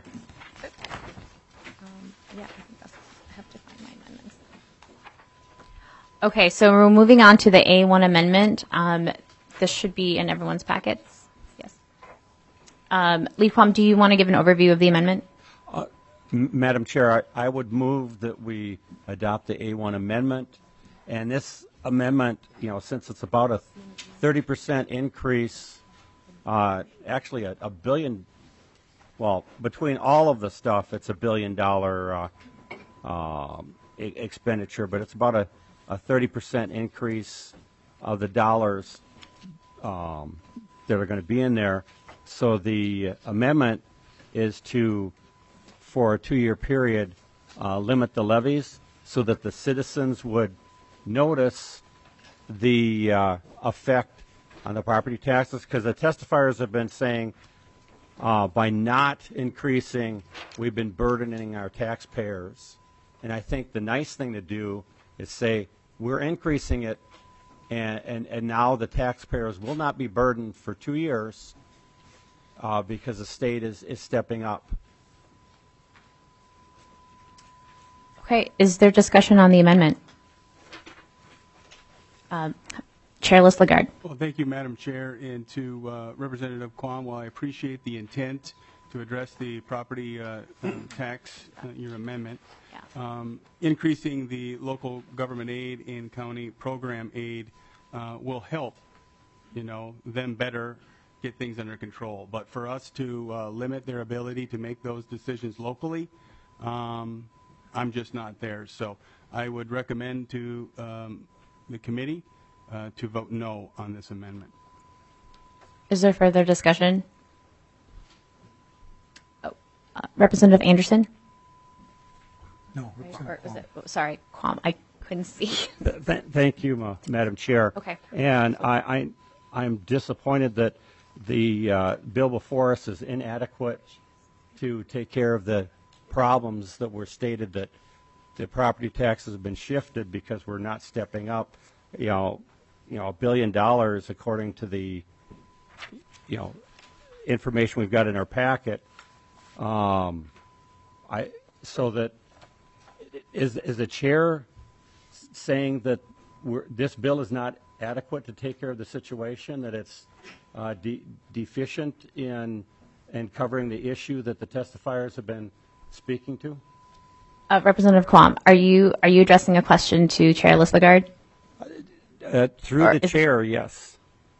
Um, yeah, I think that's, I have to find my amendments. Okay, so we're moving on to the A one amendment. Um, this should be in everyone's packets. Yes. Um, Lead Quam, do you want to give an overview of the amendment? Uh, M- Madam Chair, I, I would move that we adopt the A one amendment, and this amendment, you know, since it's about a thirty percent increase, uh, actually a, a billion, well, between all of the stuff, it's a billion dollar uh, uh, e- expenditure, but it's about a, a thirty percent increase of the dollars um, that are going to be in there. So the amendment is to, for a two-year period, uh, limit the levies so that the citizens would notice the uh, effect on the property taxes, because the testifiers have been saying uh, by not increasing, we've been burdening our taxpayers. And I think the nice thing to do is say we're increasing it, and, and, and now the taxpayers will not be burdened for two years uh, because the state is, is stepping up. Okay, is there discussion on the amendment? Um, Chairless Lagarde. Well, thank you, Madam Chair, and to uh, Representative Quam. While I appreciate the intent to address the property uh, um, tax, uh, your amendment, yeah. um, increasing the local government aid and county program aid uh, will help, you know, them better get things under control. But for us to uh, limit their ability to make those decisions locally, um, I'm just not there. So I would recommend to um, the committee uh, to vote no on this amendment. Is there further discussion? Oh, uh, Representative Anderson? No. Or was it, oh, sorry, Quam, I couldn't see. Th- th- thank you, Ma- Madam Chair. Okay. And I, I, I'm disappointed that the uh, bill before us is inadequate to take care of the problems that were stated, that the property taxes have been shifted because we're not stepping up, you know, you know, a billion dollars according to the, you know, information we've got in our packet. Um, I so that is is the chair saying that we're, this bill is not adequate to take care of the situation, that it's uh, de deficient in in covering the issue that the testifiers have been speaking to? Uh, Representative Quam, are you are you addressing a question to Chair Lislegard? Uh, through Or the is- chair, yes.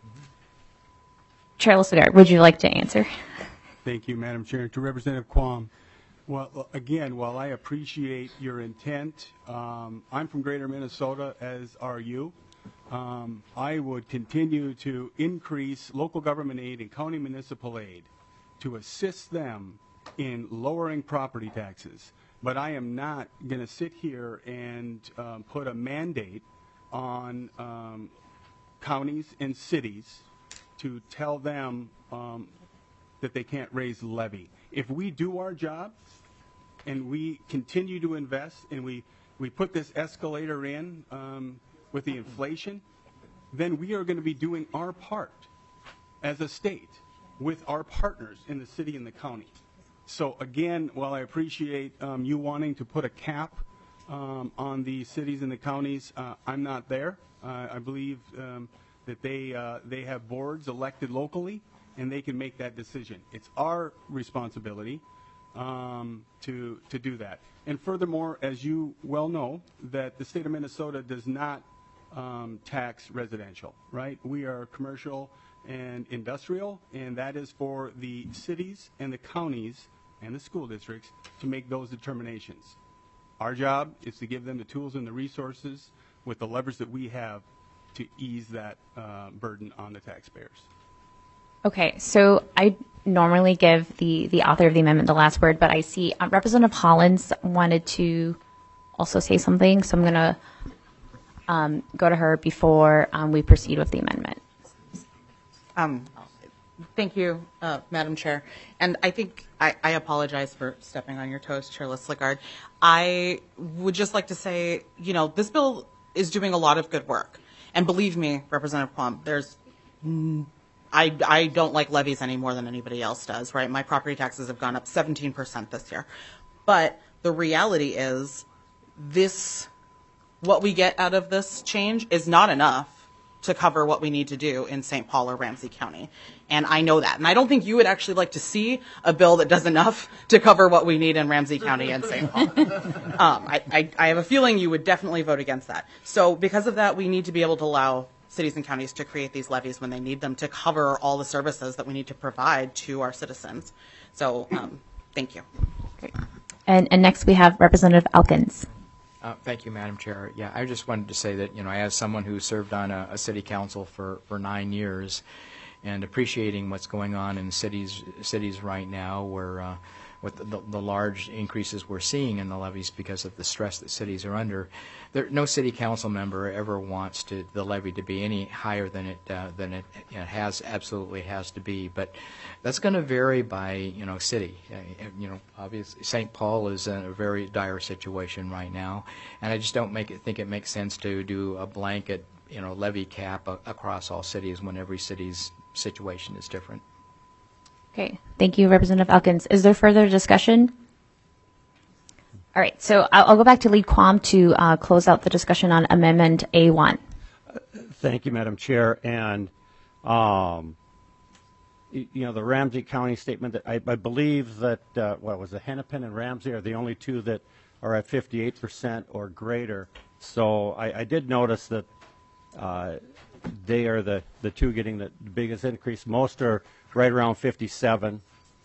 Chair Lislegard, would you like to answer? Thank you, Madam Chair. To Representative Quam, well, again, while I appreciate your intent, um, I'm from Greater Minnesota, as are you. Um, I would continue to increase local government aid and county municipal aid to assist them in lowering property taxes. But I am not going to sit here and um, put a mandate on um, counties and cities to tell them um, that they can't raise the levy. If we do our job and we continue to invest and we, we put this escalator in um, with the inflation, then we are going to be doing our part as a state with our partners in the city and the county. So again, while I appreciate um, you wanting to put a cap um, on the cities and the counties, uh, I'm not there. Uh, I believe um, that they, uh, they have boards elected locally, and they can make that decision. It's our responsibility um, to, to do that. And furthermore, as you well know, that the state of Minnesota does not um, tax residential, right? We are commercial and industrial, and that is for the cities and the counties and the school districts to make those determinations. Our job is to give them the tools and the resources with the levers that we have to ease that uh, burden on the taxpayers. Okay, so I normally give the, the author of the amendment the last word, but I see uh, Representative Hollins wanted to also say something, so I'm going to um, go to her before um, we proceed with the amendment. Um, thank you, uh, Madam Chair. And I think I, I apologize for stepping on your toes, Chair Lislegard. I would just like to say, you know, this bill is doing a lot of good work. And believe me, Representative Plum, there's, mm, I, I don't like levies any more than anybody else does, right? My property taxes have gone up seventeen percent this year. But the reality is this, what we get out of this change is not enough to cover what we need to do in Saint Paul or Ramsey County. And I know that. And I don't think you would actually like to see a bill that does enough to cover what we need in Ramsey County and Saint Paul. um, I, I, I have a feeling you would definitely vote against that. So because of that, we need to be able to allow cities and counties to create these levies when they need them to cover all the services that we need to provide to our citizens. So um, thank you. Great. And, and next we have Representative Elkins. Uh, thank you, Madam Chair. Yeah, I just wanted to say that, you know, as someone who served on a, a city council for, for nine years and appreciating what's going on in cities cities right now, where uh, with the, the, the large increases we're seeing in the levies because of the stress that cities are under, there, no city council member ever wants to, the levy to be any higher than it uh, than it, it has absolutely has to be. But that's going to vary by, you know, city. Uh, you know, obviously Saint Paul is in a very dire situation right now, and I just don't make it think it makes sense to do a blanket, you know, levy cap a, across all cities when every city's situation is different. Okay, thank you, Representative Elkins. Is there further discussion? All right, so I'll, I'll go back to Lead Quam to uh, close out the discussion on Amendment A one. Thank you, Madam Chair. And, um, y- you know, the Ramsey County statement that I, I believe that, uh, what was it, Hennepin and Ramsey are the only two that are at fifty-eight percent or greater. So I, I did notice that uh, they are the, the two getting the biggest increase. Most are right around fifty-seven,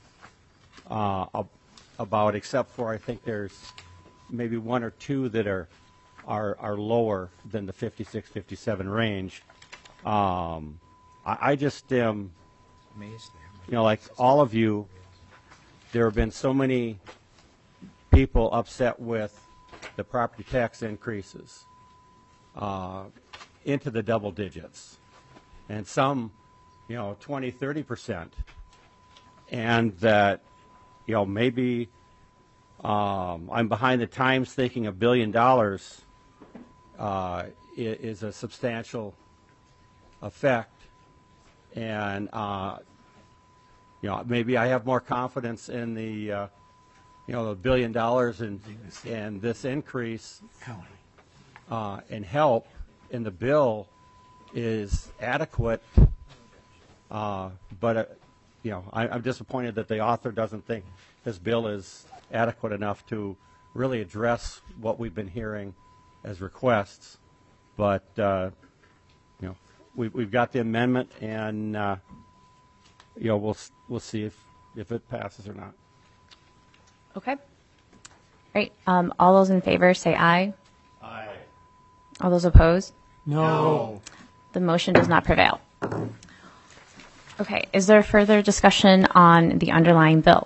uh, ab- about, except for I think there's maybe one or two that are are, are lower than the fifty-six, fifty-seven range. Um, I, I just am, you know, like all of you, there have been so many people upset with the property tax increases uh, into the double digits. and some, you know, twenty, thirty percent. And that, you know, maybe um, I'm behind the times thinking a billion dollars uh, is a substantial effect. And, uh, you know, maybe I have more confidence in the, uh, you know, the billion dollars and, and this increase uh, and help in the bill is adequate. Uh, but, uh, you know, I, I'm disappointed that the author doesn't think this bill is adequate enough to really address what we've been hearing as requests. But, uh, you know, we've, we've got the amendment, and, uh, you know, we'll, we'll see if, if it passes or not. Okay. Great. Um, all those in favor say aye. Aye. All those opposed? No. The motion does not prevail. Okay. Is there further discussion on the underlying bill?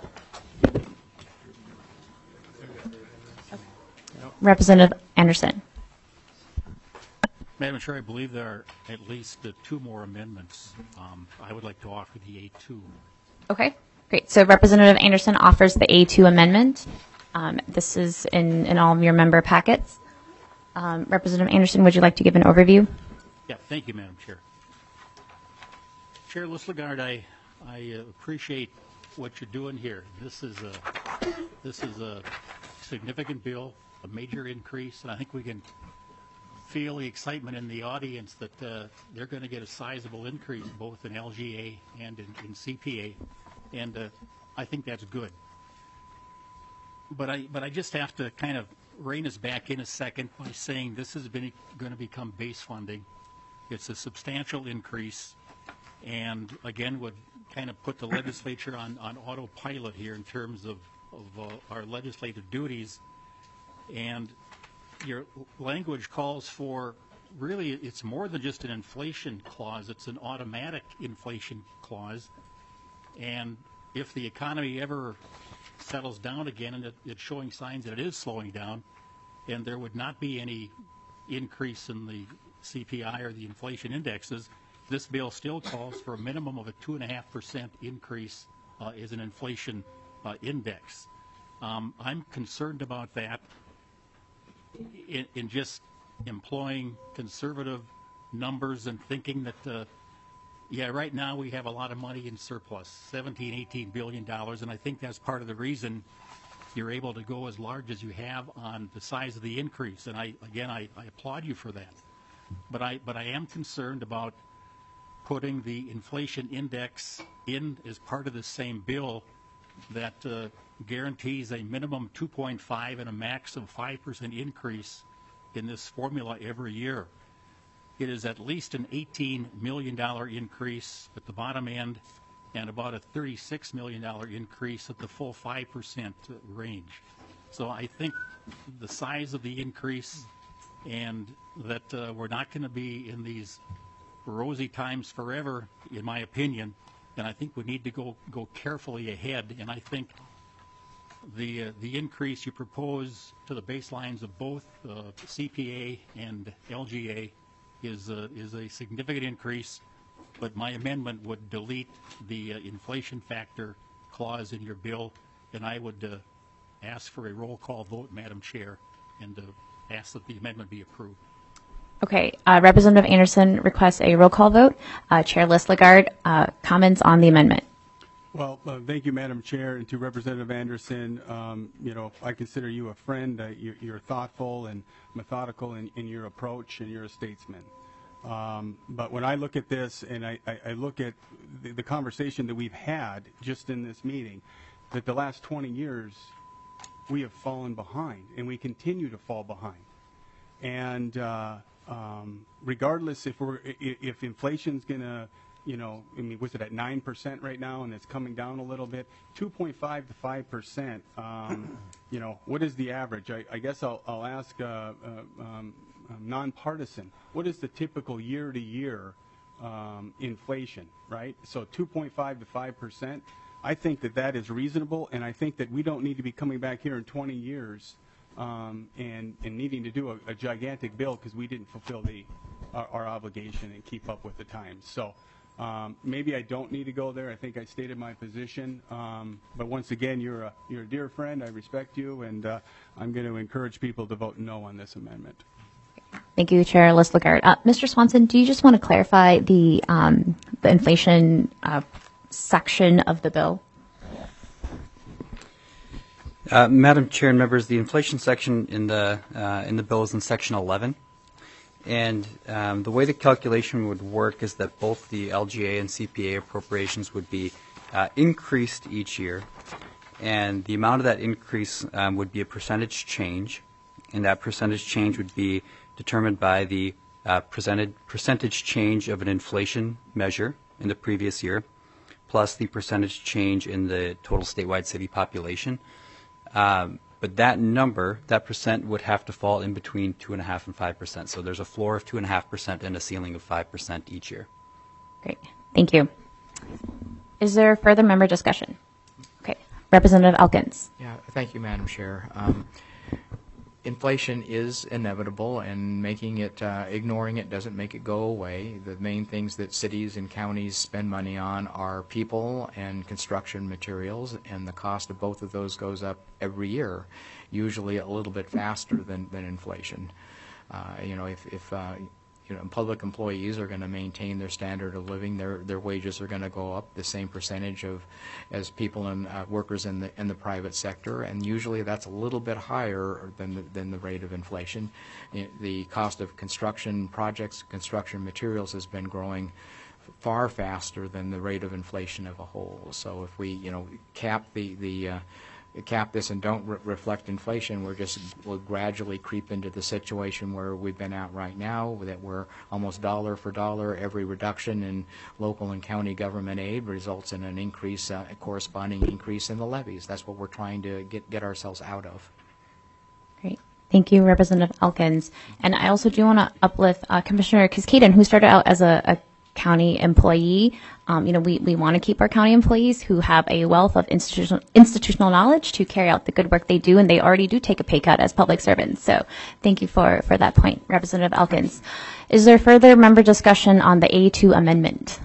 Representative Anderson. Madam Chair, I believe there are at least uh, two more amendments. Um, I would like to offer the A two. Okay, great. So Representative Anderson offers the A two amendment. Um, this is in, in all of your member packets. Um, Representative Anderson, would you like to give an overview? Yeah, thank you, Madam Chair. Chair Lislegard, I, I uh, appreciate what you're doing here. This is a, this is a significant bill, a major increase, and I think we can feel the excitement in the audience that uh, they're going to get a sizable increase both in L G A and in, in C P A, and uh, I think that's good. But I, but I just have to kind of rein us back in a second by saying this is been, going to become base funding. It's a substantial increase, and again would kind of put the legislature on, on autopilot here in terms of, of uh, our legislative duties. And your language calls for, really, it's more than just an inflation clause. It's an automatic inflation clause. And if the economy ever settles down again, and it, it's showing signs that it is slowing down, and there would not be any increase in the C P I or the inflation indexes, this bill still calls for a minimum of a two and a half percent increase uh, as an inflation uh, index. Um, I'm concerned about that. In, in just employing conservative numbers and thinking that, uh, yeah, right now we have a lot of money in surplus, seventeen, eighteen billion dollars, and I think that's part of the reason you're able to go as large as you have on the size of the increase. And I, again, I, I applaud you for that. But I, but I am concerned about putting the inflation index in as part of the same bill that uh, guarantees a minimum two point five and a max of five percent increase in this formula every year. It is at least an eighteen million dollars increase at the bottom end and about a thirty-six million dollars increase at the full five percent range. So I think the size of the increase and that uh, we're not going to be in these rosy times forever, in my opinion, and I think we need to go go carefully ahead. And I think the uh, the increase you propose to the baselines of both uh, C P A and L G A is uh, is a significant increase. But my amendment would delete the uh, inflation factor clause in your bill, and I would uh, ask for a roll call vote, Madam Chair, and uh, ask that the amendment be approved. Okay. Uh, Representative Anderson requests a roll call vote. Uh, Chair Lislegard, uh, comments on the amendment. Well, uh, thank you, Madam Chair, and to Representative Anderson. Um, you know, I consider you a friend. Uh, you're, you're thoughtful and methodical in, in your approach, and you're a statesman. Um, but when I look at this and I, I, I look at the, the conversation that we've had just in this meeting, that the last twenty years we have fallen behind, and we continue to fall behind. And uh, um, regardless if we're if, if inflation's going to, you know, I mean, what's it at nine percent right now, and it's coming down a little bit, two point five to five percent. Um, you know, what is the average? I, I guess I'll, I'll ask uh, uh, um, um, nonpartisan. What is the typical year-to-year um, inflation? Right. So two point five to five percent. I think that that is reasonable, and I think that we don't need to be coming back here in twenty years um, and and needing to do a, a gigantic bill because we didn't fulfill the our, our obligation and keep up with the times. So um, maybe I don't need to go there. I think I stated my position. Um, but once again, you're a, you're a dear friend. I respect you, and uh, I'm going to encourage people to vote no on this amendment. Thank you, Chair Liz Lagarde. Uh, Mister Swanson, do you just want to clarify the um, the inflation uh, section of the bill? Uh, Madam Chair and members, the inflation section in the uh, in the bill is in section eleven, and um, the way the calculation would work is that both the L G A and C P A appropriations would be uh, increased each year, and the amount of that increase um, would be a percentage change, and that percentage change would be determined by the uh, presented percentage change of an inflation measure in the previous year, plus the percentage change in the total statewide city population. Um, but that number, that percent, would have to fall in between two and a half and five percent. So there's a floor of two and a half percent and a ceiling of five percent each year. Great, thank you. Is there further member discussion? Okay, Representative Elkins. Yeah, thank you, Madam Chair. Um, Inflation is inevitable, and making it, uh, ignoring it doesn't make it go away. The main things that cities and counties spend money on are people and construction materials, and the cost of both of those goes up every year, usually a little bit faster than, than inflation. Uh, you know, if, if uh, you know, public employees are going to maintain their standard of living, their their wages are going to go up the same percentage of as people and uh, workers in the in the private sector, and usually that's a little bit higher than the, than the rate of inflation. The cost of construction projects, construction materials has been growing far faster than the rate of inflation of a whole. So if we, you know, cap the the uh, cap this and don't re reflect inflation, we're just we'll gradually creep into the situation where we've been at right now, that we're almost dollar for dollar. Every reduction in local and county government aid results in an increase, uh, a corresponding increase in the levies. That's what we're trying to get get ourselves out of. Great. Thank you, Representative Elkins. And I also do want to uplift uh, Commissioner Kiskaden, who started out as a, a county employee. Um, you know, we, we want to keep our county employees who have a wealth of institutional institutional knowledge to carry out the good work they do, and they already do take a pay cut as public servants. So thank you for, for that point, Representative Elkins. Is there further member discussion on the A two amendment?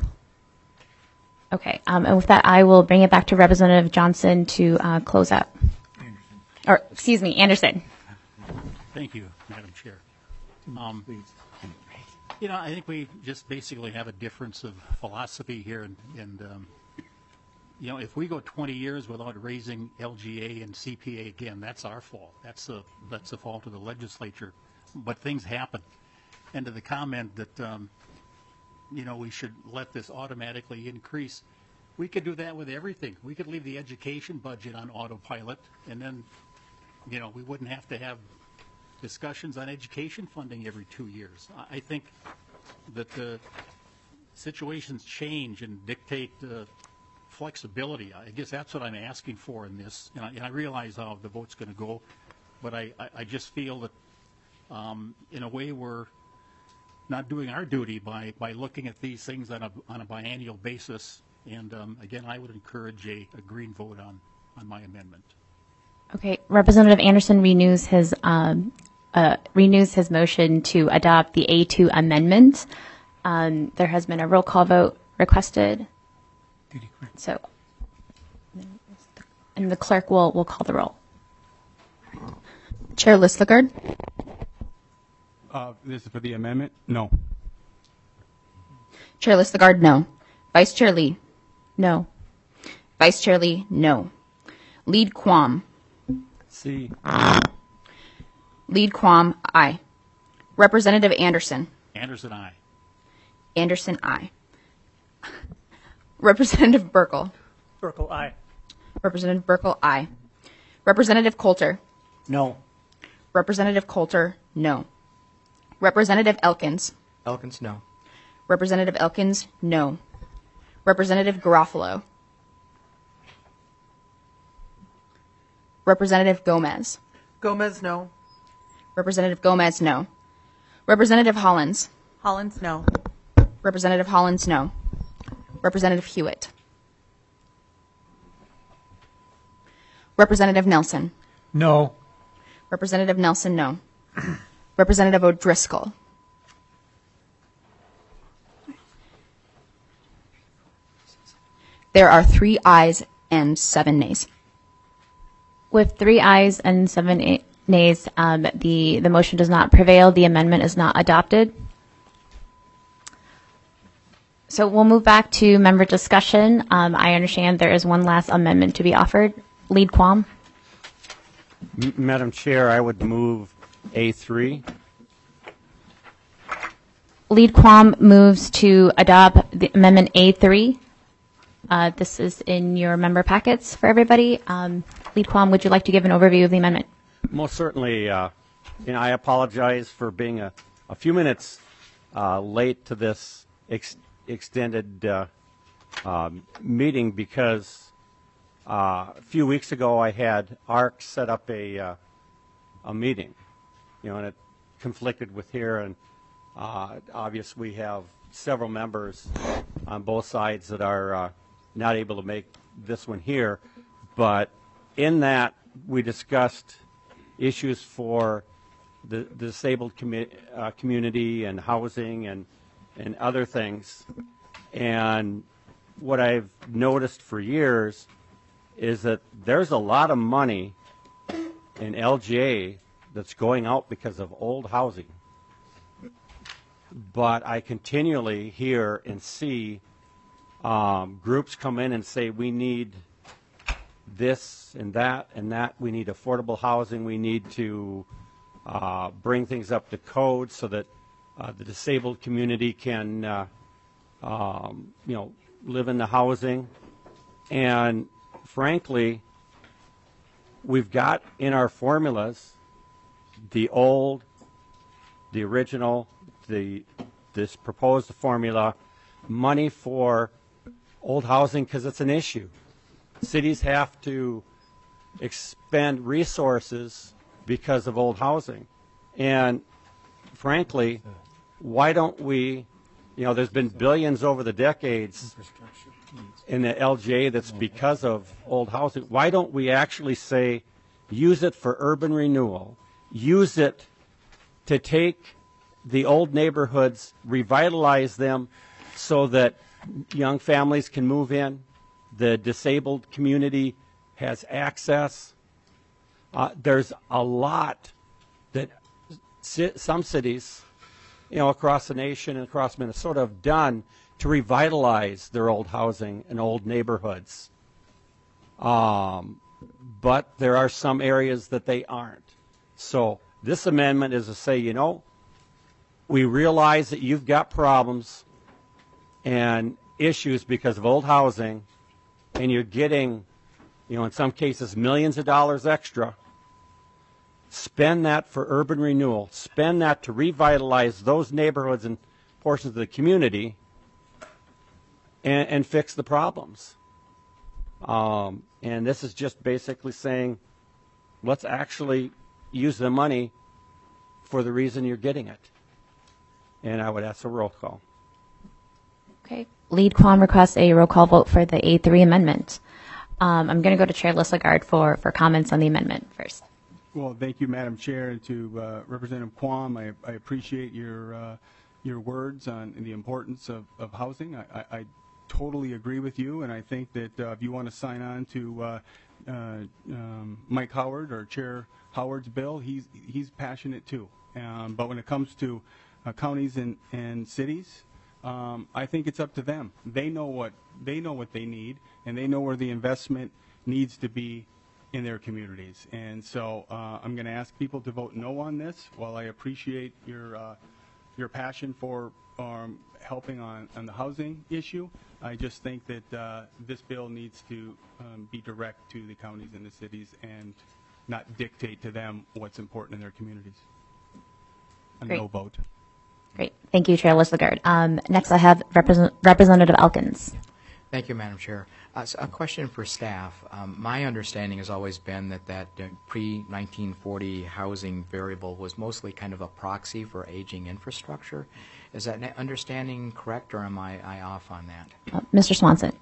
Okay, um, and with that, I will bring it back to Representative Johnson to uh, close out. Anderson. Or, excuse me, Anderson. Thank you, Madam Chair. Um, You know, I think we just basically have a difference of philosophy here, and, and um, you know, if we go twenty years without raising L G A and C P A again, that's our fault. That's the that's the fault of the legislature. But things happen. And to the comment that um, you know, we should let this automatically increase, we could do that with everything. We could leave the education budget on autopilot, and then, you know, we wouldn't have to have discussions on education funding every two years. I think that the situations change and dictate uh, flexibility. I guess that's what I'm asking for in this. And I, and I realize how the vote's going to go, but I, I, I just feel that um, in a way we're not doing our duty by, by looking at these things on a, on a biennial basis. And um, again, I would encourage a, a green vote on, on my amendment. Okay, Representative Anderson renews his um, uh, renews his motion to adopt the A two amendment. Um, there has been a roll call vote requested. So, and the clerk will will call the roll. Chair Liz Lagarde. Uh, this is for the amendment. No. Chair Liz Lagarde, no. Vice Chair Lee. No. Vice Chair Lee, no. Lead Quam. C. Lead Quam, aye. Representative Anderson. Anderson, aye. Anderson, aye. Representative Burkle. Burkle, aye. Representative Burkle, aye. Representative Coulter. No. Representative Coulter, no. Representative Elkins. Elkins, no. Representative Elkins, no. Representative Garofalo. Representative Gomez. Gomez, no. Representative Gomez, no. Representative Hollins. Hollins, no. Representative Hollins, no. Representative Hewitt. Representative Nelson. No. Representative Nelson, no. Representative O'Driscoll. There are three ayes and seven nays. With three ayes and seven a- nays, um, the, the motion does not prevail. The amendment is not adopted. So we'll move back to member discussion. Um, I understand there is one last amendment to be offered. Lead Quam. M- Madam Chair, I would move A three. Lead Quam moves to adopt the amendment A three. Uh, this is in your member packets for everybody. Um, Lead Quam, would you like to give an overview of the amendment? Most certainly. Uh, you know, I apologize for being a, a few minutes uh, late to this ex- extended uh, um, meeting because uh, a few weeks ago I had A R C set up a uh, a meeting, you know, and it conflicted with here, and uh, obviously we have several members on both sides that are uh, not able to make this one here, but in that we discussed issues for the, the disabled commu- uh, community and housing and and other things. And what I've noticed for years is that there's a lot of money in L G A that's going out because of old housing. But I continually hear and see um, groups come in and say, we need this and that and that. We need affordable housing. We need to uh, bring things up to code so that uh, the disabled community can, uh, um, you know, live in the housing. And frankly, we've got in our formulas the old, the original, the this proposed formula, money for old housing because it's an issue. Cities have to expend resources because of old housing. And frankly, why don't we, you know, there's been billions over the decades in the L G A that's because of old housing. Why don't we actually say, use it for urban renewal, use it to take the old neighborhoods, revitalize them so that young families can move in, the disabled community has access. Uh, there's a lot that ci- some cities, you know, across the nation and across Minnesota have done to revitalize their old housing and old neighborhoods. Um, but there are some areas that they aren't. So this amendment is to say, you know, we realize that you've got problems and issues because of old housing, and you're getting, you know, in some cases, millions of dollars extra. Spend that for urban renewal. Spend that to revitalize those neighborhoods and portions of the community and, and fix the problems. Um, and this is just basically saying, let's actually use the money for the reason you're getting it. And I would ask a roll call. Okay. Lead Quam requests a roll call vote for the A three amendment. Um, I'm going to go to Chair Lislegard for, for comments on the amendment first. Well, thank you, Madam Chair, and to uh, Representative Quam. I, I appreciate your uh, your words on the importance of, of housing. I, I, I totally agree with you, and I think that uh, if you want to sign on to uh, uh, um, Mike Howard or Chair Howard's bill, he's he's passionate too. Um, but when it comes to uh, counties and, and cities, um, I think it's up to them. They know what they know what they need, and they know where the investment needs to be in their communities. And so uh, I'm going to ask people to vote no on this. While I appreciate your uh, your passion for um, helping on, on the housing issue, I just think that uh, this bill needs to um, be direct to the counties and the cities and not dictate to them what's important in their communities. A Great. no vote. Great. Thank you, Chair Lislegard. Um, next, I have Represent- Representative Elkins. Thank you, Madam Chair. Uh, so a question for staff. Um, my understanding has always been that that uh, pre nineteen forty housing variable was mostly kind of a proxy for aging infrastructure. Is that na- understanding correct, or am I, I off on that? Uh, Mister Swanson.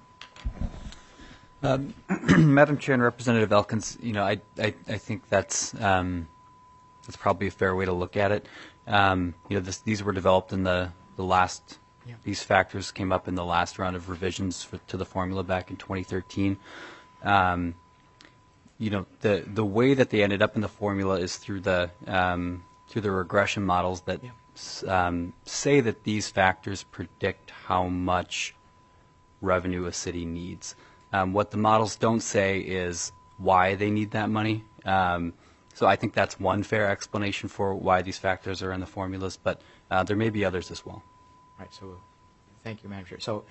Um, Madam Chair and Representative Elkins, you know, I, I, I think that's um, that's probably a fair way to look at it. Um, you know, this, these were developed in the, the last These factors came up in the last round of revisions for, to the formula back in twenty thirteen. Um, you know, the the way that they ended up in the formula is through the um, through the regression models that s- um, say that these factors predict how much revenue a city needs. Um, what the models don't say is why they need that money. Um, so I think that's one fair explanation for why these factors are in the formulas, but uh, there may be others as well. Right, so thank you, Madam Chair. So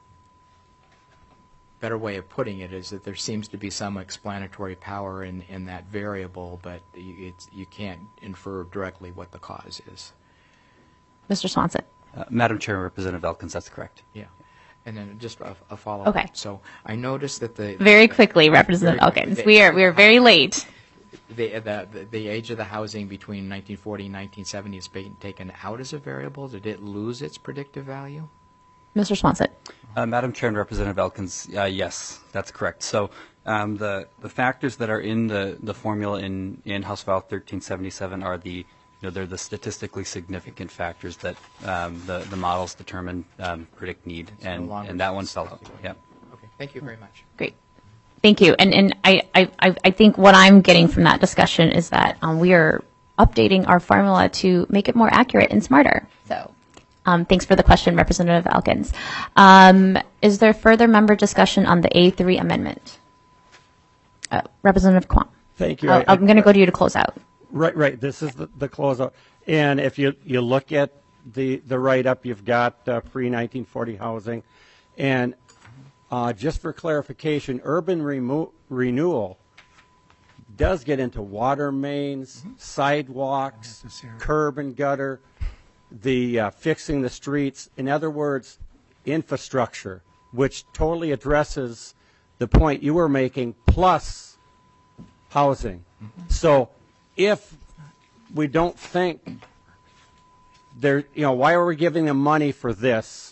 better way of putting it is that there seems to be some explanatory power in, in that variable, but you, it's, you can't infer directly what the cause is. Mister Swanson. Uh, Madam Chair, Representative Elkins, that's correct. Yeah. And then just a, a follow-up. Okay. So I noticed that the... Very quickly, Representative very Elkins. quickly, We are we are very late. The, the, the, the age of the housing between nineteen forty and nineteen seventy is being taken out as a variable. Did it lose its predictive value? Mister Swanson. Uh, Madam Chair and Representative Elkins, uh, yes, that's correct. So um, the the factors that are in the, the formula in, in House File thirteen seventy-seven are the, you know, they're the statistically significant factors that um, the, the models determine um, predict need, It's no and, longer and that one fell out. Yep. Okay, thank you very much. Great. Thank you. And and I, I, I think what I'm getting from that discussion is that um, we are updating our formula to make it more accurate and smarter. So um, thanks for the question, Representative Elkins. Um, is there further member discussion on the A three amendment? Uh, Representative Kwong. Thank you. Uh, I- I'm going to go to you to close out. Right, right. This is the, the closeout. And if you, you look at the, the write-up, you've got uh, pre nineteen forty housing. And uh, just for clarification, urban remo- renewal does get into water mains, sidewalks, curb and gutter, the uh, fixing the streets. In other words, infrastructure, which totally addresses the point you were making, plus housing. So if we don't think there, you know, why are we giving them money for this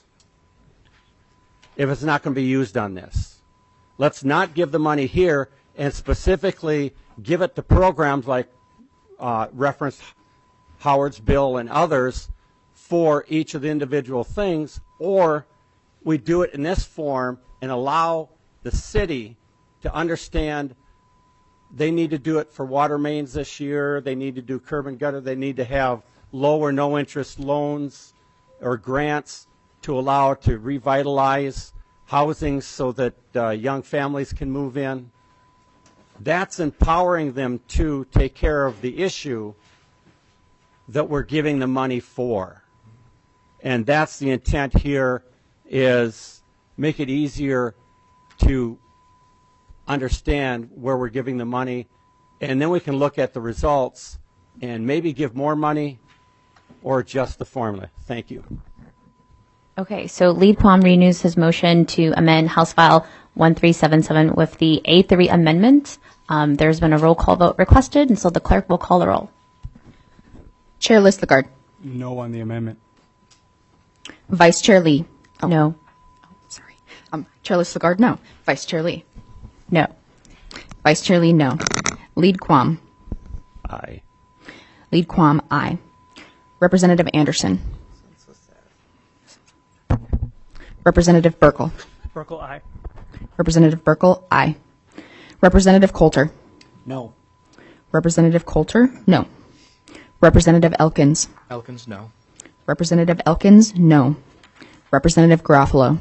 if it's not going to be used on this? Let's not give the money here and specifically give it to programs like uh, reference Howard's bill and others for each of the individual things, or we do it in this form and allow the city to understand they need to do it for water mains this year, they need to do curb and gutter, they need to have low or no interest loans or grants to allow to revitalize housing so that uh, young families can move in. That's empowering them to take care of the issue that we're giving the money for. And that's the intent here, is make it easier to understand where we're giving the money, and then we can look at the results and maybe give more money or adjust the formula. Thank you. Okay, so Lead Quam renews his motion to amend House File one three seven seven with the A three amendment. Um, there's been a roll call vote requested, and so the clerk will call the roll. Chair Listagard. No on the amendment. Vice Chair Lee. Oh. No. Sorry. Um, Chair Listagard, no. Vice Chair Lee. No. Vice Chair Lee, no. Lead Quam. Aye. Lead Quam, aye. Representative Anderson. Representative Burkle. Burkle, aye. Representative Burkle, aye. Representative Coulter. No. Representative Coulter, no. Representative Elkins. Elkins, no. Representative Elkins, no. Representative Garofalo.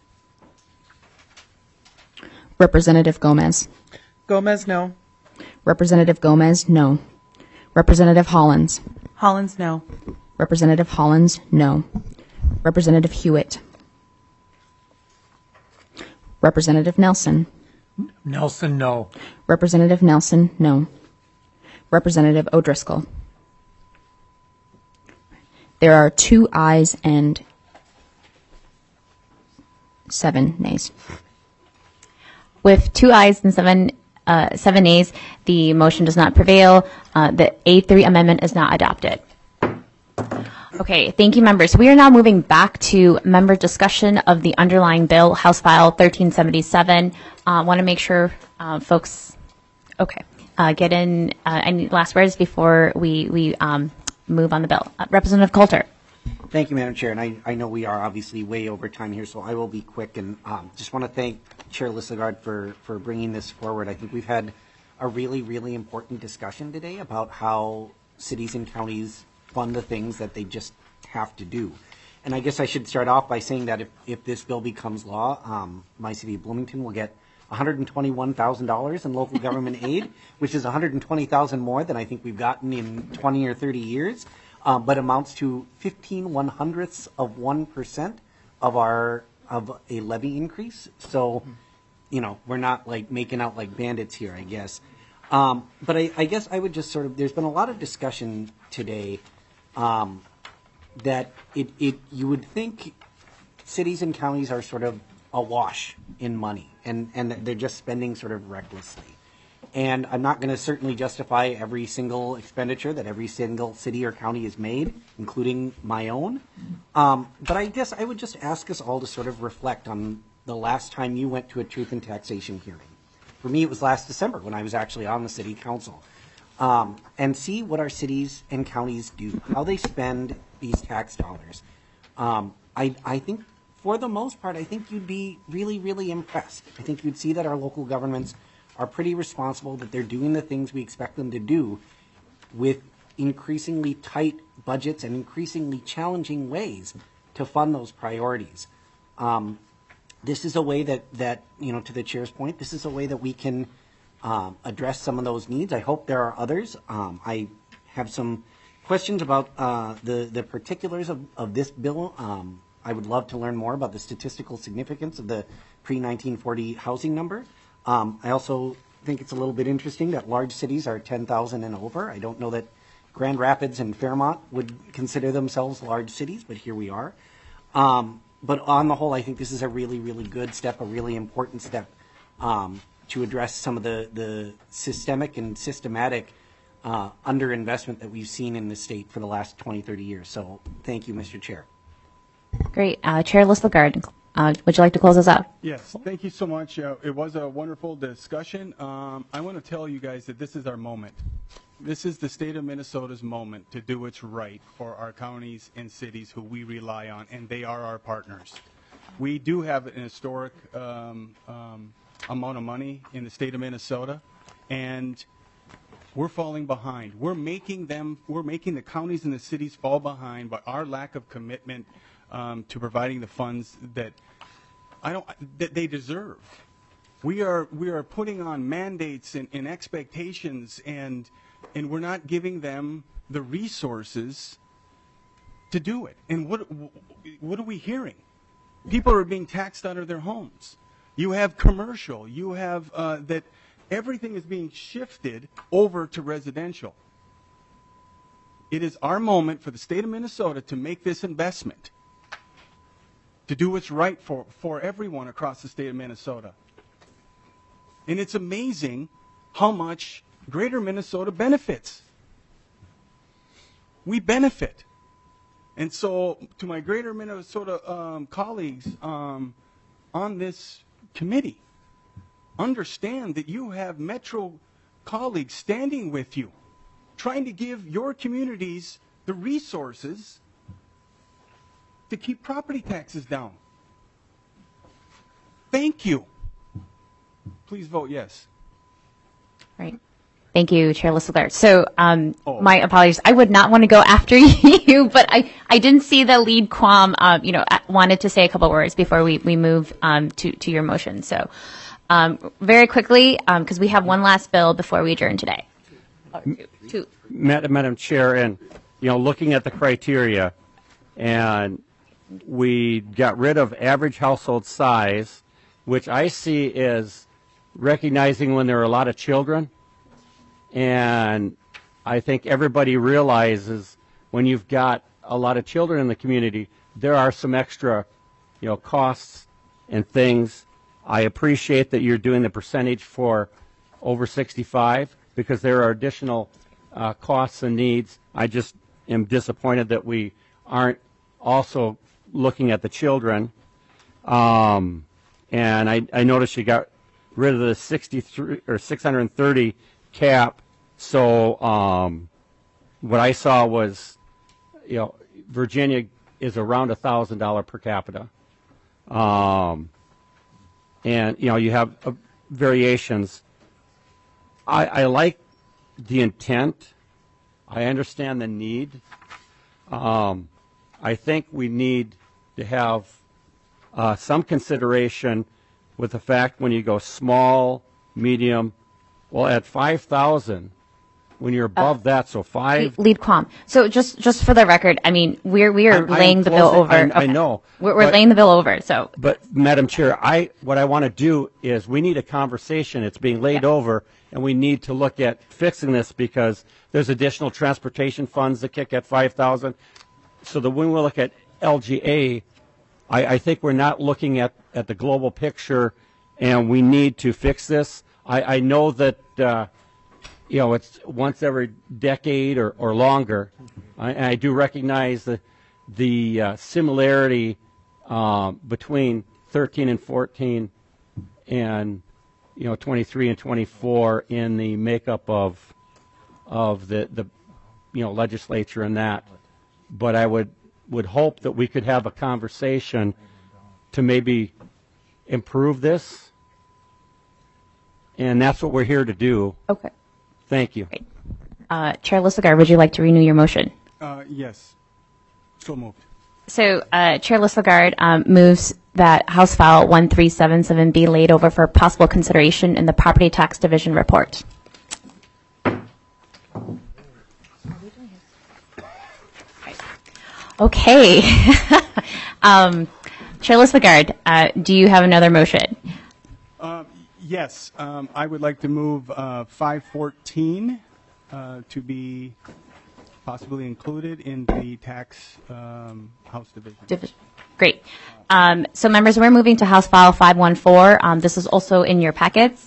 Representative Gomez. Gomez, no. Representative Gomez, no. Representative Hollins. Hollins, no. Representative Hollins, no. Representative Hewitt. Representative Nelson. Nelson, no. Representative Nelson, no. Representative O'Driscoll. There are two ayes and seven nays. With two ayes and seven uh, seven nays, the motion does not prevail. Uh, the A three amendment is not adopted. Okay, thank you, members. We are now moving back to member discussion of the underlying bill, House File thirteen seventy-seven. I uh, want to make sure uh, folks, okay, uh, get in uh, any last words before we, we um, move on the bill. Uh, Representative Coulter. Thank you, Madam Chair. And I, I know we are obviously way over time here, so I will be quick. And um, just want to thank Chair Lissegard for, for bringing this forward. I think we've had a really, really important discussion today about how cities and counties fund the things that they just have to do. And I guess I should start off by saying that if, if this bill becomes law, um, my city of Bloomington will get one hundred twenty-one thousand dollars in local government aid, which is one hundred twenty thousand dollars more than I think we've gotten in twenty or thirty years, um, but amounts to fifteen one hundredths of one percent of our of a levy increase. So, you know, we're not like making out like bandits here, I guess. Um, but I, I guess I would just sort of, there's been a lot of discussion today um, that it, it you would think cities and counties are sort of awash in money, and, and they're just spending sort of recklessly. And I'm not going to certainly justify every single expenditure that every single city or county has made, including my own. Um, but I guess I would just ask us all to sort of reflect on the last time you went to a truth and taxation hearing. For me, it was last December when I was actually on the city council. Um, and see what our cities and counties do, how they spend these tax dollars. Um, I, I think, for the most part, I think you'd be really, really impressed. I think you'd see that our local governments are pretty responsible, that they're doing the things we expect them to do with increasingly tight budgets and increasingly challenging ways to fund those priorities. Um, this is a way that, that, you know, to the chair's point, this is a way that we can um, address some of those needs. I hope there are others. Um, I have some questions about uh, the, the particulars of, of this bill. Um, I would love to learn more about the statistical significance of the pre nineteen forty housing number. Um, I also think it's a little bit interesting that large cities are ten thousand and over. I don't know that Grand Rapids and Fairmont would consider themselves large cities, but here we are. Um, but on the whole, I think this is a really, really good step, a really important step um, to address some of the, the systemic and systematic uh, underinvestment that we've seen in the state for the last twenty, thirty years. So thank you, Mister Chair. Great. Uh, Chair Lissegard, uh, would you like to close us out? Yes, thank you so much. Uh, it was a wonderful discussion. Um, I want to tell you guys that this is our moment. This is the state of Minnesota's moment to do what's right for our counties and cities who we rely on, and they are our partners. We do have an historic um, um, amount of money in the state of Minnesota, and we're falling behind. We're making them, we're making the counties and the cities fall behind by our lack of commitment um, to providing the funds that I don't that they deserve. We are we are putting on mandates and, and expectations, and and we're not giving them the resources to do it. And what what are we hearing? People are being taxed out of their homes. You have commercial. You have uh, that everything is being shifted over to residential. It is our moment for the state of Minnesota to make this investment, to do what's right for, for everyone across the state of Minnesota. And it's amazing how much greater Minnesota benefits. We benefit. And so to my greater Minnesota um, colleagues um, on this committee, understand that you have Metro colleagues standing with you, trying to give your communities the resources to keep property taxes down. Thank you. Please vote yes. Right. Thank you, Chair Lissegard. So um, Oh. my apologies. I would not want to go after you, but I, I didn't see the lead quam, um, you know, wanted to say a couple words before we, we move um, to, to your motion. So um, very quickly, because we have one last bill before we adjourn today. Or two. two. Madam, Madam Chair, and, you know, looking at the criteria, and we got rid of average household size, which I see as recognizing when there are a lot of children. And I think everybody realizes when you've got a lot of children in the community, there are some extra, you know, costs and things. I appreciate that you're doing the percentage for over sixty-five because there are additional uh, costs and needs. I just am disappointed that we aren't also looking at the children. Um, and I, I noticed you got rid of the sixty-three or six hundred thirty cap. So um, what I saw was, you know, Virginia is around one thousand dollars per capita. Um, and, you know, you have uh, variations. I, I like the intent. I understand the need. Um, I think we need to have uh, some consideration with the fact when you go small, medium, well, at five thousand, when you're above that, so five. Lead quam. So just just for the record, I mean, we're we are I'm- I'm laying the bill closing- over. I- I Okay. know, We're, we're but- laying the bill over. So But, Madam Chair, I, what I want to do is we need a conversation. It's being laid over, and we need to look at fixing this because there's additional transportation funds that kick at five thousand. So that when we look at L G A, I, I think we're not looking at, at the global picture, and we need to fix this. I, I know that, uh, you know, it's once every decade or, or longer. I, I do recognize the, the uh, similarity um, between thirteen and fourteen and, you know, twenty-three and twenty-four in the makeup of, of the, the, you know, legislature and that. But I would, would hope that we could have a conversation to maybe improve this. And that's what we're here to do. Okay. Thank you. uh, Chair Lisagard, would you like to renew your motion? Uh, yes. So moved. So uh, Chair Lisagard um, moves that House File one three seven seven be laid over for possible consideration in the Property Tax Division report. Okay. um, Chair Lisagard, uh, do you have another motion? Um, Yes, um, I would like to move uh, five fourteen uh, to be possibly included in the tax um, House division. Division. Great. Um, so members, we're moving to House File five one four. Um, this is also in your packets.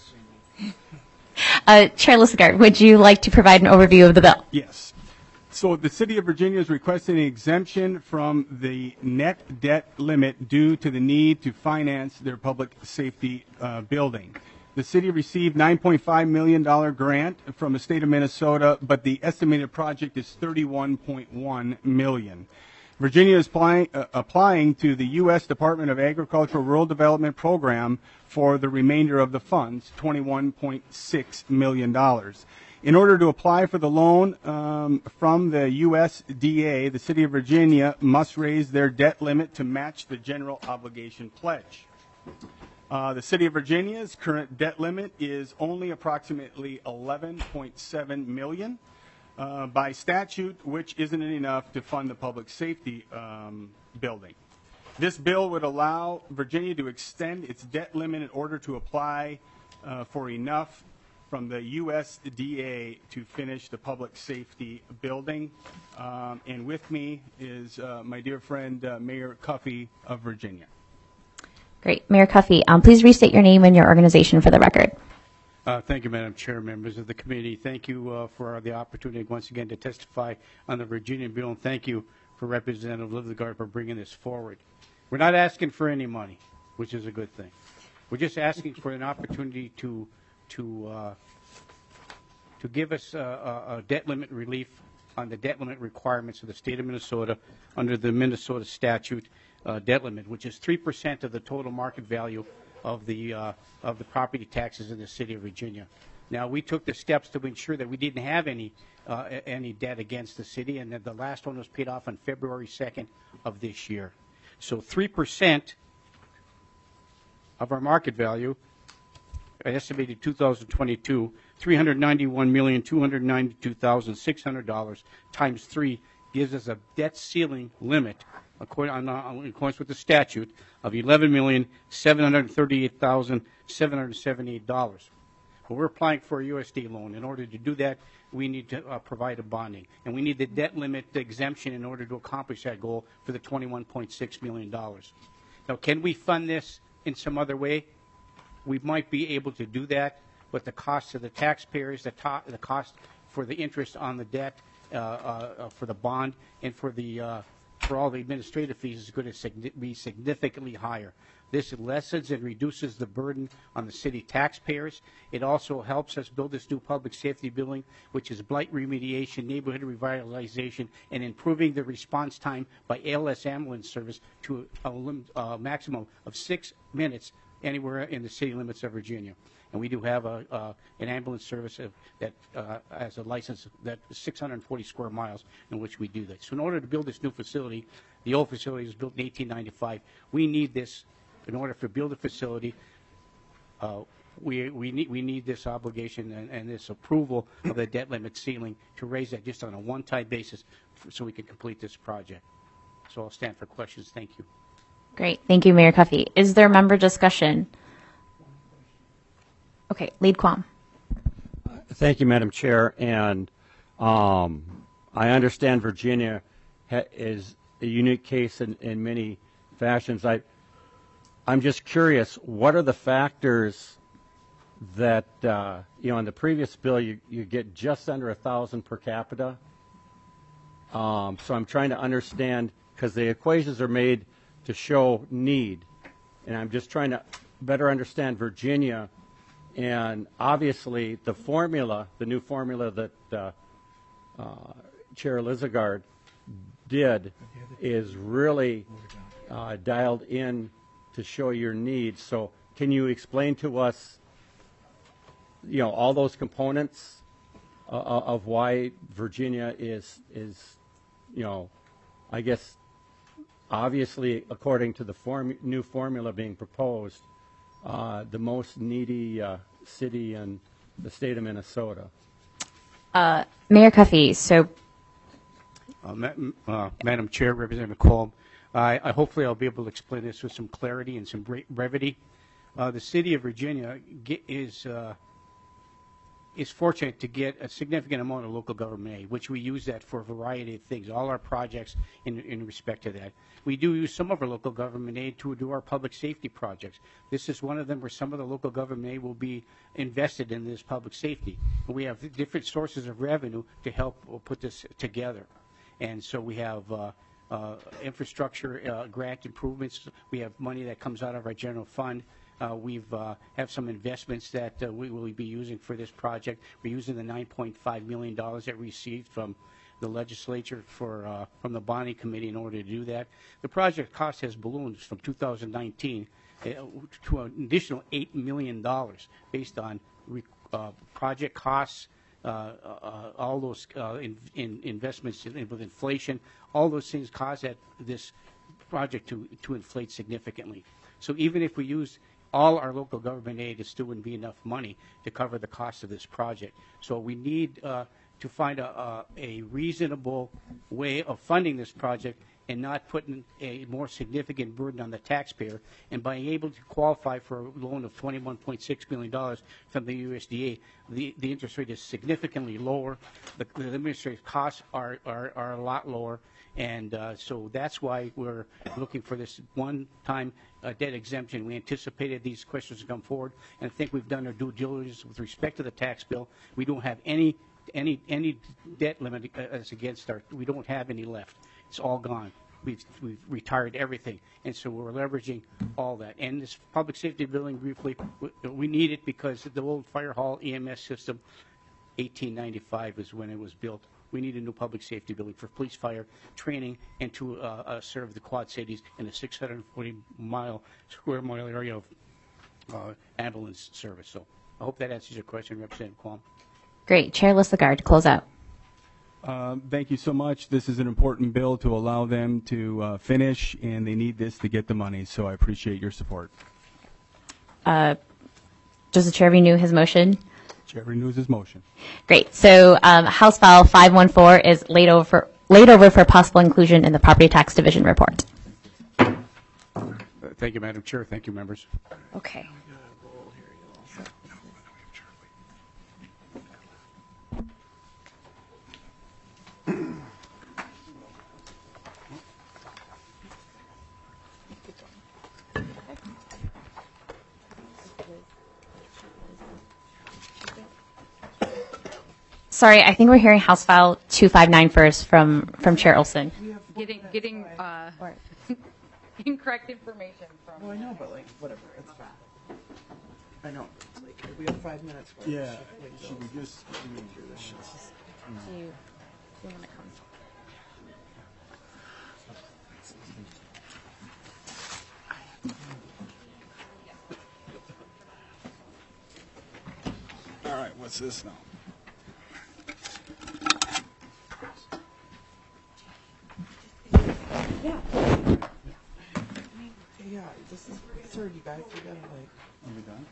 Uh, Chair Lisagard, would you like to provide an overview of the bill? Yes. So the City of Virginia is requesting an exemption from the net debt limit due to the need to finance their public safety uh, building. The city received nine point five million dollars grant from the state of Minnesota, but the estimated project is thirty-one point one million dollars. Virginia is applying, uh, applying to the U S Department of Agricultural Rural Development Program for the remainder of the funds, twenty-one point six million dollars. In order to apply for the loan um, from the U S D A, the City of Virginia must raise their debt limit to match the general obligation pledge. Uh, the City of Virginia's current debt limit is only approximately eleven point seven million dollars. Uh, by statute, which isn't enough to fund the public safety um, building. This bill would allow Virginia to extend its debt limit in order to apply uh, for enough from the U S D A to finish the public safety building. Um, and with me is uh, my dear friend, uh, Mayor Cuffey of Virginia. Great. Mayor Cuffey, um, please restate your name and your organization for the record. Uh, Thank you, Madam Chair, members of the committee. Thank you uh, for the opportunity once again to testify on the Virginia bill, and thank you for Representative Lisagard for bringing this forward. We're not asking for any money, which is a good thing. We're just asking for an opportunity to to uh, to give us uh, a debt limit relief on the debt limit requirements of the state of Minnesota under the Minnesota statute uh, debt limit, which is three percent of the total market value of the uh, of the property taxes in the city of Virginia. Now, we took the steps to ensure that we didn't have any uh, any debt against the city, and that the last one was paid off on February second of this year. So three percent of our market value, estimated two thousand twenty-two, three hundred ninety-one million two hundred ninety-two thousand six hundred dollars times three gives us a debt ceiling limit, according, on, on, in accordance with the statute, of eleven million seven hundred thirty-eight thousand seven hundred seventy-eight dollars. But we're applying for a U S D loan. In order to do that, we need to uh, provide a bonding, and we need the debt limit exemption in order to accomplish that goal for the twenty-one point six million dollars. Now, can we fund this in some other way? We might be able to do that, but the cost to the taxpayers, the, to the cost for the interest on the debt, uh, uh, for the bond, and for the uh, for all the administrative fees is going to be significantly higher. This lessens and reduces the burden on the city taxpayers. It also helps us build this new public safety building, which is blight remediation, neighborhood revitalization, and improving the response time by A L S ambulance service to a lim- uh, maximum of six minutes anywhere in the city limits of Virginia. And we do have a, uh, an ambulance service of, that uh, has a license that is six hundred forty square miles in which we do that. So in order to build this new facility, the old facility was built in eighteen ninety-five. We need this in order to build a facility. Uh, we, we, need, we need this obligation and, and this approval of the debt limit ceiling to raise that just on a one-time basis for, so we can complete this project. So I'll stand for questions. Thank you. Great. Thank you, Mayor Cuffey. Is there member discussion? Okay, Lead Quam. Thank you, Madam Chair. And um, I understand Virginia ha- is a unique case in, in many fashions. I, I'm just curious, what are the factors that, uh, you know, in the previous bill, you, you get just under a thousand per capita. Um, so I'm trying to understand, because the equations are made to show need. And I'm just trying to better understand Virginia. And obviously, the formula, the new formula that uh, uh, Chair Lizagard did is really uh, dialed in to show your needs. So can you explain to us, you know, all those components uh, of why Virginia is, is, you know, I guess, obviously, according to the form, new formula being proposed, uh, the most needy uh, city in the state of Minnesota? Uh, Mayor Cuffey, so. Uh, Ma- uh, Madam Chair, Representative McComb, I, I hopefully I'll be able to explain this with some clarity and some bre- brevity. Uh, the city of Virginia get, is uh, is fortunate to get a significant amount of local government aid, which we use that for a variety of things, all our projects in, in respect to that. We do use some of our local government aid to do our public safety projects. This is one of them where some of the local government aid will be invested in this public safety. We have different sources of revenue to help put this together. And so we have uh, uh, infrastructure uh, grant improvements. We have money that comes out of our general fund. Uh, we've uh, have some investments that uh, we will be using for this project. We're using the nine point five million dollars that we received from the legislature for uh, from the bonding committee in order to do that. The project cost has ballooned from two thousand nineteen uh, to an additional eight million dollars based on re- uh, project costs, uh, uh, all those uh, in, in investments in, with inflation. All those things cause that this project to, to inflate significantly. So even if we use all our local government aid, it still wouldn't be enough money to cover the cost of this project. So we need uh, to find a, a, a reasonable way of funding this project and not putting a more significant burden on the taxpayer. And by able to qualify for a loan of twenty-one point six million dollars from the U S D A, the, the interest rate is significantly lower. The, the administrative costs are, are, are a lot lower. And uh, so that's why we're looking for this one-time uh, debt exemption. We anticipated these questions to come forward, and I think we've done our due diligence with respect to the tax bill. We don't have any any any debt limit as against our. We don't have any left. It's all gone. We've we've retired everything, and so we're leveraging all that. And this public safety building, briefly, we, we need it because the old fire hall E M S system, eighteen ninety-five is when it was built. We need a new public safety building for police, fire, training, and to uh, uh, serve the Quad Cities in a six hundred forty mile square mile area of uh, ambulance service. So I hope that answers your question, Representative Quam. Great. Chair Lissagard, to close out. Um, thank you so much. This is an important bill to allow them to uh, finish, and they need this to get the money. So I appreciate your support. Uh, does the chair renew his motion? Chair renews his motion. Great. So um, House File five one four is laid over for, laid over for possible inclusion in the Property Tax Division report. Uh, thank you, Madam Chair. Thank you, members. Okay. Sorry, I think we're hearing House File two five nine first from, from Chair Olson. We have getting, getting uh, incorrect information from. Well, I know, but like, whatever, it's fine. I know, it's like, we have five minutes for it. Yeah. Like, Should we just read through this shit? Do you, do you want to come? All right, what's this now? Yeah. Yeah, this is absurd, you guys. We gotta like. Are we done?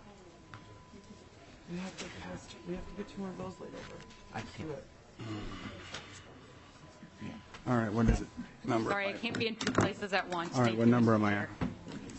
We have to pass. We have to get two more of those laid over. I can't. All right, what is it? Number. Sorry, I can't be in two places at once. All right, Thank what you, number Mister am I Chair. on?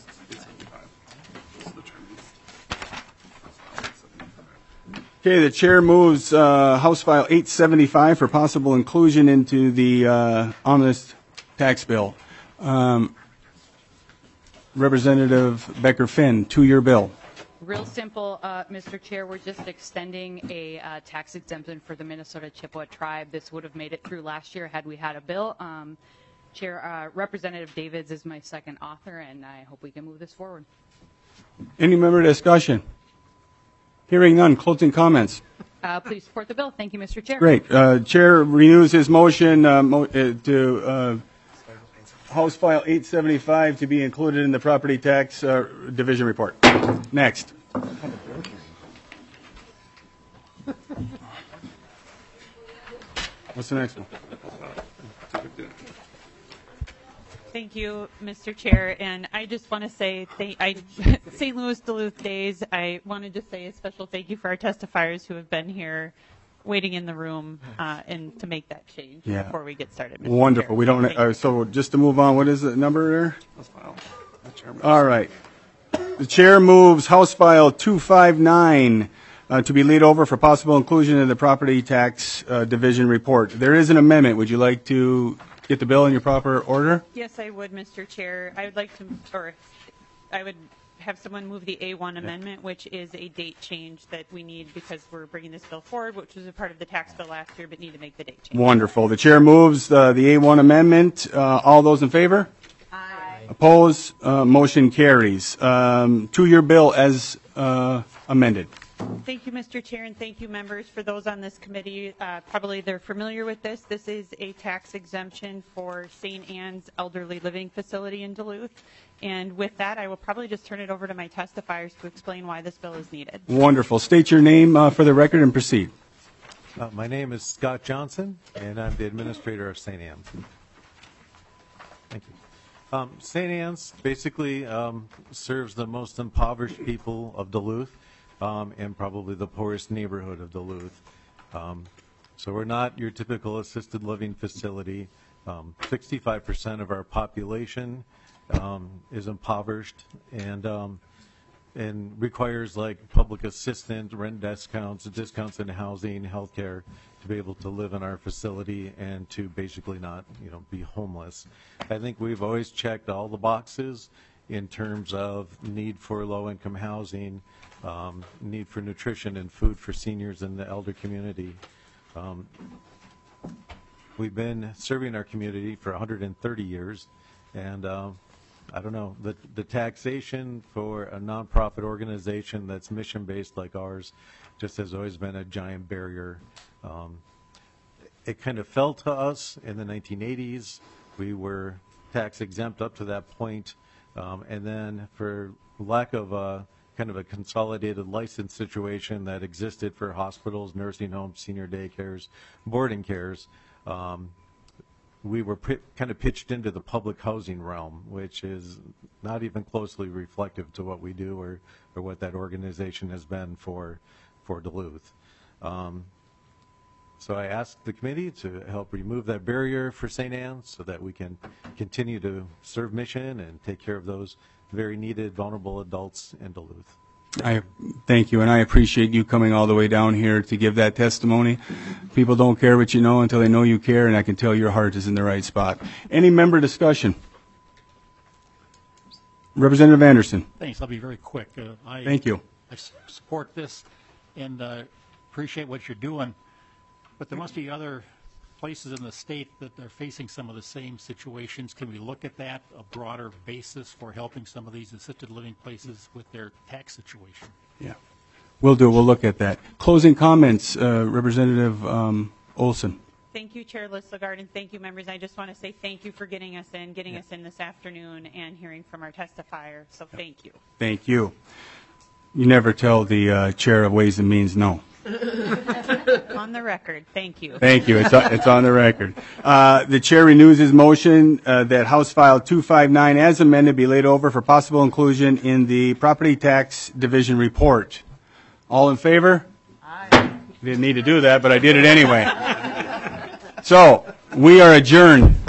Okay, the chair moves uh, House File eight seventy-five for possible inclusion into the uh, omnibus tax bill. Um, Representative Becker-Finn, two-year bill. Real simple, uh, Mister Chair, we're just extending a uh, tax exemption for the Minnesota Chippewa tribe. This would have made it through last year had we had a bill. Um, Chair, uh, Representative Davids is my second author, and I hope we can move this forward. Any member discussion? Hearing none, closing comments. Uh, please support the bill. Thank you, Mister Chair. Great. Uh, Chair renews his motion uh, mo- uh, to uh, House File eight seventy-five to be included in the Property Tax uh, Division report. Next. What's the next one? Thank you, Mister Chair, and I just want to say, thank, I, Saint Louis Duluth Days, I wanted to say a special thank you for our testifiers who have been here waiting in the room uh, and to make that change Yeah. before we get started, Mister Wonderful. Chair. We don't. Thank Uh, so just to move on, what is the number there? All right. The chair moves House File two fifty-nine uh, to be laid over for possible inclusion in the Property Tax uh, Division report. There is an amendment. Would you like to get the bill in your proper order? Yes, I would, Mister Chair. I would like to, or I would have someone move the A one amendment, which is a date change that we need because we're bringing this bill forward, which was a part of the tax bill last year, but need to make the date change. Wonderful. The chair moves uh, the A one amendment. Uh, all those in favor? Aye. Opposed? Uh, motion carries. Um, two-year bill as uh, amended. Thank you, Mister Chair, and thank you, members. For those on this committee, uh, probably they're familiar with this. This is a tax exemption for Saint Anne's Elderly Living Facility in Duluth. And with that, I will probably just turn it over to my testifiers to explain why this bill is needed. Wonderful. State your name uh, for the record and proceed. Uh, my name is Scott Johnson, and I'm the administrator of Saint Anne's. Thank you. Um, Saint Anne's basically um, serves the most impoverished people of Duluth um, and probably the poorest neighborhood of Duluth. Um, so we're not your typical assisted living facility. Um, sixty-five percent of our population um, is impoverished and um, and requires like public assistance, rent discounts, discounts in housing, healthcare to be able to live in our facility and to basically not, you know, be homeless. I think we've always checked all the boxes in terms of need for low-income housing, um, need for nutrition and food for seniors in the elder community. Um, we've been serving our community for one hundred thirty years, and uh, I don't know, the, the taxation for a nonprofit organization that's mission-based like ours just has always been a giant barrier. Um, it kind of fell to us in the nineteen eighties. We were tax exempt up to that point, um, and then for lack of a kind of a consolidated license situation that existed for hospitals, nursing homes, senior daycares, boarding cares, um, we were p- kind of pitched into the public housing realm, which is not even closely reflective to what we do or, or what that organization has been for, for Duluth. Um, so I asked the committee to help remove that barrier for Saint Anne's so that we can continue to serve mission and take care of those very needed, vulnerable adults in Duluth. I thank you, and I appreciate you coming all the way down here to give that testimony. People don't care what you know until they know you care, and I can tell your heart is in the right spot. Any member discussion? Representative Anderson. Thanks. I'll be very quick. Uh, I, Thank you. I s- support this and uh, appreciate what you're doing, but there must be other places in the state that are facing some of the same situations. Can we look at that, a broader basis for helping some of these assisted living places with their tax situation? Yeah. We'll do. We'll look at that. Closing comments, uh, Representative um, Olson. Thank you, Chair Listagard, and thank you, members. I just want to say thank you for getting us in, getting us in this afternoon, and hearing from our testifier. So thank you. Thank you. You never tell the uh, Chair of Ways and Means no. On the record, thank you. Thank you. It's, it's on the record. Uh, the Chair renews his motion uh, that House File two fifty-nine as amended be laid over for possible inclusion in the Property Tax Division report. All in favor? Aye. Didn't need to do that, but I did it anyway. So, we are adjourned.